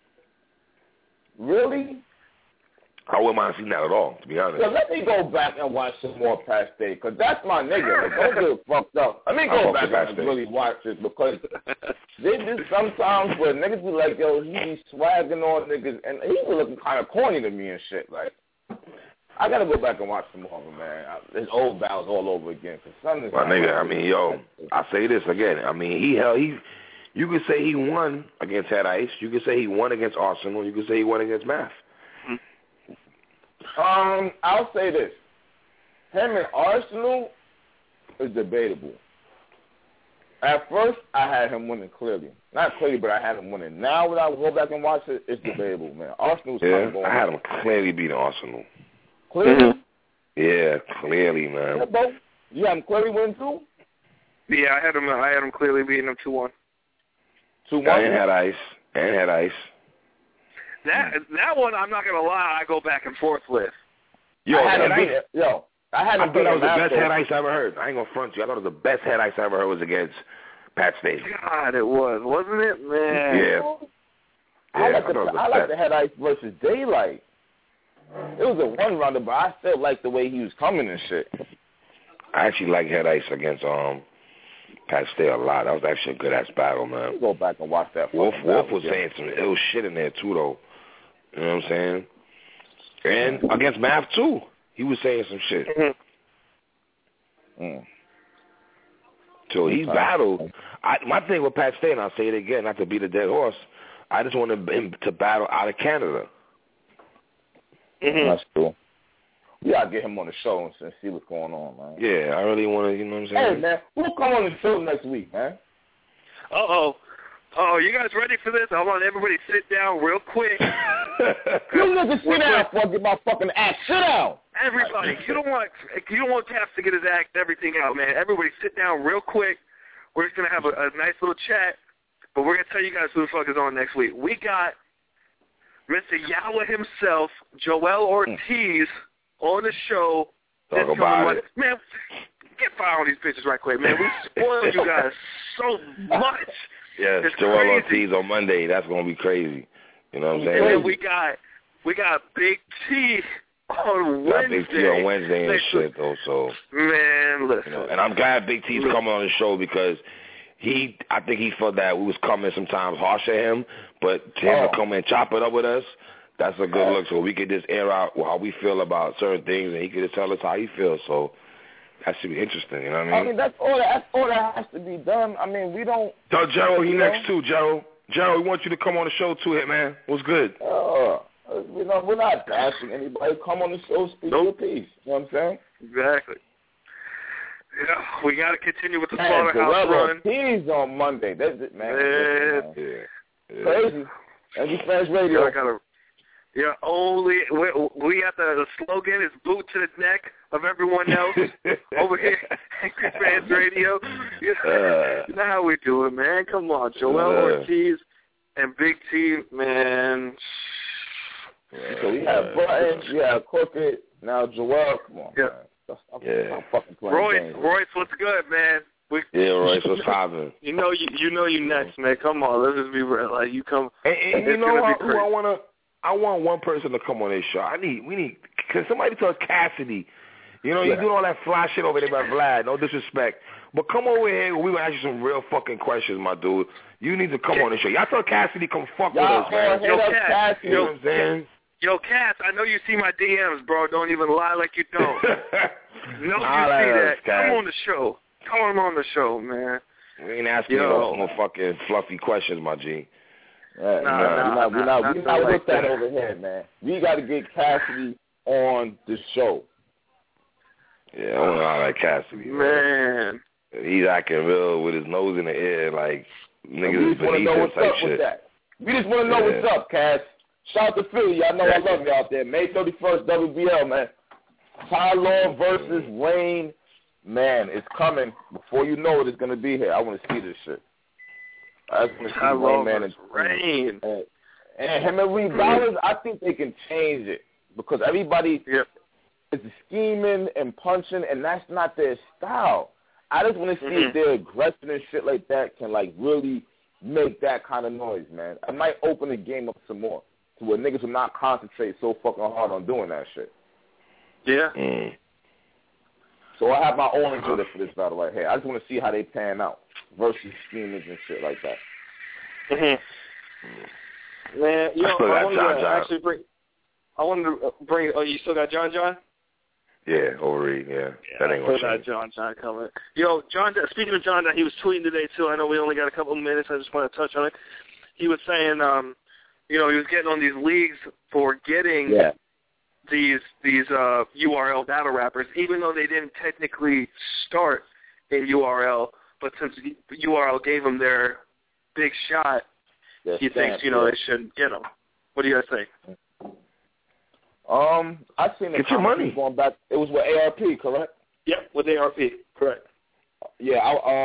Really? I wouldn't mind seeing that at all, to be honest. So let me go back and watch some more Pat Stay, because that's my nigga. Like, don't get fucked up. Let me go back and really watch it, because they just sometimes where niggas be like, yo, he be swagging on niggas, and he be looking kind of corny to me and shit. Like, I got to go back and watch some more of them, man. His old battles all over again. My nigga, I mean, yo, I say this again. I mean, you could say he won against Head Ice. You could say he won against Arsenal. You could say he won against Math. I'll say this. Him and Arsenal is debatable. At first, I had him winning clearly. Not clearly, but I had him winning. Now, when I go back and watch it, it's debatable, man. Arsenal's kind of going. I had him clearly beating Arsenal. Clearly? Yeah, clearly, man. Yeah, bro. You had him clearly winning too? Yeah, I had him clearly beating him 2-1. 2-1? And Head Ice. That one, I'm not gonna lie, I go back and forth with. I had him thought that was the best Head Ice I ever heard. I ain't gonna front you. I thought it was the best Head Ice I ever heard was against Pat Stay. God, it was, wasn't it, man? Yeah. I like the Head Ice versus Daylight. It was a one-rounder, but I still like the way he was coming and shit. I actually like Head Ice against Pat Stay a lot. That was actually a good-ass battle, man. Go back and watch that. Wolf was saying some ill shit in there, too, though. You know what I'm saying? And against Math, too. He was saying some shit. So he battled. My thing with Pat Stay, and I'll say it again, not to beat a dead horse, I just wanted him to battle out of Canada. That's cool. We gotta get him on the show and see what's going on, man. Yeah, I really want to, you know what I'm saying? Hey, man, we'll come on the show next week, man. Uh-oh. Oh, you guys ready for this? I want everybody to sit down real quick. You niggas sit down before I get my fucking act. Sit down. Everybody, you don't want Caps to get his act and everything out, man. Everybody sit down real quick. We're just going to have a nice little chat, but we're going to tell you guys who the fuck is on next week. We got Mr. Yawa himself, Joel Ortiz, on the show. Talk about it. Man, get fire on these bitches right quick, man. We spoiled you guys so much. Yes, it's Joel crazy. Ortiz on Monday. That's going to be crazy. You know what I'm saying? And then we got Big T on Wednesday. Big T on Wednesday and shit, though. So, man, listen. And I'm glad Big T's coming on the show because I think he felt that we was coming sometimes harsh at him, but to him to come and chop it up with us, that's a good look. So we could just air out how we feel about certain things, and he could just tell us how he feels. So that should be interesting. You know what I mean? I mean, that's all that has to be done. I mean, we don't. So Gerald, he next too. Gerald, we want you to come on the show too, hit man. What's good? We're not bashing anybody. Come on the show, speak your piece. You know what I'm saying? Exactly. Yeah, we got to continue with the slaughterhouse run. He's on Monday. That's it, man. Yeah. Crazy. Angry Fans Radio. We got the slogan is boot to the neck of everyone else over here at Angry Fans Radio. You know how we do it, man. Come on, Joel Ortiz and Big T, man. So we have Button, we have Crooked, now Joel. Come on, man. I'm fucking playing Royce, what's good, man? Royce, what's poppin'? You know you next, man. Come on, let's just be real. Like you come. And you know who I want one person to come on this show. We need. Can somebody tell Cassidy? You know, you're doing all that fly shit over there by Vlad. No disrespect, But come over here, we gonna ask you some real fucking questions, my dude. You need to come on the show. Y'all tell Cassidy come fuck with us, man. Yo, Cass, you know what I'm saying? Yo, Cass, I know you see my DMs, bro. Don't even lie like you don't. No, you see that. Come on the show. Come on the show, man. We ain't asking you no fucking fluffy questions, my G. We're not with that over here, man. We got to get Cassidy on the show. Yeah, I don't know how that Cassidy, man. He's acting real with his nose in the air, like niggas is beneath him type shit. We just want to know what's up, Cass. Shout out to Philly. Y'all know I love you out there. May 31st, WBL, man. Ty Law versus Wayne. Man, it's coming. Before you know it, it's going to be here. I want to see this shit. I just want to see Wayne, man. And him and Reed Dollars, I think they can change it. Because everybody is scheming and punching, and that's not their style. I just want to see if their aggression and shit like that can, like, really make that kind of noise, man. I might open the game up some more to where niggas will not concentrate so fucking hard on doing that shit. Yeah. So I have my own agenda for this battle right here. I just want to see how they pan out versus schemers and shit like that. Man, I wanted to bring. Oh, you still got John? Yeah, Overeat. Yeah, that ain't gonna change. John coming. Yo, John. Speaking of John, he was tweeting today too. I know we only got a couple of minutes. I just want to touch on it. He was saying, he was getting on these leagues for getting these URL battle rappers, even though they didn't technically start in URL, but since URL gave them their big shot, he thinks they shouldn't get them. What do you guys think? I've seen the money going back. It was with ARP, correct? Yep, with ARP, correct. Yeah,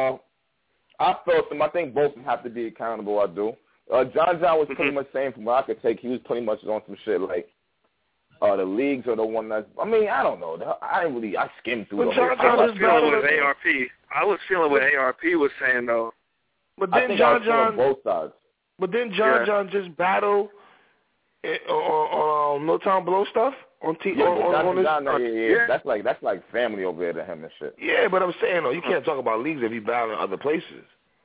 I felt them. I think both of them have to be accountable. I do. John was pretty much saying from what I could take. He was pretty much on some shit like the leagues are the one that's. I mean, I don't know. I skimmed through. But John was feeling with ARP. I was feeling what ARP was saying though. But then John both sides. But then John just battled on No Time Below stuff on TV. That's like family over there to him and shit. Yeah, but I'm saying though, you can't talk about leagues if you battle in other places.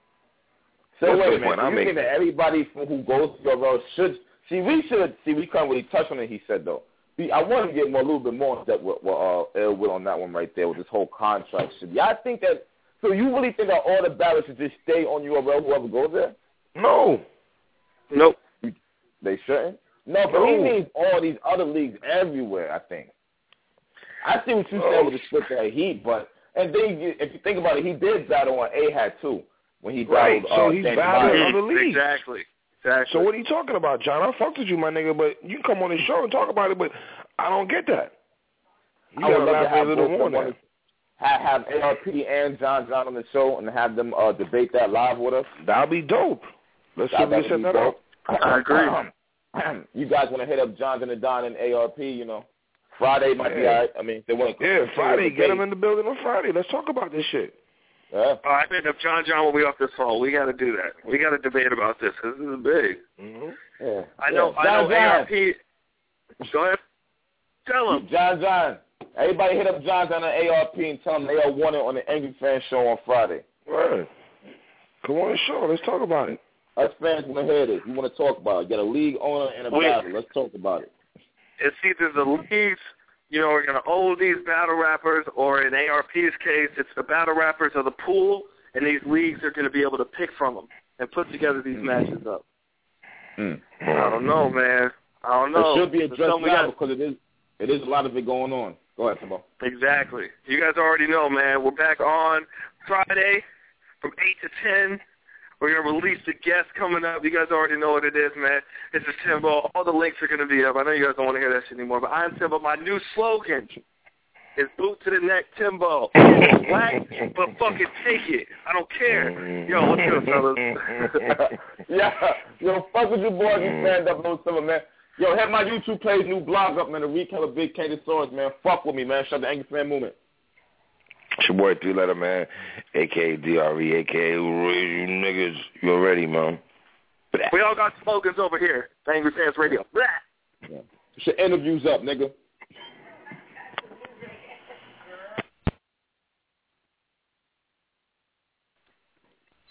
So wait a minute. You think that everybody who goes to your road should we can't really touch on it. He said though. I want to get a little bit more in depth with Ill Will on that one right there with this whole contract shit. Yeah, I think that. So you really think that all the ballots should just stay on URL, whoever goes there? No. Nope. They shouldn't? No, but he means all these other leagues everywhere, I think. I see what you said with the split that Heat, and then if you think about it, he did battle on A-Hat too when he battled. So he's battling other leagues. Exactly. So what are you talking about, John? I fucked with you, my nigga, but you can come on the show and talk about it, but I don't get that. You got to elaborate a little more on that. Have ARP and John on the show and have them debate that live with us. That'll be dope. Let's see if we set that up. I agree. You guys want to hit up John and Don and ARP, Friday might be all right. I mean, they want to. Yeah, Friday. Get them in the building on Friday. Let's talk about this shit. Yeah. I think if John will be off this phone, we got to do that. We got to debate about this because this is big. Mm-hmm. Yeah. I know ARP. Go ahead. Tell him. John. Everybody hit up John on ARP and tell them they are wanted on the Angry Fan Show on Friday. Right. Come on the show. Let's talk about it. Us fans want to hear this. We want to talk about it. Get a league owner and a battle. Let's talk about it. It's either the leagues, are going to own these battle rappers, or in ARP's case, it's the battle rappers of the pool, and these leagues are going to be able to pick from them and put together these matches up. I don't know, man. I don't know. It should be addressed now because it is a lot of it going on. Go ahead, Timbo. Exactly. You guys already know, man. We're back on Friday from 8 to 10. We're going to release the guest coming up. You guys already know what it is, man. This is Timbo. All the links are going to be up. I know you guys don't want to hear that shit anymore, but I'm Timbo. My new slogan is boot to the neck, Timbo. Black, but fucking take it. I don't care. Yo, what's good, fellas? Fuck with you boys. You stand up, no summer, man. Yo, hit my YouTube page, new blog up, man. The Recap of Big K Swords, man. Fuck with me, man. Shout out to Angry Fan Movement. It's your boy 3-letter man, a.k.a. DRE, a.k.a. you niggas. You already, man. We all got slogans over here. Angry Fans Radio. Blah. Yeah. Get your interviews up, nigga.